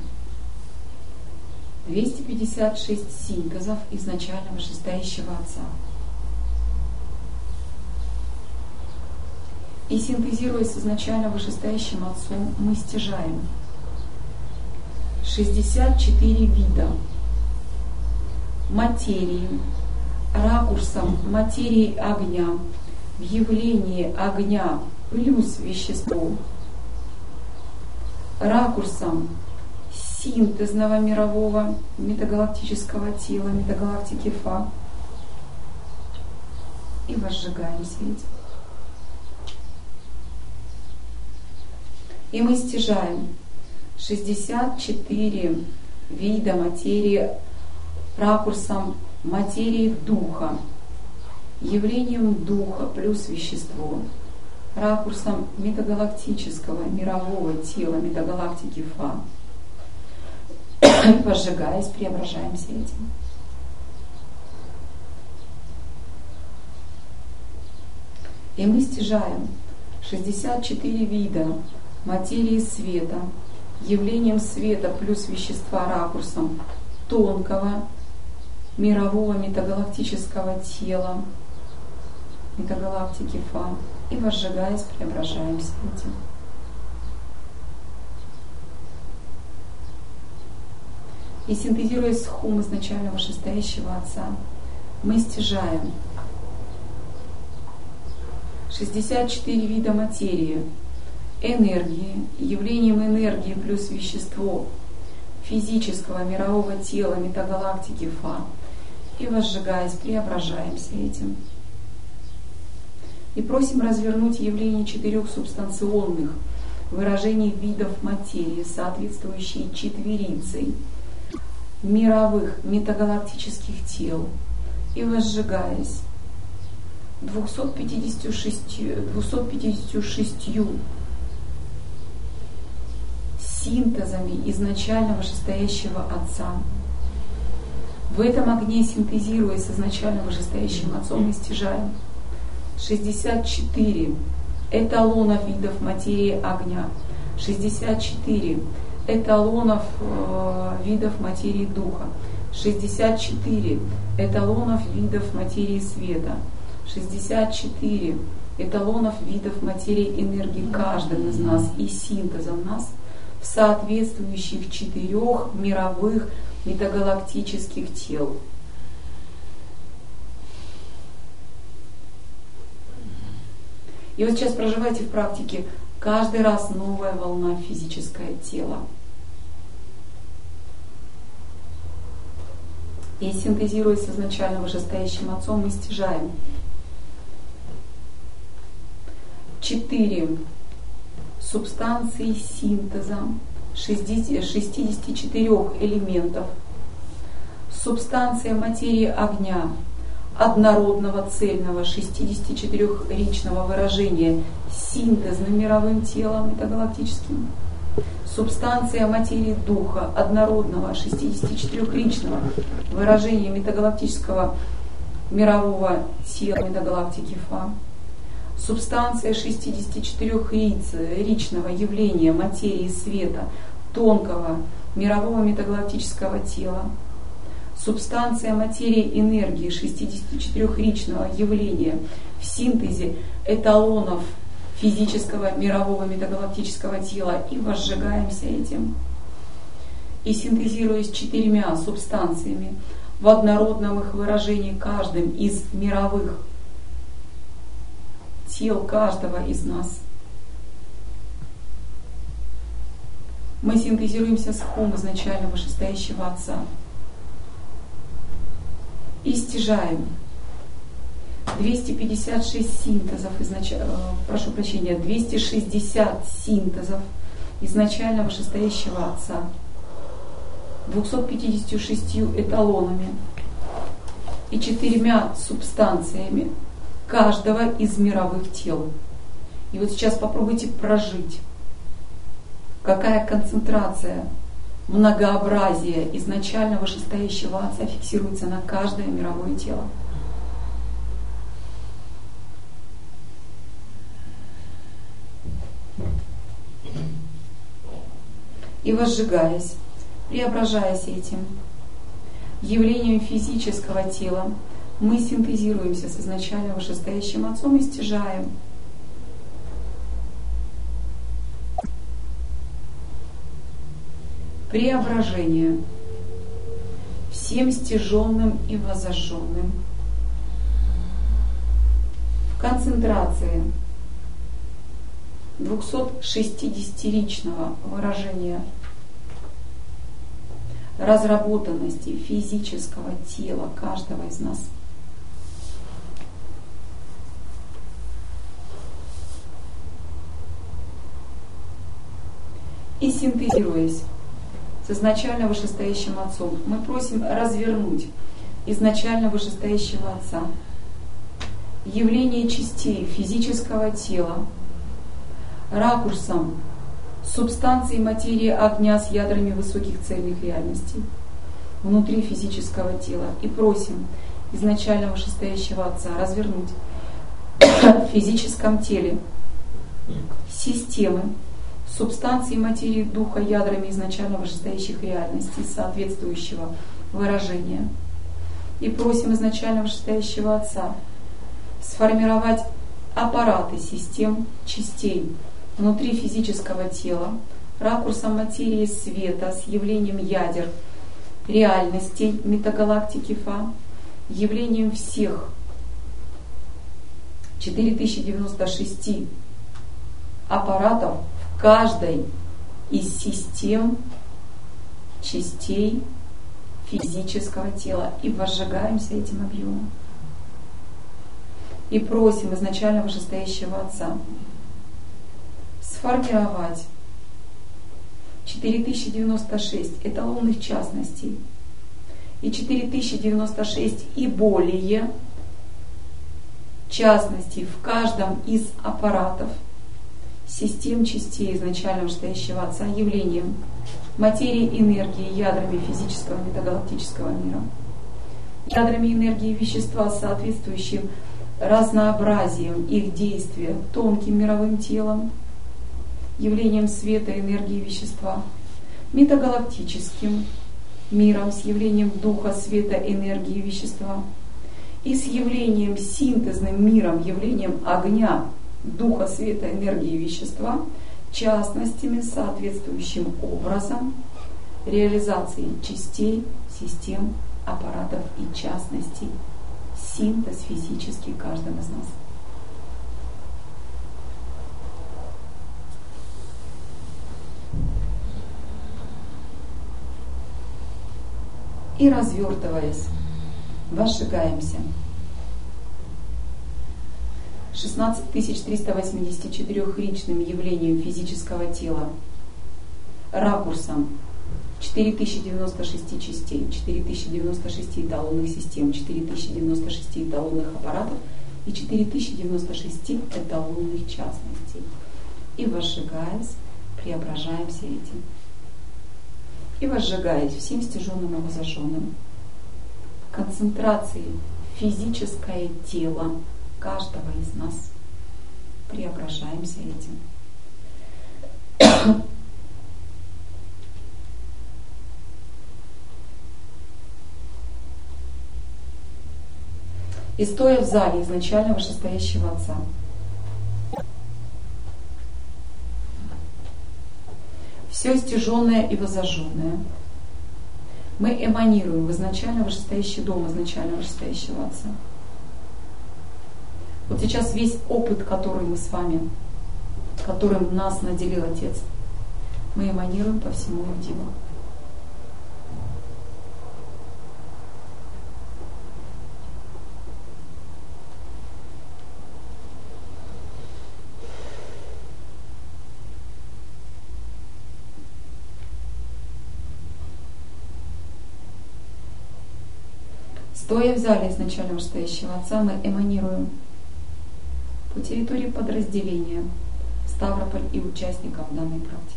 двести пятьдесят шесть синтезов изначального вышестоящего Отца. И синтезируя с изначально вышестоящим Отцом, мы стяжаем шестьдесят четыре вида материи, ракурсом материи огня, в явлении огня плюс вещество, ракурсом синтезного мирового метагалактического тела, метагалактики Фа, и возжигаем свет. И мы стяжаем шестьдесят четыре вида материи ракурсом материи духа, явлением духа плюс вещество, ракурсом метагалактического мирового тела метагалактики Фа. И возжигаясь, преображаемся этим. И мы стяжаем шестьдесят четыре вида материи света, явлением света плюс вещества ракурсом тонкого мирового метагалактического тела метагалактики Фа. И возжигаясь, преображаемся этим. И синтезируя схум изначального вышестоящего Отца, мы стяжаем шестьдесят четыре вида материи, энергии, явлением энергии плюс вещество физического мирового тела метагалактики Фа. И возжигаясь, преображаемся этим. И просим развернуть явление четырех субстанционных выражений видов материи, соответствующие четверицей мировых метагалактических тел, и возжигаясь двумястами пятьюдесятью шестью синтезами изначального вышестоящего Отца. В этом огне, синтезируя с изначально вышестоящим Отцом, мы стяжаем шестьдесят четыре эталонов видов материи огня, шестьдесят четыре эталонов э, видов материи духа, шестьдесят четыре эталонов видов материи света, шестьдесят четыре эталонов видов материи энергии каждым из нас и синтезом нас в соответствующих четырех мировых метагалактических тел. И вот сейчас проживайте в практике каждый раз новая волна физическое тело. И синтезируя с изначально вышестоящим Отцом, мы стяжаем четыре субстанции синтеза шестидесяти четырёх элементов. Субстанция материи огня однородного, цельного, шестидесятичетырёхричного выражения синтезным мировым телом метагалактическим. Субстанция материи духа однородного, шестидесятичетырёхричного выражения метагалактического мирового тела метагалактики Фа. Субстанция шестидесятичетырёхричного явления материи света тонкого мирового метагалактического тела. Субстанция материи энергии шестидесятичетырёхричного явления в синтезе эталонов физического мирового метагалактического тела, и возжигаемся этим. И синтезируясь четырьмя субстанциями в однородном их выражении каждым из мировых тел каждого из нас, мы синтезируемся с хом изначально вышестоящего Отца и стяжаем двести пятьдесят шесть синтезов, изнач... прошу прощения, двести шестьдесят синтезов изначально вышестоящего Отца, двумястами пятьюдесятью шестью эталонами и четырьмя субстанциями каждого из мировых тел. И вот сейчас попробуйте прожить, какая концентрация многообразия изначально вышестоящего Отца фиксируется на каждое мировое тело. И возжигаясь, преображаясь этим явлением физического тела, мы синтезируемся с изначально вышестоящим Отцом и стяжаем преображение всем стяженным и возожженным в концентрации двухсотшестидесятиричного выражения разработанности физического тела каждого из нас. И синтезируясь с изначально вышестоящим Отцом, мы просим развернуть изначально вышестоящего Отца явление частей физического тела ракурсом субстанции материи огня с ядрами высоких цельных реальностей внутри физического тела. И просим изначально вышестоящего Отца развернуть в физическом теле системы субстанции материи духа ядрами изначально вышестоящих реальностей соответствующего выражения. И просим изначально вышестоящего Отца сформировать аппараты систем частей внутри физического тела ракурсом материи света с явлением ядер реальностей метагалактики Фа, явлением всех четыре тысячи девяносто шесть аппаратов в каждой из систем частей физического тела и возжигаемся этим объемом. И просим изначально вышестоящего Отца сформировать четыре тысячи девяносто шесть эталонных частностей и четыре тысячи девяносто шесть и более частностей в каждом из аппаратов систем частей изначально вышестоящего Отца явлением материи энергии ядрами физического метагалактического мира, ядрами энергии вещества, соответствующим разнообразием их действия тонким мировым телом, явлением света, энергии вещества, метагалактическим миром с явлением духа, света, энергии вещества и с явлением синтезным миром, явлением огня, духа, света, энергии вещества, частностями, соответствующим образом реализации частей, систем, аппаратов и частностей, синтез физический каждым из нас. И развертываясь, возжигаемся шестнадцать тысяч триста восемьдесят четырёхричным явлением физического тела, ракурсом четыре тысячи девяносто шесть частей, четыре тысячи девяносто шесть эталонных систем, четыре тысячи девяносто шесть эталонных аппаратов и четыре тысячи девяносто шесть эталонных частностей. И возжигаясь, преображаемся этим. И возжигаясь всем стяженным и возожженным концентрацией физическое тело каждого из нас, преображаемся этим. И стоя в зале изначально вышестоящего Отца, все стяженное и возожженное мы эманируем в изначально вышестоящий дом изначально вышестоящего Отца. Вот сейчас весь опыт, который мы с вами, которым нас наделил Отец, мы эманируем по всему Авдиву. Стоя в зале изначально вышестоящего Отца, мы эманируем по территории подразделения Ставрополь и участников данной практики.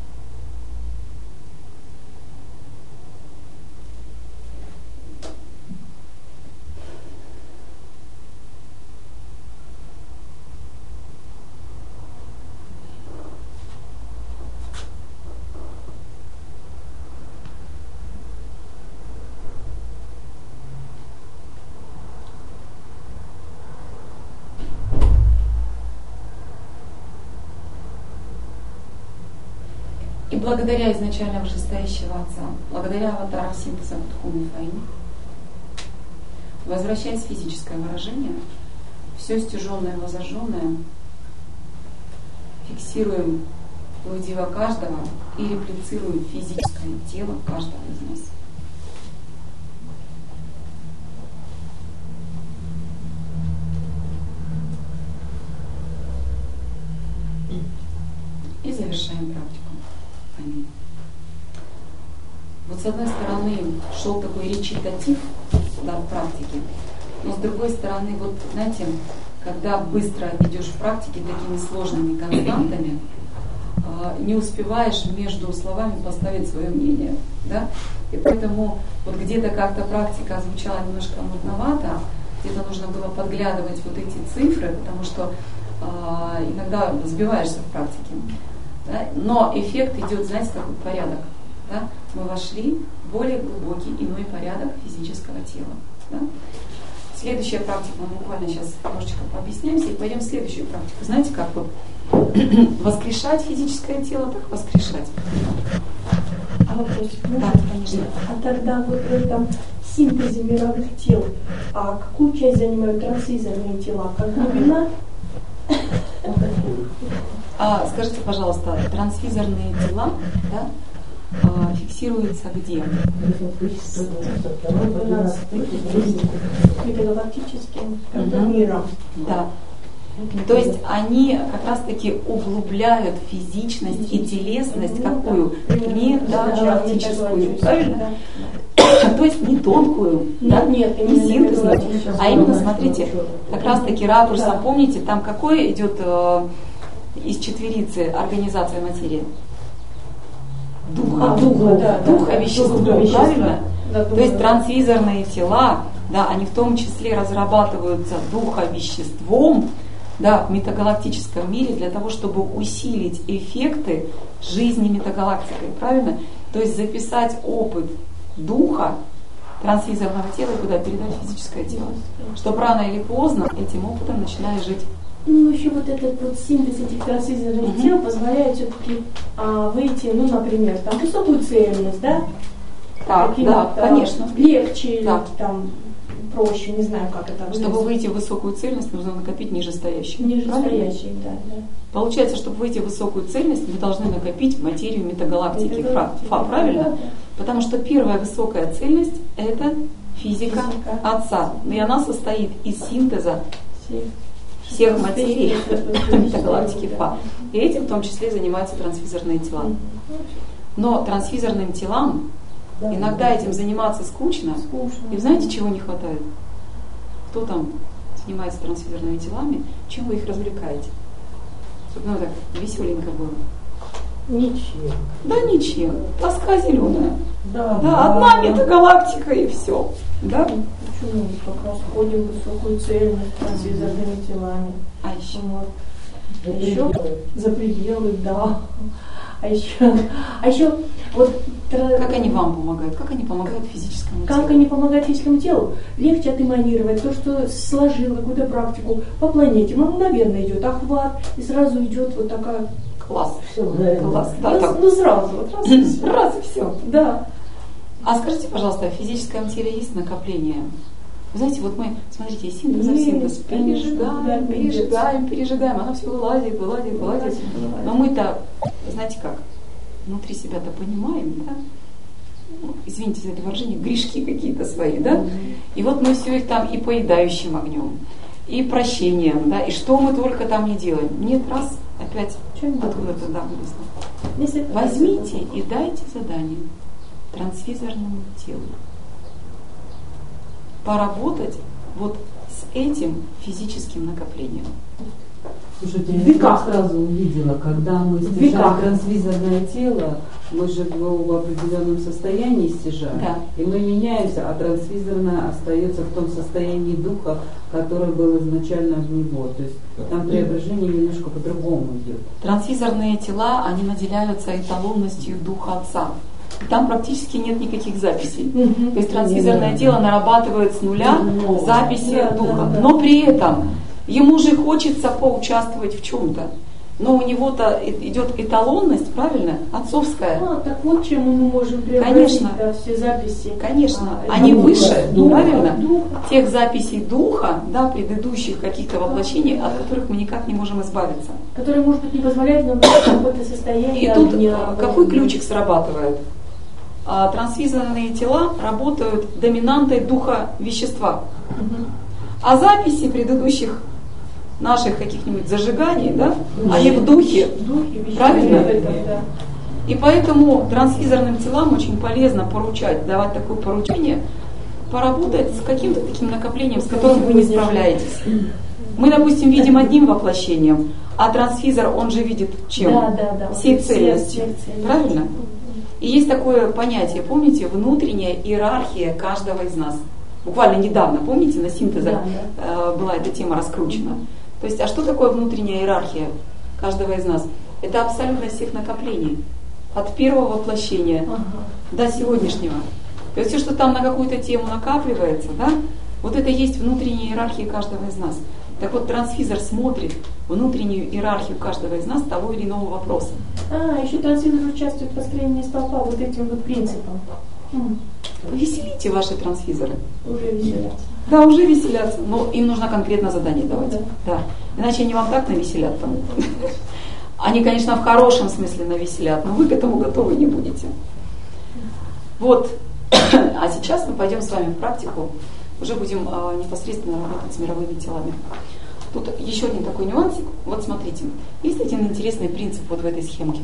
И благодаря изначально вышестоящего Отца, благодаря аватарам синтеза Духовной Фаины, возвращаясь в физическое выражение, все стяженное и возожженное фиксируем в удива каждого и реплицируем физическое тело каждого из нас. И завершаем практику. Аминь. Вот с одной стороны шел такой речитатив, да, в практике, но с другой стороны, вот знаете, когда быстро идешь в практике такими сложными константами, не успеваешь между словами поставить свое мнение, да? И поэтому вот где-то как-то практика звучала немножко мутновато, где-то нужно было подглядывать вот эти цифры, потому что э, иногда сбиваешься в практике. Да? Но эффект идет, знаете, какой порядок. Да? Мы вошли в более глубокий иной порядок физического тела. Да? Следующая практика, мы буквально сейчас немножечко пообъясняемся и пойдем в следующую практику. Знаете, как вот воскрешать физическое тело, так воскрешать. А вопрос, ну, да, конечно. А тогда вот в этом синтезе мировых тел, а какую часть занимают трансизорные тела? Как глубина? А, скажите, пожалуйста, трансфизорные тела, да, а, фиксируются где? Метагалактическим угу. миром. Да. То есть они как раз-таки углубляют физичность и телесность, какую? Метагалактическую, правильно? То есть не тонкую, да? Нет, не синтезную, а именно, смотрите, как раз-таки ракурсом, помните, там какое идет э, из четверицы организация материи? Духа, а, духа, да, духа, да, вещества, духа, вещества, правильно? Да, То есть трансвизорные тела, да, они в том числе разрабатываются духовеществом, да, в метагалактическом мире для того, чтобы усилить эффекты жизни метагалактикой, правильно? То есть записать опыт духа трансвизорного тела и куда передать физическое тело. Что рано или поздно этим опытом начинаешь жить. Ну, еще вот этот вот синтез этих трансвизорных mm-hmm. тел позволяет все-таки а, выйти, ну, например, там высокую цельность, да? Так, да, там, конечно. Легче, да. там, проще, не знаю, как это выглядит. Чтобы выйти в высокую цельность, нужно накопить нижестоящий. Нижестоящий, да, да. Получается, чтобы выйти в высокую цельность, мы должны накопить материю метагалактики, Метагалактики, фа, правильно? Да, да. Потому что первая высокая цельность – это физика, физика Отца. И она состоит из синтеза всех, всех материй метагалактики Фа. И этим в том числе занимаются трансфизорные тела. Но трансфизорным телам да, иногда да, этим да. заниматься скучно. скучно. И знаете, чего не хватает? Кто там занимается трансфизорными телами? Чем вы их развлекаете? Чтобы ну, так веселенько было. Ничем. Да ничем. Тоска зеленая. Да, да, да, одна да. метагалактика и все. Да? Почему? Как раз ходим в высокую цельность трансфизорными телами. А еще? Вот. А еще за пределы, да. А еще, а еще вот как они вам помогают? Как они помогают физическому телу? Как они помогают физическому телу? Легче отэманировать то, что сложил какую-то практику по планете. Ну, мгновенно идет охват, и сразу идет вот такая. Класс. Все, да, класс. Да, ну, так. ну сразу, вот раз и все. Раз и все. Да. А скажите, пожалуйста, в физическом теле есть накопление? Вы знаете, вот мы, смотрите, синтез за синтез, пережигаем, да, пережигаем, пережигаем, оно все вылазит, вылазит, вылазит. Но мы-то, знаете как, внутри себя-то понимаем, да? Ну, извините за это выражение, грешки какие-то свои, да? Mm-hmm. И вот мы все их там и поедающим огнем, и прощением, да, и что мы только там не делаем. Нет, раз, опять откуда-то да, вылезло. Возьмите и дайте задание трансфизорному телу. поработать вот с этим физическим накоплением. Слушайте, я как сразу увидела, когда мы стяжаем трансвизорное тело, мы же его в определенном состоянии стяжаем, да. И мы меняемся, а трансвизорное остается в том состоянии духа, которое было изначально в него. То есть там преображение немножко по-другому идет. Трансвизорные тела, они наделяются эталонностью духа Отца. И там практически нет никаких записей. Mm-hmm. То есть трансвизорное mm-hmm. тело нарабатывает с нуля mm-hmm. записи yeah, духа. Yeah, yeah. Но при этом ему же хочется поучаствовать в чем-то. Но у него-то идет эталонность, правильно? Отцовская. А, так вот чем мы можем преобразить да, все записи. Конечно. А, они духа, выше, духа, правильно? Духа. Тех записей духа, да, предыдущих каких-то воплощений, от которых мы никак не можем избавиться. Которые, может быть, не позволяют нам в какое-то состояние. И тут огня, какой ключик срабатывает? А, трансвизорные тела работают доминантой духа вещества. Угу. А записи предыдущих наших каких-нибудь зажиганий, да, они в духе, духе правильно? Это, да. И поэтому трансвизорным телам очень полезно поручать, давать такое поручение, поработать с каким-то таким накоплением, с которым вы не справляетесь. Мы, допустим, видим одним воплощением, а трансвизор, он же видит чем? Да, да, да. Всей цельностью. Правильно? И есть такое понятие, помните, внутренняя иерархия каждого из нас. Буквально недавно, помните, на синтезах да, да. была эта тема раскручена. То есть, а что такое внутренняя иерархия каждого из нас? Это абсолютность всех накоплений. От первого воплощения ага. до сегодняшнего. То есть все, что там на какую-то тему накапливается, да, вот это есть внутренняя иерархия каждого из нас. Так вот, трансвизор смотрит внутреннюю иерархию каждого из нас того или иного вопроса. А, еще трансвизор участвует в построении столпа вот этим вот принципом. Веселите ваши трансвизоры. Уже веселятся. Да, уже веселятся, но им нужно конкретно задание давать. Да. Да. Иначе они вам так навеселят там. Они, конечно, в хорошем смысле навеселят, но вы к этому готовы не будете. Вот. А сейчас мы пойдем с вами в практику. Уже будем а, непосредственно работать с мировыми телами. Тут еще один такой нюансик. Вот смотрите. Есть один интересный принцип вот в этой схемке.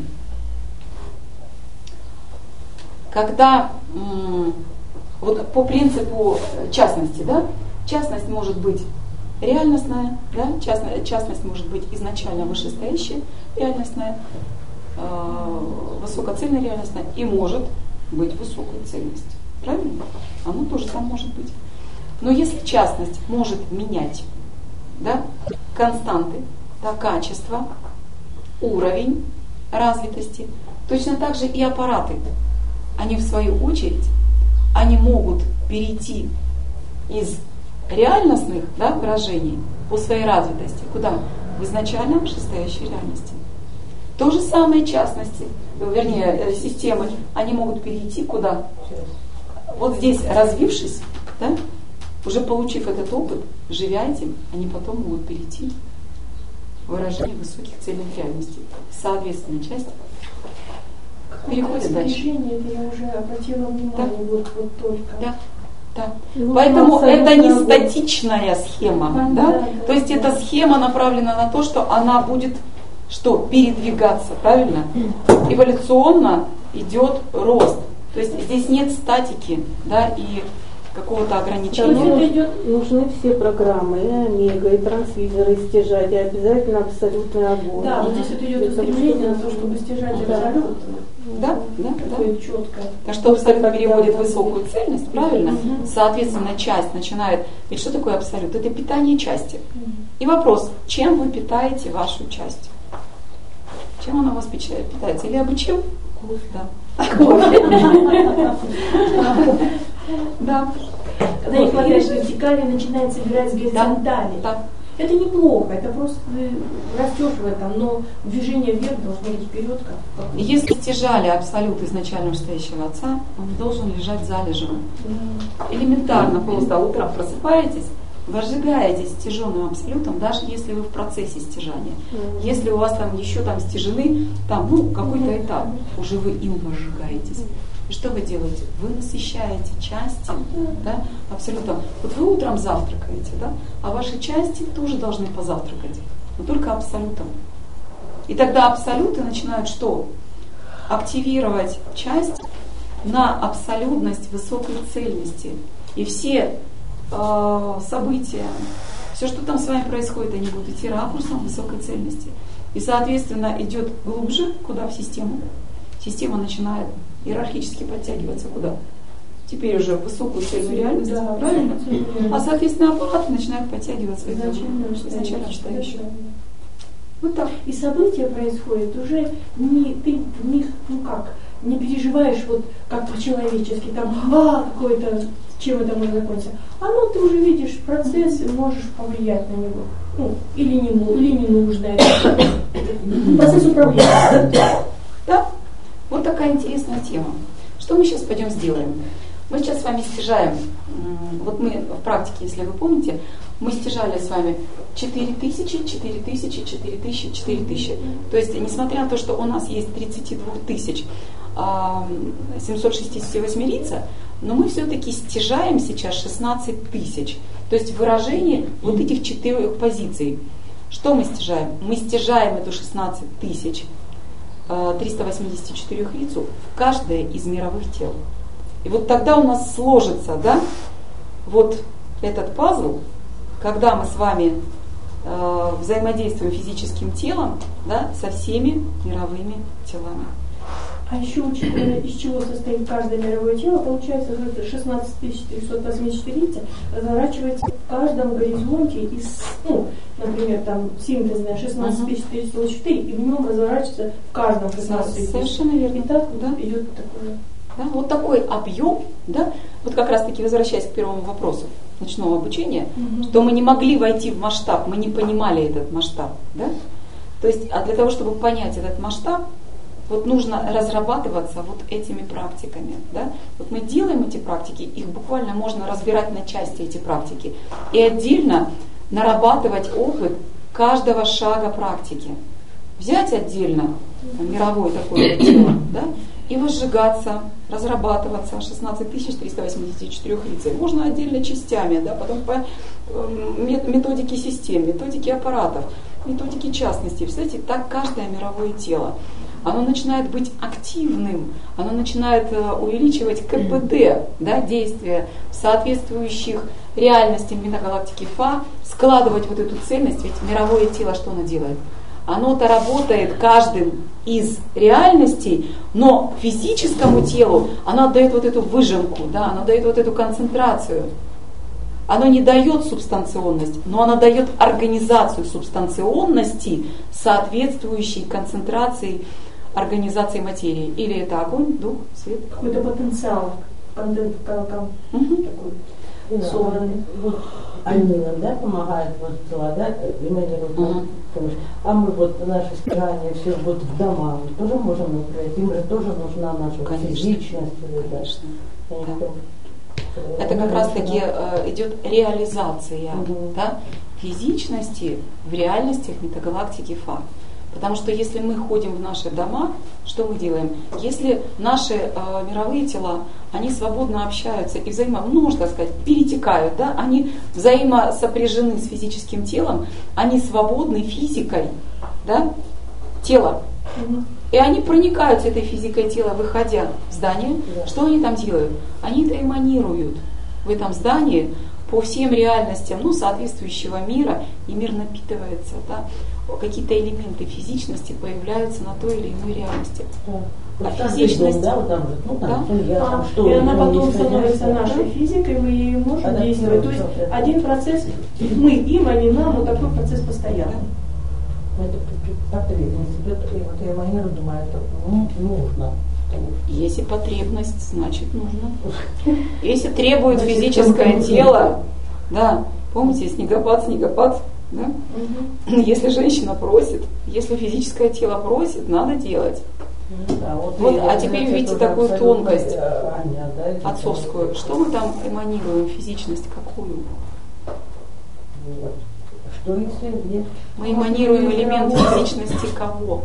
Когда м- вот по принципу частности, да, частность может быть реальностная, да, частность, частность может быть изначально вышестоящая, реальностная, э- высокоцельная реальностная и может быть высокой цельность. Правильно? Оно тоже там может быть. Но если частность может менять, да, константы, да, качество, уровень развитости, точно так же и аппараты, они в свою очередь, они могут перейти из реальностных, да, выражений по своей развитости, куда? В изначально вышестоящей реальности. То же самое частности, вернее, системы, они могут перейти куда? Вот здесь развившись, да, уже получив этот опыт, живя этим, они потом могут перейти в выражение высоких цельных реальностей. Соответственно, часть переходит дальше. Это я уже обратила внимание, да. вот, вот только. Да. Да. Ну, Поэтому это не статичная схема. А, да? Да, да, То есть да. эта схема направлена на то, что она будет что? Передвигаться, правильно? Эволюционно идет рост. То есть здесь нет статики, да, и какого-то ограничения. Да, идет, нужны все программы, и омега, и трансвизоры, и стяжать, и обязательно абсолютный огонь. Да, вот здесь вот идет устремление на то, чтобы стяжать абсолют. Да, да, да. Четко. Так что абсолют переводит в высокую цельность, правильно? Угу. Соответственно, часть начинает. Ведь что такое абсолют? Это питание части. Угу. И вопрос, чем вы питаете вашу часть? Чем она у вас питается? Или абы чем? Да. Да. Когда не хватает вертикали, начинает собирать с горизонтали. Да. Это неплохо, это просто растешь в этом, но движение вверх должно быть вперед. Как, как Если стяжали абсолют изначально стоящего отца, он должен лежать залежем. Mm. Элементарно, просто утром просыпаетесь, возжигаетесь стяженным абсолютом, даже если вы в процессе стяжания. Mm. Если у вас там еще там стяжены, там, ну, какой-то mm. этап, уже вы им возжигаетесь. И что вы делаете? Вы насыщаете части, да, абсолютно. Вот вы утром завтракаете, да, а ваши части тоже должны позавтракать, но только абсолютом. И тогда абсолюты начинают что? Активировать часть на абсолютность высокой цельности. И все э, события, все, что там с вами происходит, они будут идти ракурсом высокой цельности. И, соответственно, идет глубже, куда в систему. Система начинает иерархически подтягиваться куда? Теперь уже в высокую цельную реальность, да, правильно? А, соответственно, аппараты начинают подтягиваться изначально стоящие. Вот так. И события происходят уже не ты в них, ну как, не переживаешь вот как по-человечески, там, а, какой-то, чем это может закончиться. А ну ты уже видишь процесс и можешь повлиять на него. Ну, или не, или не нужно. Процесс управления. Да? Вот такая интересная тема. Что мы сейчас пойдем сделаем? Мы сейчас с вами стяжаем, вот мы в практике, если вы помните, мы стяжали с вами четыре тысячи, четыре тысячи, четыре тысячи, четыре тысячи. То есть, несмотря на то, что у нас есть тридцать два тысячи семьсот шестьдесят восемь лица, но мы все-таки стяжаем сейчас шестнадцать тысяч. То есть выражение вот этих четырех позиций. Что мы стяжаем? Мы стяжаем эту шестнадцать тысяч триста восемьдесят четыре лицу в каждое из мировых тел. И вот тогда у нас сложится, да, вот этот пазл, когда мы с вами э, взаимодействуем физическим телом, да, со всеми мировыми телами. А еще учитывая, из чего состоит каждое мировое тело, получается, что это шестнадцать тысяч триста восемьдесят четыре лица разворачивается в каждом горизонте из, ну, например, там синтезная шестнадцать тысяч четыреста четыре, и в нем разворачивается в каждом шестнадцать тысяч. Совершенно верно. И так да. идет такое. Да, вот такой объем, да, вот как раз таки возвращаясь к первому вопросу ночного обучения, угу. что мы не могли войти в масштаб, мы не понимали этот масштаб. Да? То есть, а для того, чтобы понять этот масштаб, вот нужно разрабатываться вот этими практиками. Да? Вот мы делаем эти практики, их буквально можно разбирать на части, эти практики, и отдельно нарабатывать опыт каждого шага практики. Взять отдельно мировое такое тело, да, и возжигаться, разрабатываться шестнадцать тысяч триста восемьдесят четыре лица. Можно отдельно частями, да, потом по методике систем, методике аппаратов, методике частности. Представляете, так каждое мировое тело. Оно начинает быть активным, оно начинает увеличивать ка пэ дэ, да, действия в соответствующих реальностям метагалактики Фа, складывать вот эту цельность, ведь мировое тело что оно делает? Оно-то работает каждым из реальностей, но физическому телу оно дает вот эту выжимку, да, оно дает вот эту концентрацию. Оно не дает субстанционность, но оно дает организацию субстанционности, соответствующей концентрации организации материи. Или это огонь, дух, свет. Какой-то потенциал, контент, там, угу. такой собранный. Вот они нам, да, помогают, вот, да, эманируют uh-huh. помощь. А мы вот наше стирание все вот в дома мы тоже можем направить, им же тоже нужна наша Конечно. физичность. Конечно. Да. Да. Это как раз таки э, идет реализация uh-huh. да, физичности в реальностях метагалактики Фа. Потому что если мы ходим в наши дома, что мы делаем? Если наши э, мировые тела, они свободно общаются и взаимо, ну, можно так сказать, перетекают, да, они взаимосопряжены с физическим телом, они свободны физикой, да, тела. Mm-hmm. И они проникают с этой физикой тела, выходя в здание. Yeah. Что они там делают? Они это эманируют в этом здании по всем реальностям, ну, соответствующего мира, и мир напитывается, да. Какие-то элементы физичности появляются на той или иной реальности. Да. А физичность, да, вот там же, ну, там, да? я, а, что, и она потом становится конечно, нашей да? физикой, мы ей можем Она действовать. То есть это. один процесс, мы им, а не нам, вот такой процесс постоянно. Это потребность идет, и вот я манеру думаю, это ну, нужно. Если потребность, значит нужно. Если требует значит, физическое тело, да, помните, снегопад, снегопад, да? Угу. Если женщина просит, если физическое тело просит, надо делать. Да, вот вот, я, а теперь видите такую тонкость Аня, да, отцовскую. Что мы там эманируем, физичность какую? Вот. Что если нет? Мы эманируем элемент физичности кого?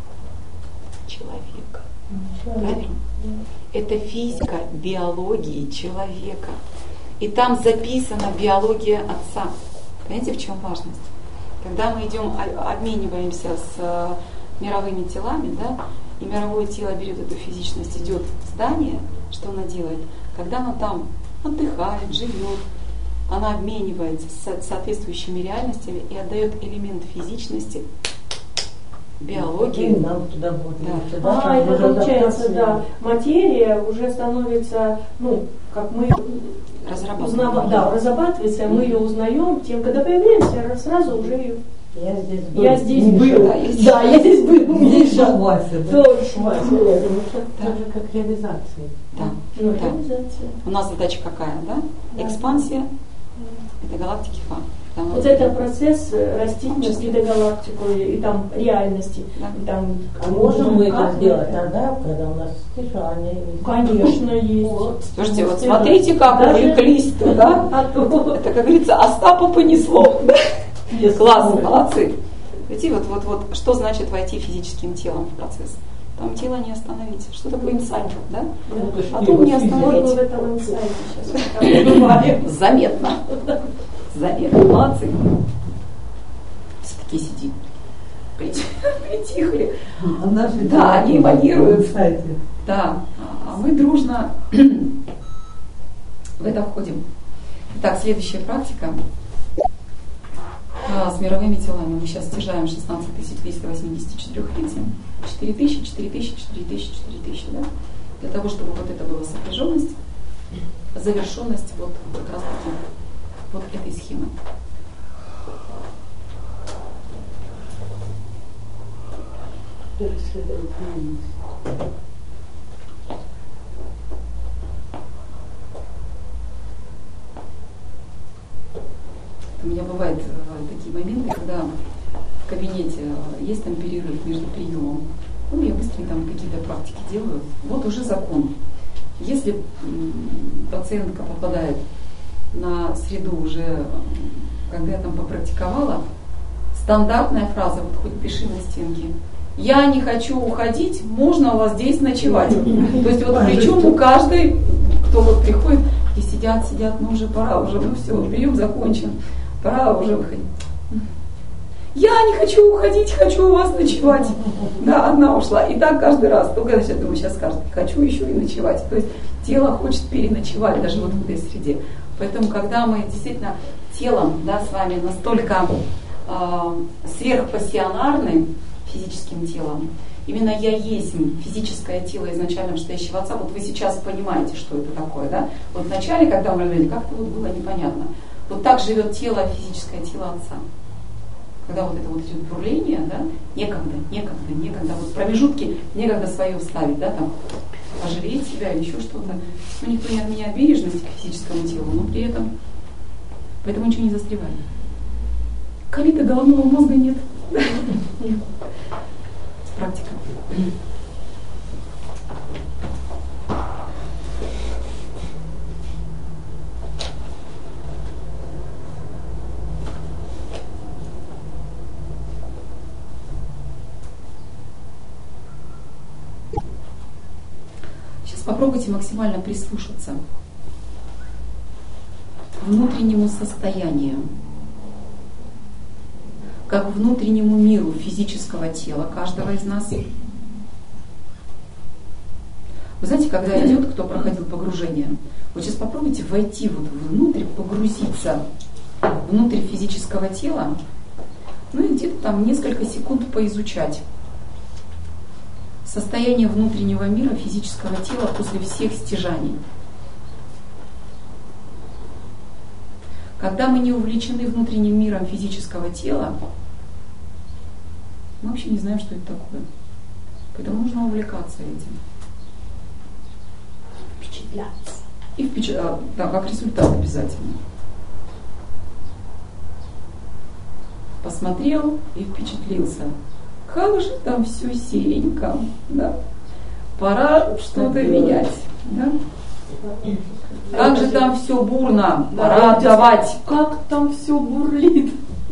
Человека. Правильно? Это физика биологии человека. И там записана биология отца. Понимаете, в чем важность? Когда мы идем, обмениваемся с мировыми телами, да, и мировое тело берет эту физичность, идет в здание, что оно делает? Когда оно там отдыхает, живет, она обменивается с соответствующими реальностями и отдает элемент физичности, биологии. И нам туда будет. Да. Да, А, это получается, адаптация. да, материя уже становится, ну, как мы узнава- да, разрабатывается, мы ее узнаем, тем, когда появляемся, сразу уже ее. Я здесь был. Я здесь Миша. был. Да, есть. Да, я здесь был. Миша Вася, да? Точно. Вася, я думаю, что это же как реализация. Да. Ну, Да. реализация. У нас задача какая, да? Да. Экспансия этой галактики Фа. Там Вот это процесс э, растительности до галактику и, и там реальности. Да. И там, А можем мы как это сделать тогда, когда у нас стяжание есть? Конечно, есть. Вот. Слушайте, вот Стяжание. смотрите, как Даже- увлеклись туда. А то- Это, как говорится, Остапа понесло. Да? Если Классно, мы- молодцы. Видите, вот, вот, вот, что значит войти физическим телом в процесс? Там тело не остановить. Что такое инсайт, да? Ну-ка, А что то не его физика? Вот мы в остановить. этом инсайте сейчас пока побываем. Заметно. Заметно. Молодцы. Все-таки сидит. Прити- Притихли. А наши Да, дела они эманируют. кстати. Да, а мы дружно в это входим. Итак, следующая практика а, с мировыми телами. Мы сейчас стяжаем шестнадцать тысяч триста восемьдесят четыре линзы. четыре тысячи, четыре тысячи, четыре тысячи, четыре тысячи, да? Для того, чтобы вот это была сопряженность, завершенность вот как раз таки вот этой схемы. У меня бывают э, такие моменты, когда в кабинете э, есть там перерыв между приемом. Ну, я быстренько там какие-то практики делаю. Вот уже закон. Если м, пациентка попадает на среду уже, э, когда я там попрактиковала, стандартная фраза, вот хоть пиши на стенке: я не хочу уходить, можно у вас здесь ночевать. То есть вот причем у каждой, кто вот приходит, и сидят, сидят, ну уже пора, уже, ну все, прием закончен, пора уже выходить. Я не хочу уходить, хочу у вас ночевать. Да, одна ушла. И так каждый раз. Только я сейчас думаю, сейчас скажет, хочу еще и ночевать. То есть тело хочет переночевать даже вот в этой среде. Поэтому, когда мы действительно телом, да, с вами настолько э, сверхпассионарны физическим телом, именно я есть физическое тело изначально настоящего Отца, вот вы сейчас понимаете, что это такое, да? Вот вначале, когда мы говорили, как-то вот было непонятно. Вот так живет тело, физическое тело Отца. Когда вот это вот идет бурление, да, некогда, некогда, некогда, вот промежутки некогда свое вставить, да, там, пожалеть себя или еще что-то. Ну, никто не отменяет бережность к физическому телу, но при этом, поэтому ничего не застревает. Коли-то головного мозга нет. Практика. Сейчас попробуйте максимально прислушаться к внутреннему состоянию, как внутреннему миру физического тела каждого из нас. Вы знаете, когда идет, кто проходил погружение, вот сейчас попробуйте войти вот внутрь, погрузиться внутрь физического тела, ну и где-то там несколько секунд поизучать состояние внутреннего мира физического тела после всех стяжаний. Когда мы не увлечены внутренним миром физического тела, мы вообще не знаем, что это такое. Поэтому нужно увлекаться этим. Впечатляться. И впеч... а, да, как результат обязательно. Посмотрел и впечатлился. Как же там все серенько, да? Пора что-то менять, да? Как же там все бурно, пора отдавать. Как там все бурлит.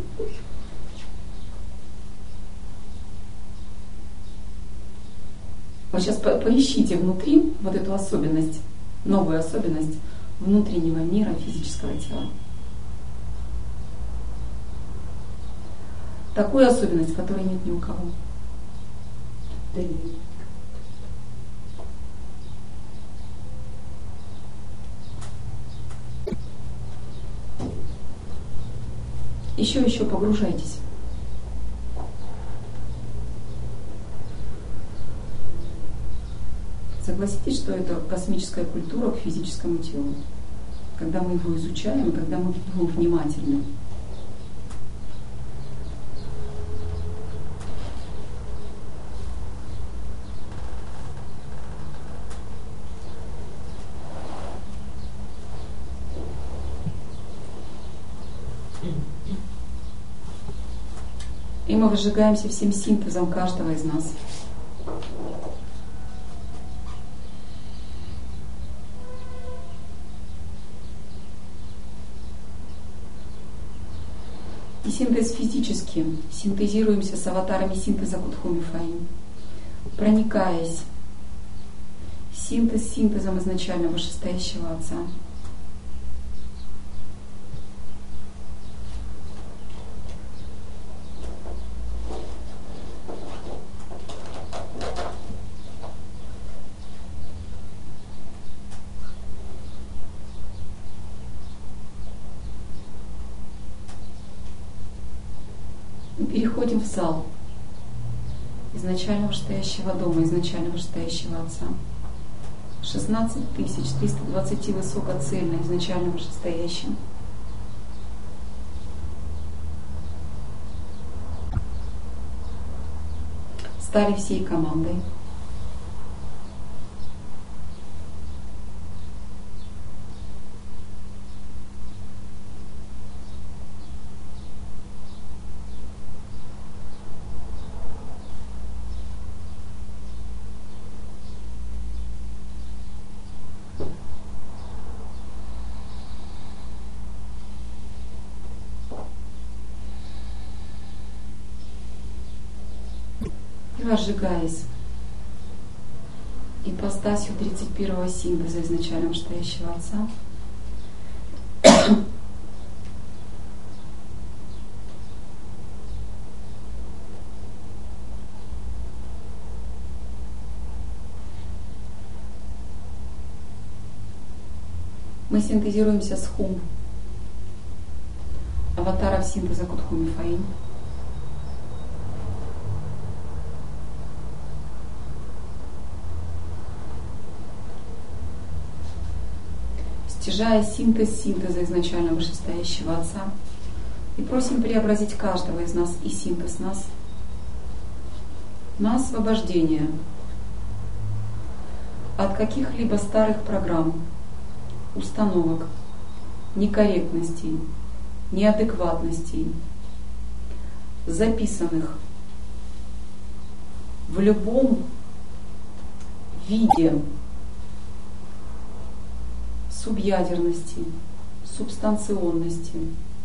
Вот сейчас по- поищите внутри вот эту особенность, новую особенность внутреннего мира физического тела. Такую особенность, которой нет ни у кого. Еще, еще погружайтесь. Согласитесь, что это космическая культура к физическому телу. Когда мы его изучаем, когда мы к нему внимательны. И мы выжигаемся всем синтезом каждого из нас. И синтез физически. Синтезируемся с аватарами синтеза Кутхуми Фаин, проникаясь. Синтез синтезом изначально вышестоящего Отца. Переходим в зал изначально вышестоящего дома, изначально вышестоящего Отца. шестнадцать тысяч триста двадцать высокоцельно изначально вышестоящим. Стали всей командой. Разжигаясь ипостасью тридцать первого синтеза изначально вышестоящего Отца, мы синтезируемся с Хум, аватаров синтеза Кутхуми Фаин. Стяжая синтез синтеза изначально вышестоящего Отца, и просим преобразить каждого из нас и синтез нас на освобождение от каких-либо старых программ, установок, некорректностей, неадекватностей, записанных в любом виде субъядерности, субстанционности,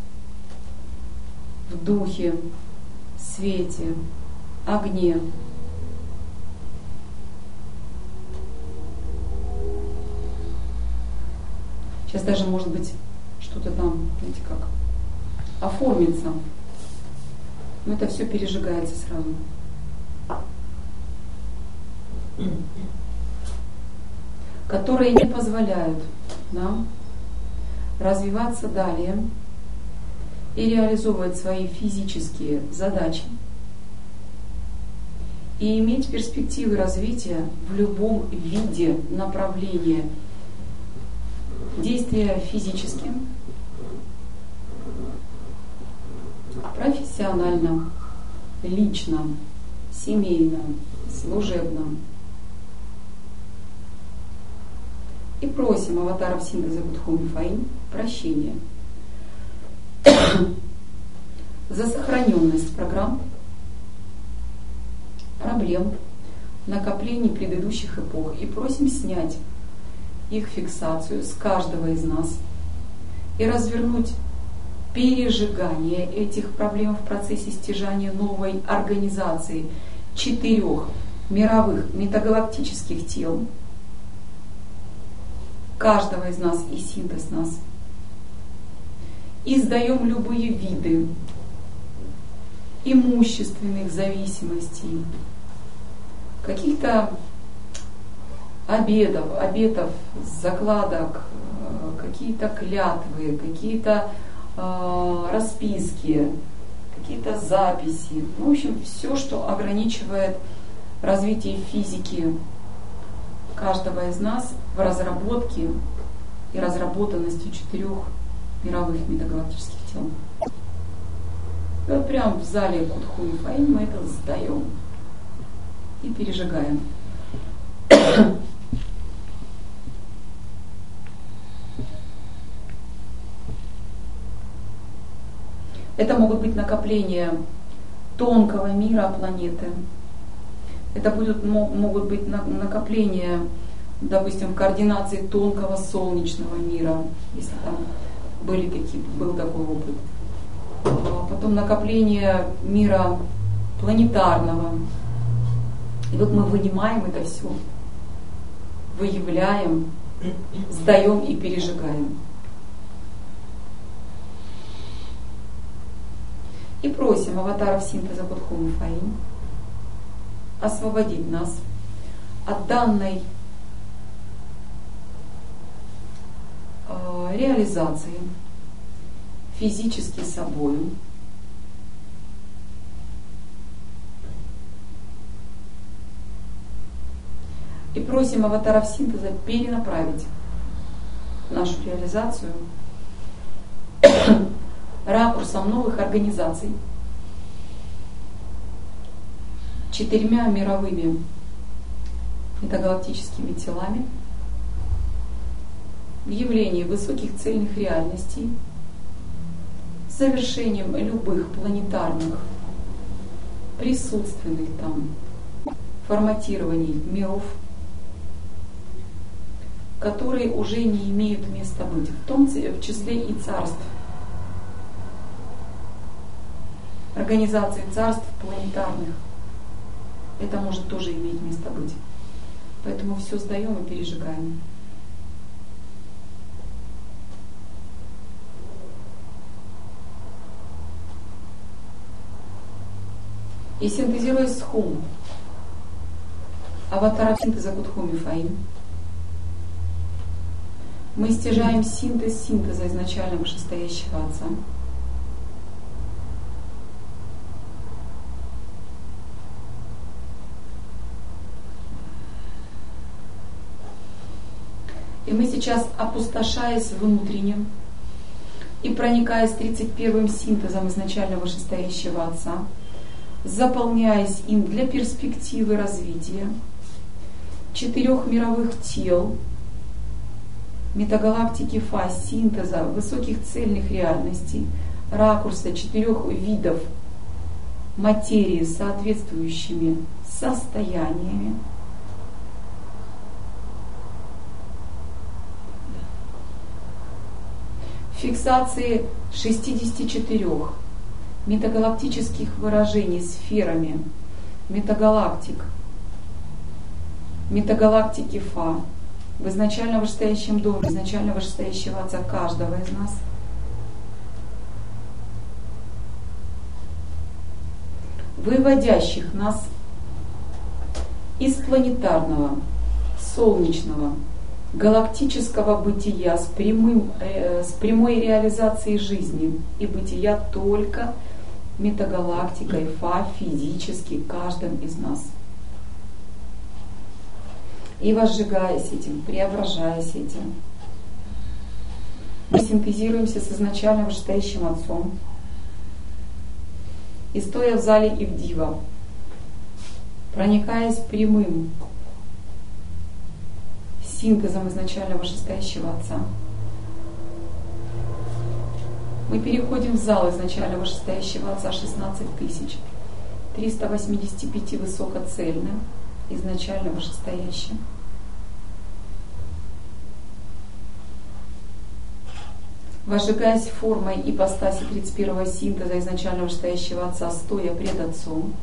в духе, свете, огне. Сейчас даже, может быть, что-то там, знаете как, оформится. Но это все пережигается сразу. Которые не позволяют нам развиваться далее и реализовывать свои физические задачи и иметь перспективы развития в любом виде направления действия физическим, профессиональном, личном, семейном, служебном. И просим аватаров синтеза Кутхуми Фаин прощения за сохраненность программ, проблем, накоплений предыдущих эпох. И просим снять их фиксацию с каждого из нас и развернуть пережигание этих проблем в процессе стяжания новой организации четырех мировых метагалактических тел, каждого из нас и синтез нас. Издаем любые виды имущественных зависимостей, каких-то обетов, обетов, закладок, какие-то клятвы, какие-то э, расписки, какие-то записи, ну, в общем, все, что ограничивает развитие физики каждого из нас в разработке и разработанности четырех мировых метагалактических тел. И вот прямо в зале Кутху Мифаим мы это сдаем и пережигаем. Это могут быть накопления тонкого мира планеты. Это будут, могут быть накопления, допустим, в координации тонкого солнечного мира, если там были такие, был такой опыт. Потом накопление мира планетарного. И вот мы вынимаем это все, выявляем, сдаем и пережигаем. И просим аватаров синтеза Кутху Мифаим освободить нас от данной э, реализации физически собою, и просим аватаров синтеза перенаправить нашу реализацию ракурсом новых организаций, четырьмя мировыми метагалактическими телами, в явлении высоких цельных реальностей, совершением любых планетарных присутственных там форматирований миров, которые уже не имеют места быть, в том в числе и царств. Организации царств планетарных. Это может тоже иметь место быть. Поэтому все сдаем и пережигаем. И синтезируя схум аватара синтеза Кутху Мифаим, мы стяжаем синтез синтеза изначально вышестоящего Отца. И мы сейчас, опустошаясь внутренним и проникаясь тридцать первым синтезом изначально вышестоящего Отца, заполняясь им для перспективы развития четырех мировых тел, метагалактики Фа, синтеза высоких цельных реальностей, ракурса четырех видов материи с соответствующими состояниями, фиксации шестидесяти четырёх метагалактических выражений сферами метагалактик, метагалактики Фа в изначально вышестоящем доме, изначально вышестоящего Отца каждого из нас, выводящих нас из планетарного, солнечного, галактического бытия с, прямым, э, с прямой реализацией жизни и бытия только метагалактикой Фа физически каждым из нас. И возжигаясь этим, преображаясь этим, мы синтезируемся с изначально вышестоящим Отцом. И стоя в зале Ивдива, проникаясь прямым синтезом изначально вышестоящего Отца, мы переходим в зал изначально вышестоящего Отца шестнадцать тысяч триста восемьдесят пять высокоцельным, изначально вышестоящим. Возжигаясь формой ипостаси тридцать первого синтеза изначально вышестоящего Отца, стоя пред Отцом,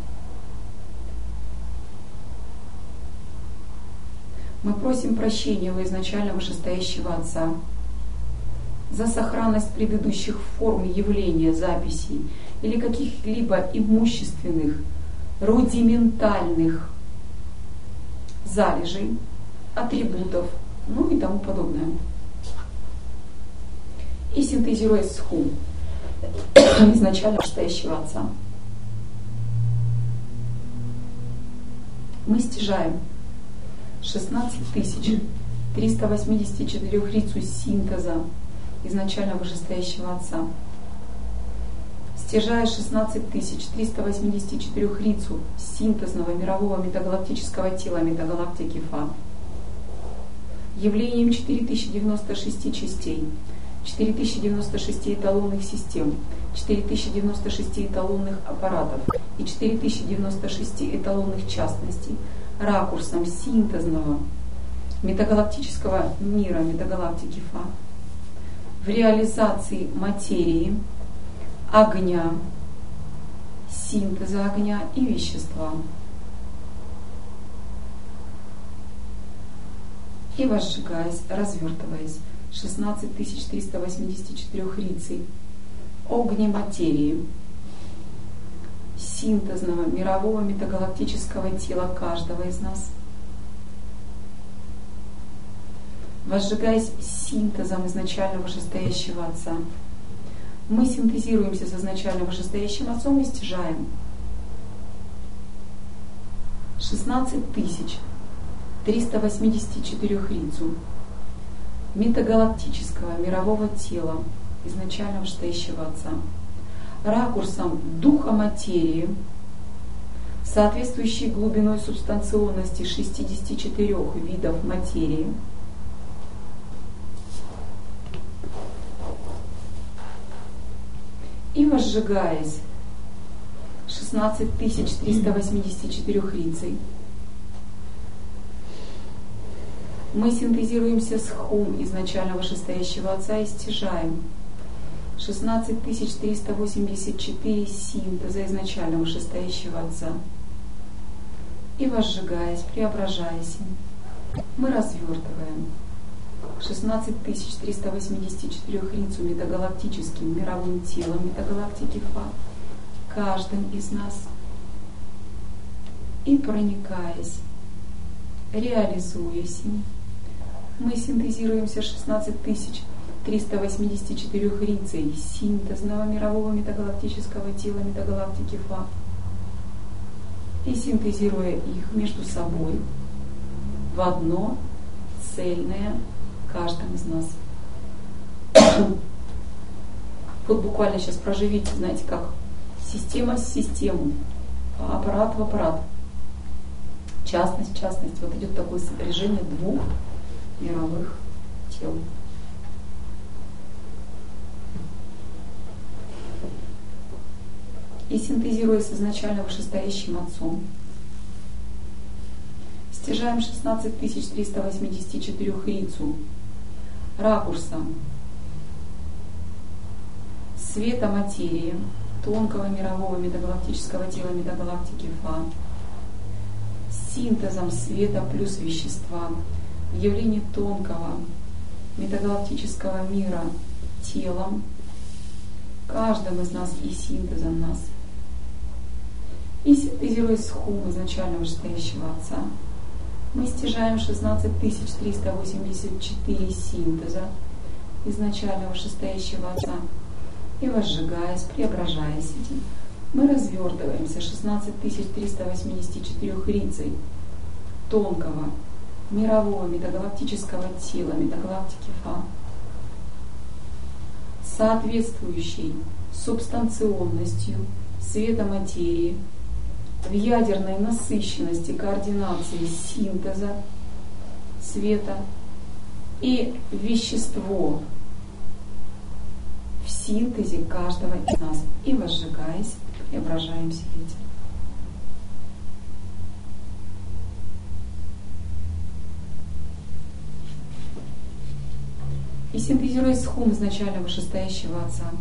мы просим прощения у изначально вышестоящего Отца за сохранность предыдущих форм явления, записей или каких-либо имущественных, рудиментальных залежей, атрибутов, ну и тому подобное. И синтезируя схум изначально вышестоящего Отца. Мы стяжаем шестнадцать тысяч триста восемьдесят четыре рицу синтеза изначально вышестоящего Отца. Стяжая шестнадцать тысяч триста восемьдесят четыре рицу синтезного мирового метагалактического тела метагалактики Фа, явлением четыре тысячи девяносто шесть частей, четыре тысячи девяносто шесть эталонных систем, четыре тысячи девяносто шесть эталонных аппаратов и четыре тысячи девяносто шесть эталонных частностей, ракурсом синтезного метагалактического мира метагалактики Фа, в реализации материи, огня, синтеза огня и вещества. И возжигаясь, развертываясь, шестнадцать тысяч триста восемьдесят четыре рицей огнематерии, синтезного мирового метагалактического тела каждого из нас, возжигаясь синтезом изначально вышестоящего Отца, мы синтезируемся с изначально вышестоящим Отцом и стяжаем шестнадцать тысяч триста восемьдесят четыре рицу метагалактического мирового тела изначально вышестоящего Отца, ракурсом духа материи, соответствующей глубиной субстанционности шестидесяти четырёх видов материи, и возжигаясь шестнадцать тысяч триста восемьдесят четыре рицей, мы синтезируемся с хум изначально вышестоящего Отца и стяжаем шестнадцать тысяч триста восемьдесят четыре синтеза изначально вышестоящего Отца. И возжигаясь, преображаясь, мы развертываем шестнадцать тысяч триста восемьдесят четыре рицу метагалактическим мировым телом метагалактики Фа, каждым из нас. И проникаясь, реализуясь им, мы синтезируемся шестнадцать тысяч триста восемьдесят четыре рицей синтезного мирового метагалактического тела метагалактики Фа, и синтезируя их между собой в одно цельное каждым из нас. Вот буквально сейчас проживите, знаете, как система с систему, аппарат в аппарат, частность в частность. Вот идет такое сопряжение двух мировых тел. И синтезируя с изначально вышестоящим Отцом, стяжаем шестнадцать тысяч триста восемьдесят четыре рицу ракурсом света материи, тонкого мирового метагалактического тела метагалактики Фа, синтезом света плюс вещества в явлении тонкого метагалактического мира телом, каждым из нас и синтезом нас. И синтезируясь с хум изначально вышестоящего Отца, мы стяжаем шестнадцать тысяч триста восемьдесят четыре синтеза изначально вышестоящего Отца. И возжигаясь, преображаясь этим, мы развертываемся шестнадцать тысяч триста восемьдесят четыре рицей тонкого мирового метагалактического тела метагалактики Фа, соответствующей субстанционностью света материи, в ядерной насыщенности координации синтеза света и вещество в синтезе каждого из нас. И возжигаясь, преображаемся этим. И синтезируясь с хум изначально вышестоящего Отца,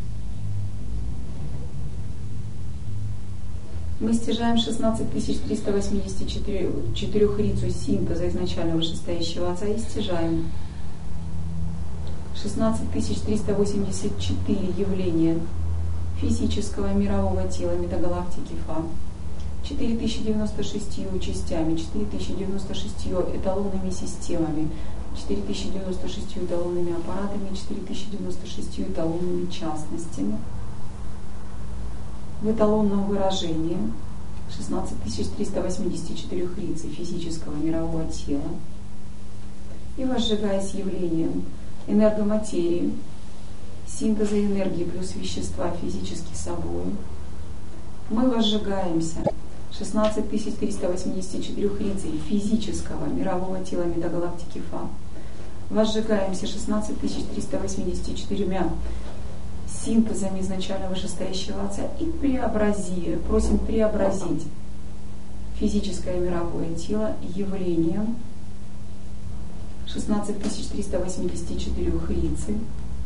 мы стяжаем шестнадцать тысяч триста восемьдесят четыре рицу синтеза изначально вышестоящего Отца и стяжаем шестнадцать тысяч триста восемьдесят четыре явления физического мирового тела метагалактики Фа, четыре тысячи девяносто шесть частями, четыре тысячи девяносто шесть эталонными системами, четыре тысячи девяносто шесть эталонными аппаратами, четыре тысячи девяносто шесть эталонными частностями. В эталонном выражении шестнадцать тысяч триста восемьдесят четыре рицей физического мирового тела. И возжигаясь явлением энергоматерии, синтеза энергии плюс вещества физически собой, мы возжигаемся шестнадцать тысяч триста восемьдесят четыре рицей физического мирового тела метагалактики Фа. Возжигаемся шестнадцать тысяч триста восемьдесят четыре синтезами изначально вышестоящего Отца и преобрази, просим преобразить физическое мировое тело явлением шестнадцать тысяч триста восемьдесят четыре рицей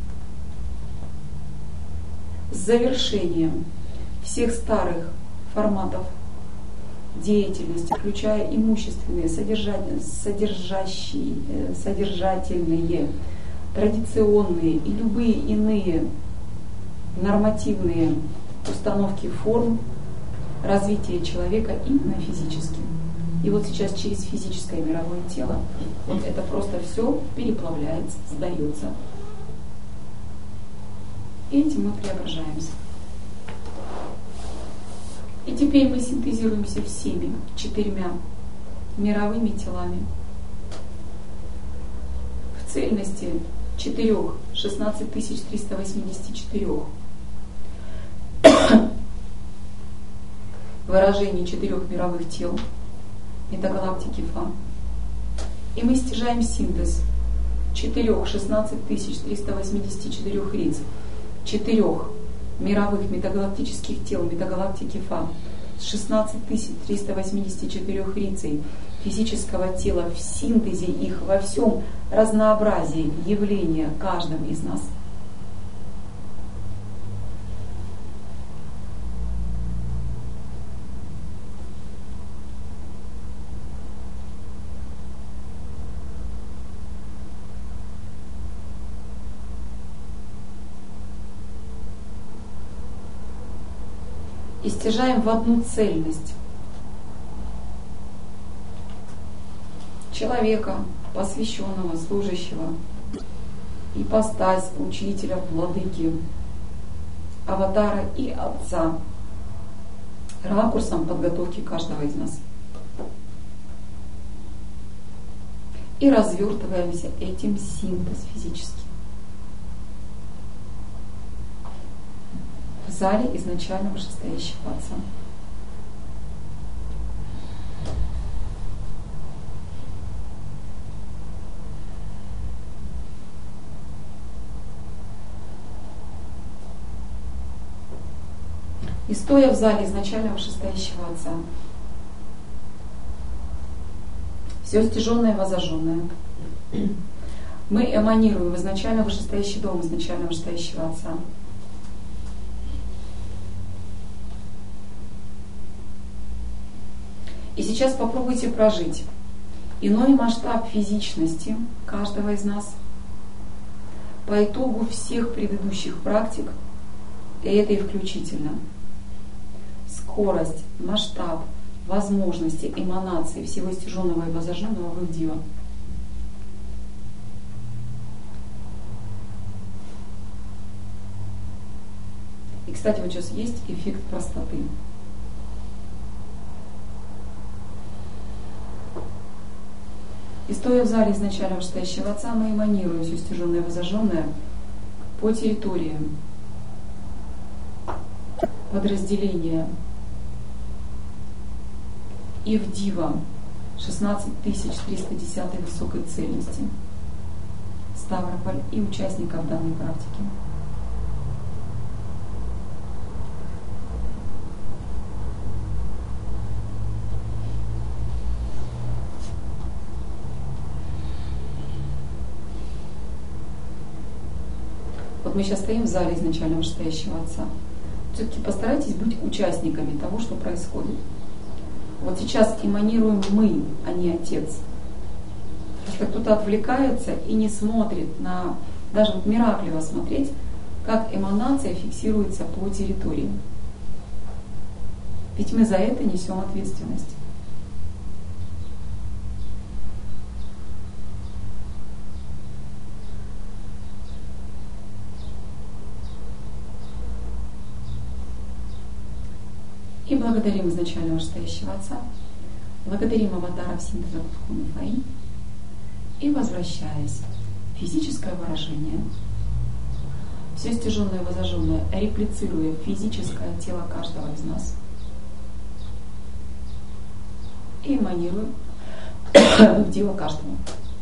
с завершением всех старых форматов деятельности, включая имущественные, содержащие, содержательные, традиционные и любые иные нормативные установки форм развития человека именно физически. И вот сейчас через физическое мировое тело вот это просто все переплавляется, сдается. И этим мы преображаемся. И теперь мы синтезируемся всеми четырьмя мировыми телами в цельности четырех, шестнадцать тысяч триста восемьдесят четыре выражений четырех мировых тел метагалактики Фа. И мы стяжаем синтез четырех, шестнадцать тысяч триста восемьдесят четыре риц, четырех мировых метагалактических тел метагалактики Фа с шестнадцать тысяч триста восемьдесят четыре рицей физического тела в синтезе их во всем разнообразии явления каждым из нас. И стяжаем в одну цельность человека, посвященного, служащего, ипостась учителя, владыки, аватара и отца, ракурсом подготовки каждого из нас. И развертываемся этим синтез физически. В зале изначально вышестоящего Отца. И стоя в зале изначально вышестоящего Отца, все стяженное и возожженное, мы эманируем в изначально вышестоящий дом изначально вышестоящего Отца. И сейчас попробуйте прожить иной масштаб физичности каждого из нас по итогу всех предыдущих практик, и это и включительно. Скорость, масштаб, возможности, эманации всего стяженного и возожженного в их дива. И, кстати, вот сейчас есть эффект простоты. И стоя в зале изначально вышестоящего Отца, мы эманируем все стяженное и возожженное по территориям подразделения и в дива шестнадцать тысяч триста десять высокой цельности Ставрополь и участников данной практики. Вот мы сейчас стоим в зале изначально вышестоящего Отца. Все-таки постарайтесь быть участниками того, что происходит. Вот сейчас эманируем мы, а не Отец. Просто кто-то отвлекается и не смотрит на, даже вот Мираклева смотреть, как эманация фиксируется по территории. Ведь мы за это несем ответственность. И благодарим изначально вышестоящего Отца, благодарим аватаров Синтеза Кутхуна Фаи и, возвращаясь в физическое выражение, все стяженное и возожженное, реплицируя физическое тело каждого из нас и эманируя в тело каждого.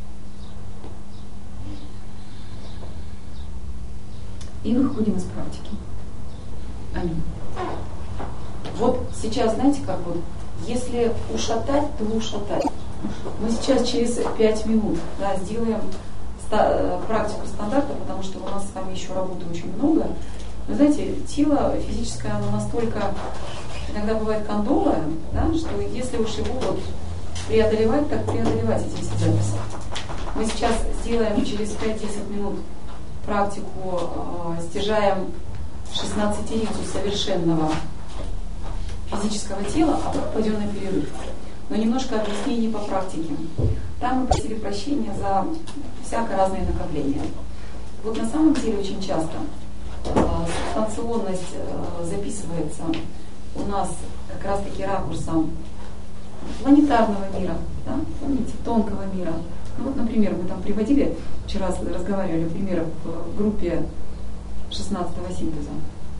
И выходим из практики. Аминь. Вот сейчас, знаете, как вот, если ушатать, то ушатать. Мы сейчас через пять минут, да, сделаем ста- практику стандарта, потому что у нас с вами еще работы очень много. Но знаете, тело физическое, оно настолько иногда бывает кондовое, да, что если уж его вот преодолевать, так преодолевать эти все записи. Мы сейчас сделаем через пять-десять минут практику, э, стяжаем шестнадцатерицу совершенного физического тела, а потом пойдем на перерыв. Но немножко объяснений по практике. Там мы просили прощения за всякое разные накопления. Вот на самом деле очень часто э, субстанционность э, записывается у нас как раз-таки ракурсом планетарного мира, да? Помните, тонкого мира. Ну, вот, например, мы там приводили, вчера разговаривали примеры в группе шестнадцатого синтеза.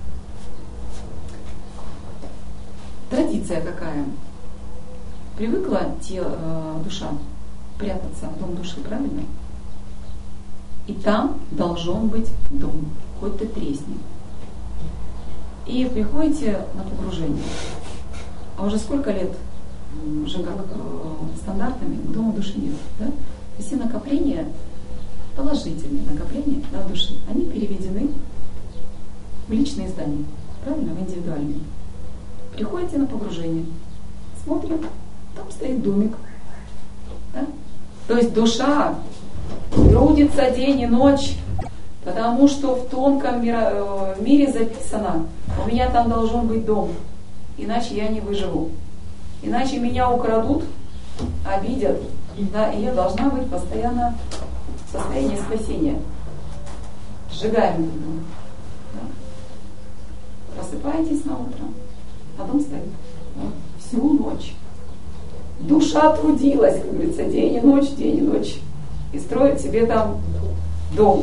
Традиция какая? Привыкла тело, э, душа прятаться в дом души, правильно? И там должен быть дом, хоть ты тресни. И приходите на погружение. А уже сколько лет уже как э, стандартными дома души нет, да? То есть все накопления, положительные накопления, да, души, они переведены в личные здания, правильно, в индивидуальные. Приходите на погружение, смотрим, там стоит домик. Да? То есть душа трудится день и ночь, потому что в тонком мире, мире записано, у меня там должен быть дом, иначе я не выживу. Иначе меня украдут, обидят, да, и я должна быть постоянно в состоянии спасения. Сжигаем этот дом. Да? Просыпаетесь на утро, а дом стоит всю ночь. Душа трудилась, как говорится, день и ночь, день и ночь. И строит себе там дом.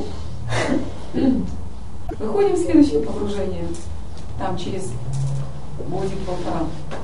Выходим в следующее погружение. Там через годик-полтора.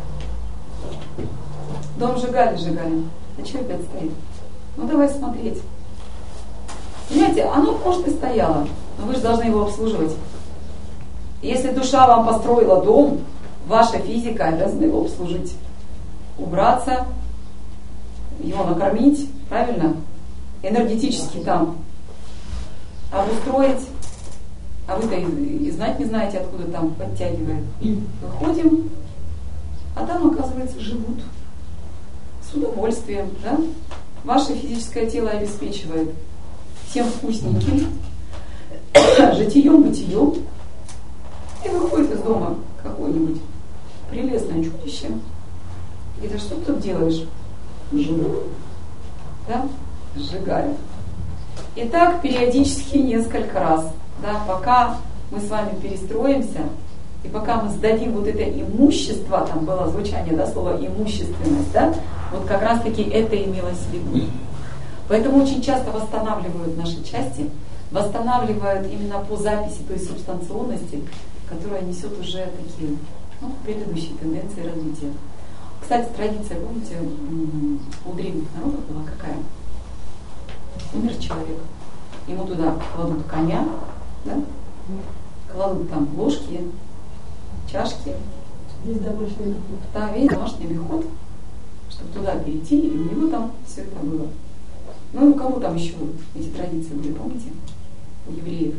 Дом сжигали, сжигали. А что опять стоит? Ну давай смотреть. Понимаете, оно, может, и стояло, но вы же должны его обслуживать. Если душа вам построила дом, ваша физика обязана его обслужить. Убраться, его накормить, правильно? Энергетически там обустроить. А вы-то и, и знать не знаете, откуда там подтягивает. Выходим, а там, оказывается, живут. С удовольствием, да? Ваше физическое тело обеспечивает всем вкусненьким, житием, бытием. И выходит из дома какое-нибудь прелестное чудище. И да что ты тут делаешь? Живу. Да? Сжигаю. И так периодически несколько раз. Да, пока мы с вами перестроимся, и пока мы сдадим вот это имущество, там было звучание, да, слова имущественность, да, вот как раз таки это имелось в виду. Поэтому очень часто восстанавливают наши части, восстанавливают именно по записи той субстанционности, которая несет уже такие, ну, предыдущие тенденции развития. Кстати, традиция, помните, у древних народов была какая? Умер человек, ему туда кладут коня, да? Кладут там ложки, чашки. Весь домашний обиход. Да, весь домашний обиход, чтобы туда перейти, и у него там все это было. Ну и у кого там еще эти традиции были, помните? У евреев.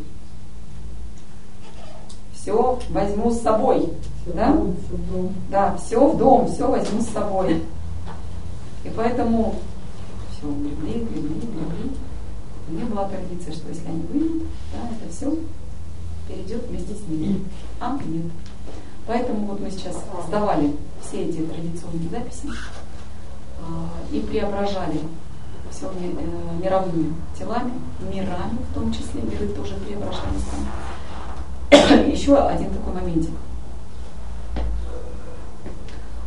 Все возьму с собой. Все да? в дом, все в дом. Да, все в дом, все возьму с собой. И поэтому все гребли, гребли, гребли. У меня была традиция, что если они выйдут, да, это все перейдет вместе с ними. А нет. Поэтому вот мы сейчас сдавали все эти традиционные записи э, и преображали все э, мировыми телами, мирами в том числе, миры тоже преображались там. Еще один такой моментик.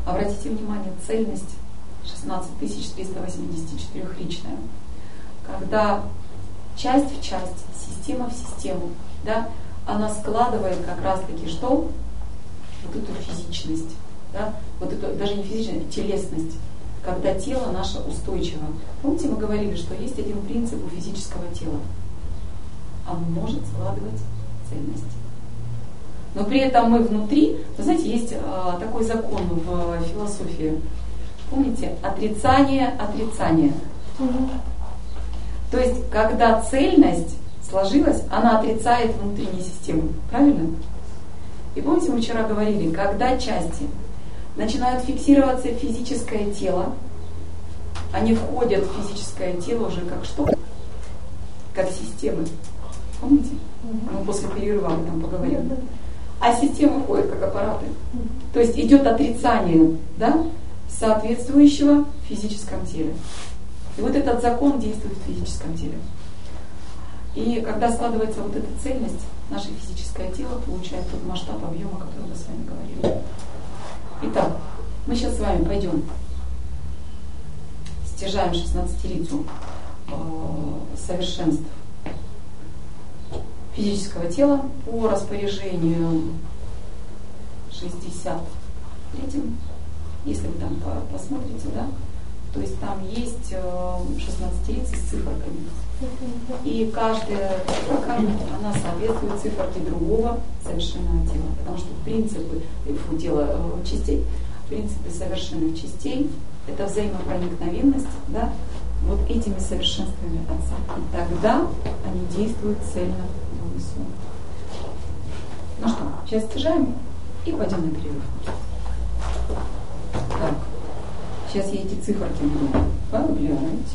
Обратите внимание, цельность шестнадцать тысяч триста восемьдесят четыре личная. Когда часть в часть, система в систему, да, она складывает как раз-таки что? Вот эту физичность, да, вот эту, даже не физичность, а телесность, когда тело наше устойчиво. Помните, мы говорили, что есть один принцип у физического тела. Оно может складывать цельность. Но при этом мы внутри, вы знаете, есть а, такой закон в философии. Помните? Отрицание, отрицание. Угу. То есть, когда цельность сложилась, она отрицает внутреннюю систему. Правильно? И помните, мы вчера говорили, когда части начинают фиксироваться в физическое тело, они входят в физическое тело уже как что? Как системы. Помните? Мы после перерыва об этом поговорим. А системы входят как аппараты. То есть идет отрицание, да, соответствующего в физическом теле. И вот этот закон действует в физическом теле. И когда складывается вот эта цельность, наше физическое тело получает тот масштаб объема, о котором мы с вами говорили. Итак, мы сейчас с вами пойдем, стяжаем шестнадцатилицу э, совершенств физического тела по распоряжению шестьдесят третьим, если вы там посмотрите, да, то есть там есть шестнадцатилицы с циферками. И каждая циферка, она соответствует циферке другого совершенного тела. Потому что принципы фу, тела, частей, принципы совершенных частей — это взаимопроникновенность, да, вот этими совершенствами Отца. И тогда они действуют цельно в унисон. Ну что, сейчас стяжаем и пойдем на перерыв. Так, сейчас я эти циферки буду поглядывать.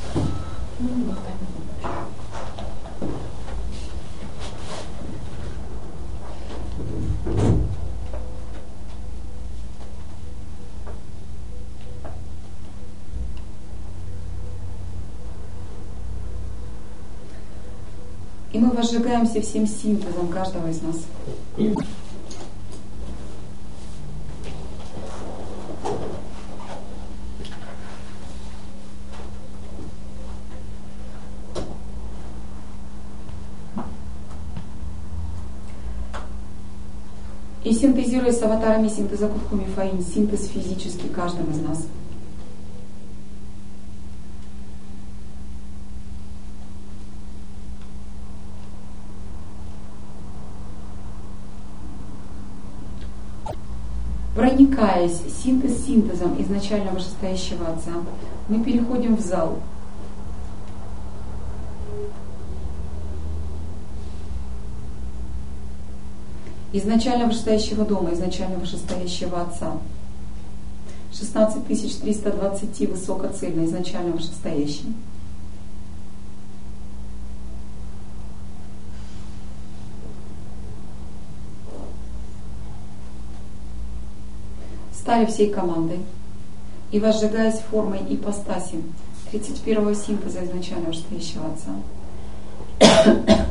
И мы возжигаемся всем синтезом каждого из нас. И синтезируя с аватарами синтеза Кутхуми Фаин, синтез физический каждого из нас. Проникаясь синтез синтезом изначально вышестоящего Отца, мы переходим в зал. Изначально вышестоящего дома, изначально вышестоящего Отца. шестнадцать тысяч триста двадцать высокоцельно, изначально вышестоящий. Стали всей командой и возжигаясь формой ипостаси тридцать первого синтеза изначально вышестоящего Отца.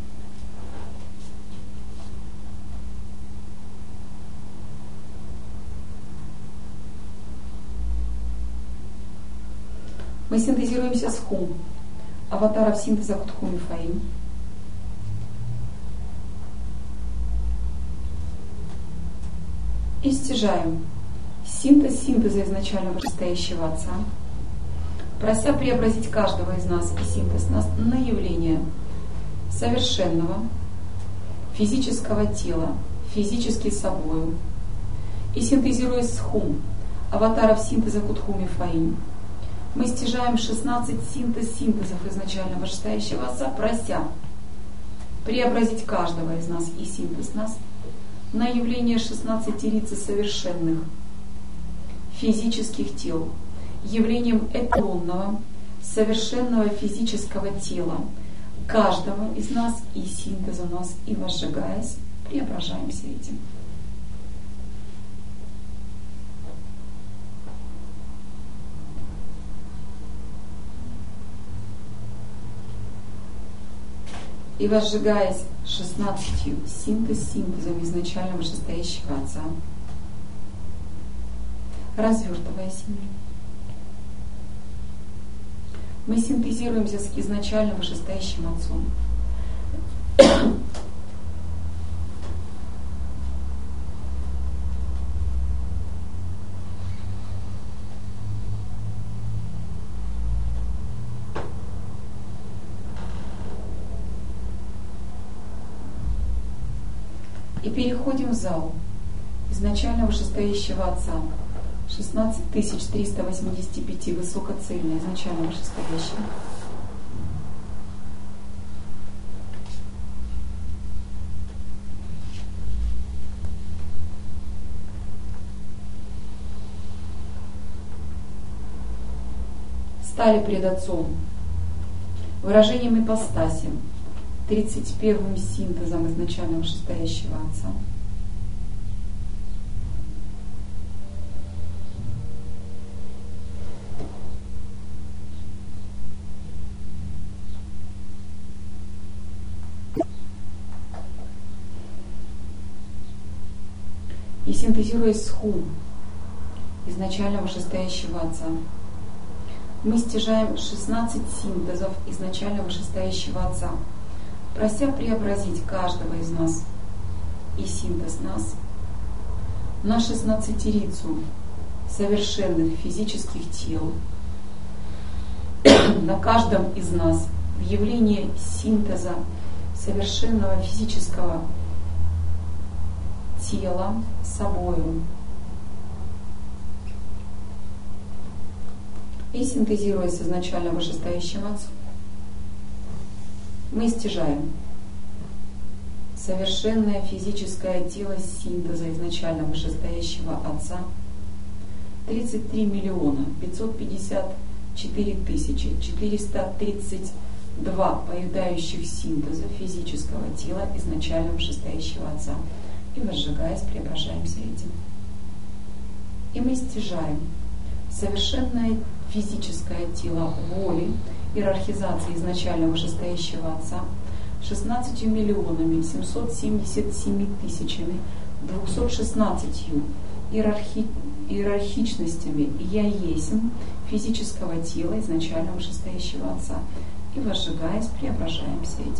Мы синтезируемся с Хум, аватаров синтеза Кутхуми Фаин. И стяжаем синтез синтеза изначально вышестоящего Отца, прося преобразить каждого из нас и синтез нас на явление совершенного физического тела, физически собою. И синтезируясь с Хум, аватаров синтеза Кутхуми Фаин, мы стяжаем шестнадцать синтез синтезов изначально вышестоящего Отца, прося преобразить каждого из нас и синтез нас на явление шестнадцати лиц совершенных физических тел, явлением эталонного, совершенного физического тела каждого из нас и синтеза нас, и возжигаясь, преображаемся этим. И возжигаясь шестнадцатью синтез синтезом изначально вышестоящего Отца, развертывая семью. Мы синтезируемся с изначально вышестоящим Отцом. И переходим в зал изначально вышестоящего Отца. шестнадцать тысяч триста восемьдесят пять высокоцельное, изначально вышестоящее. Стали пред Отцом выражением ипостаси, тридцать первым синтезом изначально вышестоящего Отца. И синтезируясь с Ху, изначально вышестоящего Отца, мы стяжаем шестнадцать синтезов изначально вышестоящего Отца, прося преобразить каждого из нас и синтез нас на шестнадцатерицу совершенных физических тел, на каждом из нас в явлении синтеза совершенного физического тела собою. И синтезируясь изначально вышестоящим Отцом, мы стяжаем совершенное физическое тело синтеза изначально вышестоящего Отца тридцать три миллиона пятьсот пятьдесят четыре тысячи четыреста тридцать два поедающих синтеза физического тела изначально вышестоящего Отца. И возжигаясь, преображаемся этим. И мы стяжаем совершенное физическое тело воли, иерархизации изначально вышестоящего Отца шестнадцатью миллионами семьсот семьдесят семь тысячами двухсот шестнадцатью иерархи, иерархичностями «Я есмь» физического тела изначально вышестоящего Отца. И возжигаясь, преображаемся этим.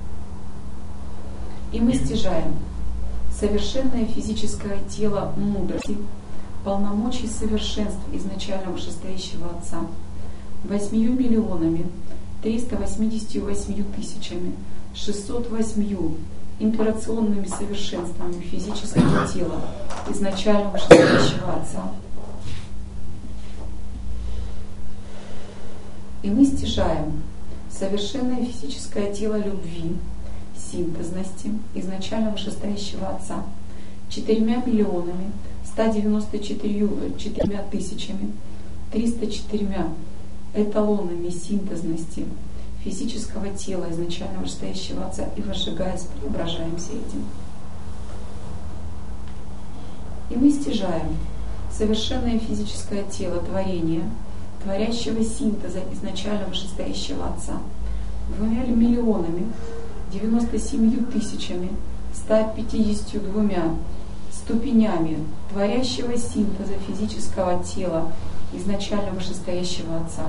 И мы стяжаем совершенное физическое тело мудрости, полномочий совершенств изначально вышестоящего Отца восьмью миллионами триста восемьдесят восемь тысячами шестьсот восемью имперационными совершенствами физического тела изначально вышестоящего Отца. И мы стяжаем совершенное физическое тело любви, синтезности изначально вышестоящего Отца четырьмя миллионами ста девяноста четырьмя тысячами триста четырьмя эталонами синтезности физического тела изначально вышестоящего Отца. И возжигаясь, преображаемся этим. И мы стяжаем совершенное физическое тело творения, творящего синтеза изначально вышестоящего Отца двумя миллионами девяносто семью тысячами ста пятьдесятью двумя ступенями творящего синтеза физического тела изначально вышестоящего Отца.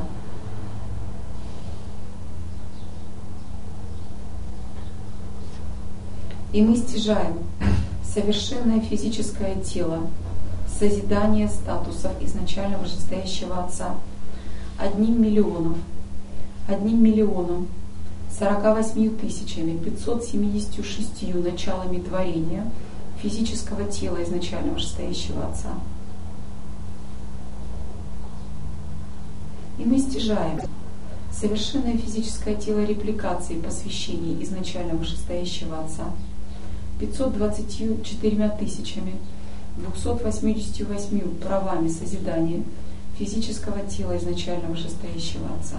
И мы стяжаем совершенное физическое тело, созидание статусов изначально вышестоящего Отца одним миллионом, одним миллионом сорока восьмью тысячами пятьсот семьдесят шестью началами творения физического тела изначально вышестоящего Отца. И мы стяжаем совершенное физическое тело репликации посвящений изначально вышестоящего Отца пятьсот двадцатью четырьмя тысячами двухсот восьмидесятью восьмью правами созидания физического тела изначально вышестоящего Отца.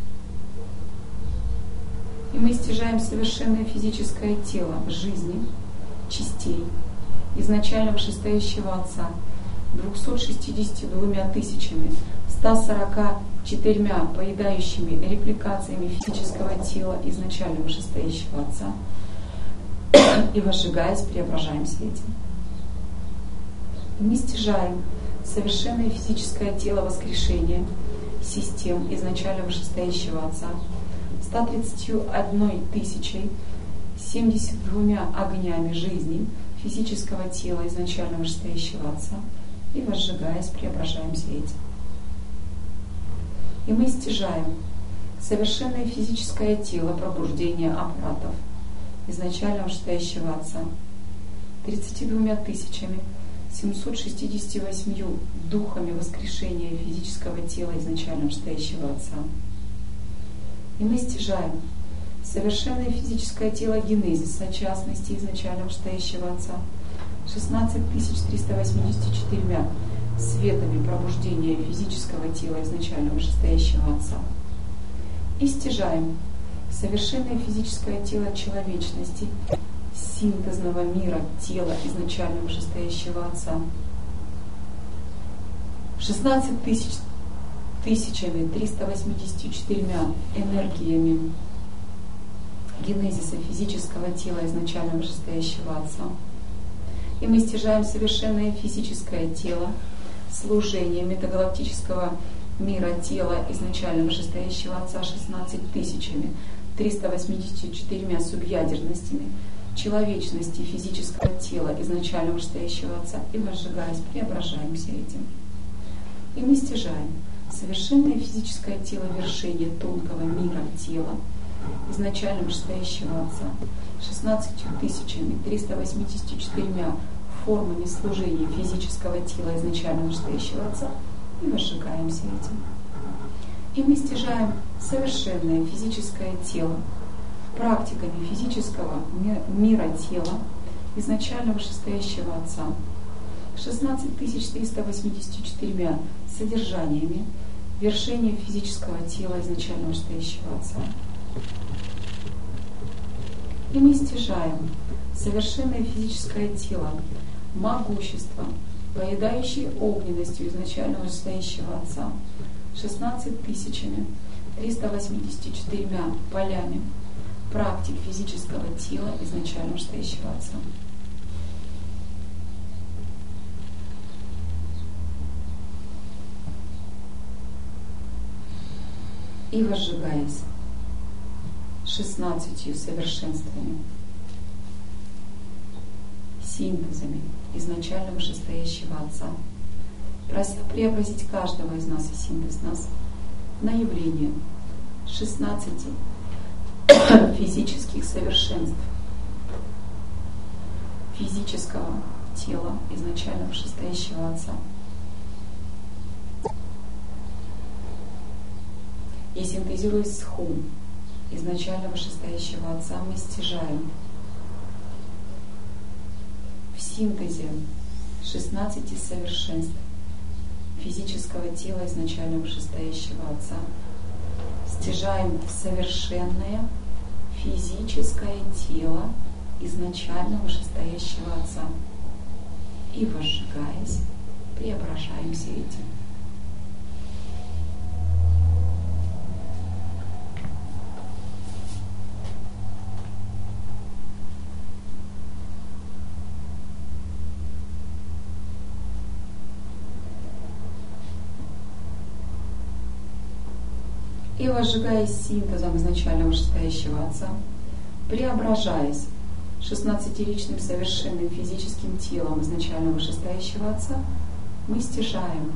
И мы стяжаем совершенное физическое тело жизни, частей изначально вышестоящего Отца двумястами шестьюдесятью двумя тысячами ста сорока четырьмя поедающими репликациями физического тела изначально вышестоящего Отца. И возжигаясь, преображаемся этим. И мы стяжаем совершенное физическое тело воскрешения систем изначально вышестоящего Отца, ста тридцатью одной тысячей семьдесят двумя огнями жизни физического тела изначально вышестоящего Отца, и, возжигаясь, преображаемся этим. И мы стяжаем совершенное физическое тело пробуждения аппаратов изначально вышестоящего Отца тридцатью двумя тысячами семьсот шестьдесят восемью духами воскрешения физического тела изначально вышестоящего Отца. И мы стяжаем совершенное физическое тело генезиса, частности изначально вышестоящего Отца шестнадцать тысяч триста восемьдесят четыре светами пробуждения физического тела изначально вышестоящего Отца. И стяжаем совершенное физическое тело человечности, синтезного мира тела изначально вышестоящего Отца шестнадцать тысяч тысячами триста восемьдесят четырьмя энергиями генезиса физического тела изначально вышестоящего Отца. И мы стяжаем совершенное физическое тело, служение метагалактического мира тела изначально вышестоящего Отца шестнадцать тысячами триста восемьдесят четырьмя субъядерностями человечности физического тела изначально вышестоящего Отца, и, возжигаясь, преображаемся этим. И мы стяжаем совершенное физическое тело вершения тонкого мира тела изначально вышестоящего Отца шестнадцатью тысячами триста восемьдесят четырьмя формами служения физического тела изначально вышестоящего Отца, и возжигаемся этим. И мы стяжаем совершенное физическое тело практиками физического мира тела изначально вышестоящего Отца шестнадцать тысяч триста восемьдесят четырьмя содержаниями вершения физического тела изначально вышестоящего Отца. И мы стяжаем совершенное физическое тело могущества, поедающей огненностью изначально вышестоящего Отца шестнадцать тысячами триста восемьдесят четырьмя полями практик физического тела изначально вышестоящего Отца. И, возжигаясь шестнадцатью совершенствами, синтезами изначально вышестоящего Отца, прося преобразить каждого из нас и синтез нас на явление шестнадцати физических совершенств физического тела изначально вышестоящего Отца. И, синтезируясь с хум изначально вышестоящего Отца, мы стяжаем в синтезе шестнадцати совершенств физического тела изначально вышестоящего Отца, стяжаем в совершенное физическое тело изначально вышестоящего Отца, и, возжигаясь, преображаемся этим. И, возжигаясь синтезом изначально вышестоящего Отца, преображаясь шестнадцатиличным совершенным физическим телом изначально вышестоящего Отца, мы стяжаем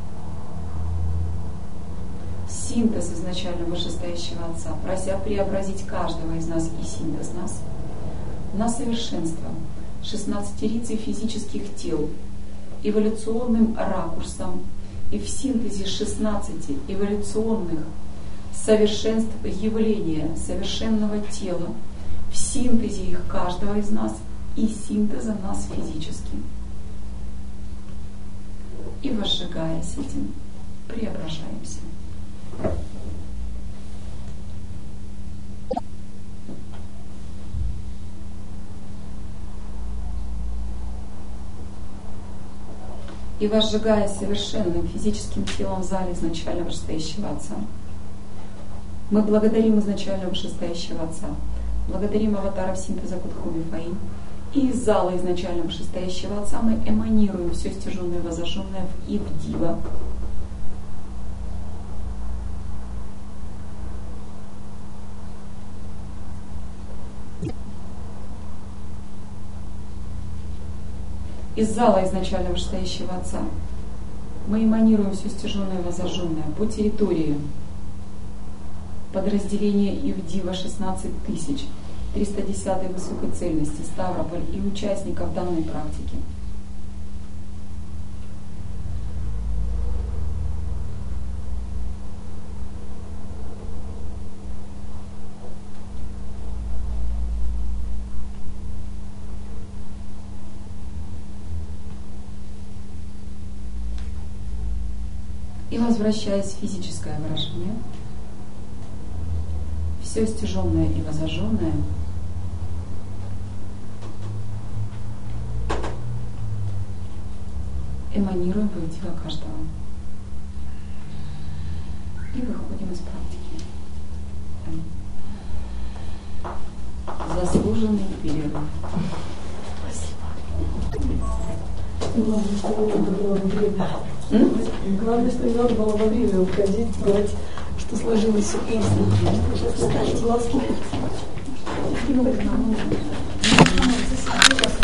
синтез изначально вышестоящего Отца, прося преобразить каждого из нас и синтез нас на совершенство шестнадцатилицей физических тел эволюционным ракурсом, и в синтезе шестнадцати эволюционных совершенств явления совершенного тела, в синтезе их каждого из нас и синтеза нас физически. И, возжигаясь этим, преображаемся. И, возжигая совершенным физическим телом в зале изначально вышестоящего Отца, мы благодарим изначально вышестоящего Отца, благодарим аватаров синтеза Кутхуми Фаим И из зала изначально вышестоящего Отца мы эманируем все стяженное и возожженное в Ивдива. Из зала изначально вышестоящего Отца мы эманируем все стяженное и возожженное по территории подразделения Ивдива шестнадцать тысяч, триста десятой высокой цельности, Ставрополь и участников данной практики. И возвращаясь в физическое выражение, все стяженное и возожженное эманируем в Ивдива каждого. И выходим из практики. Заслуженный перерыв. Главное, что не надо было во время. Главное, что не надо было во время уходить, говорить, что сложилось все песни. Глазки.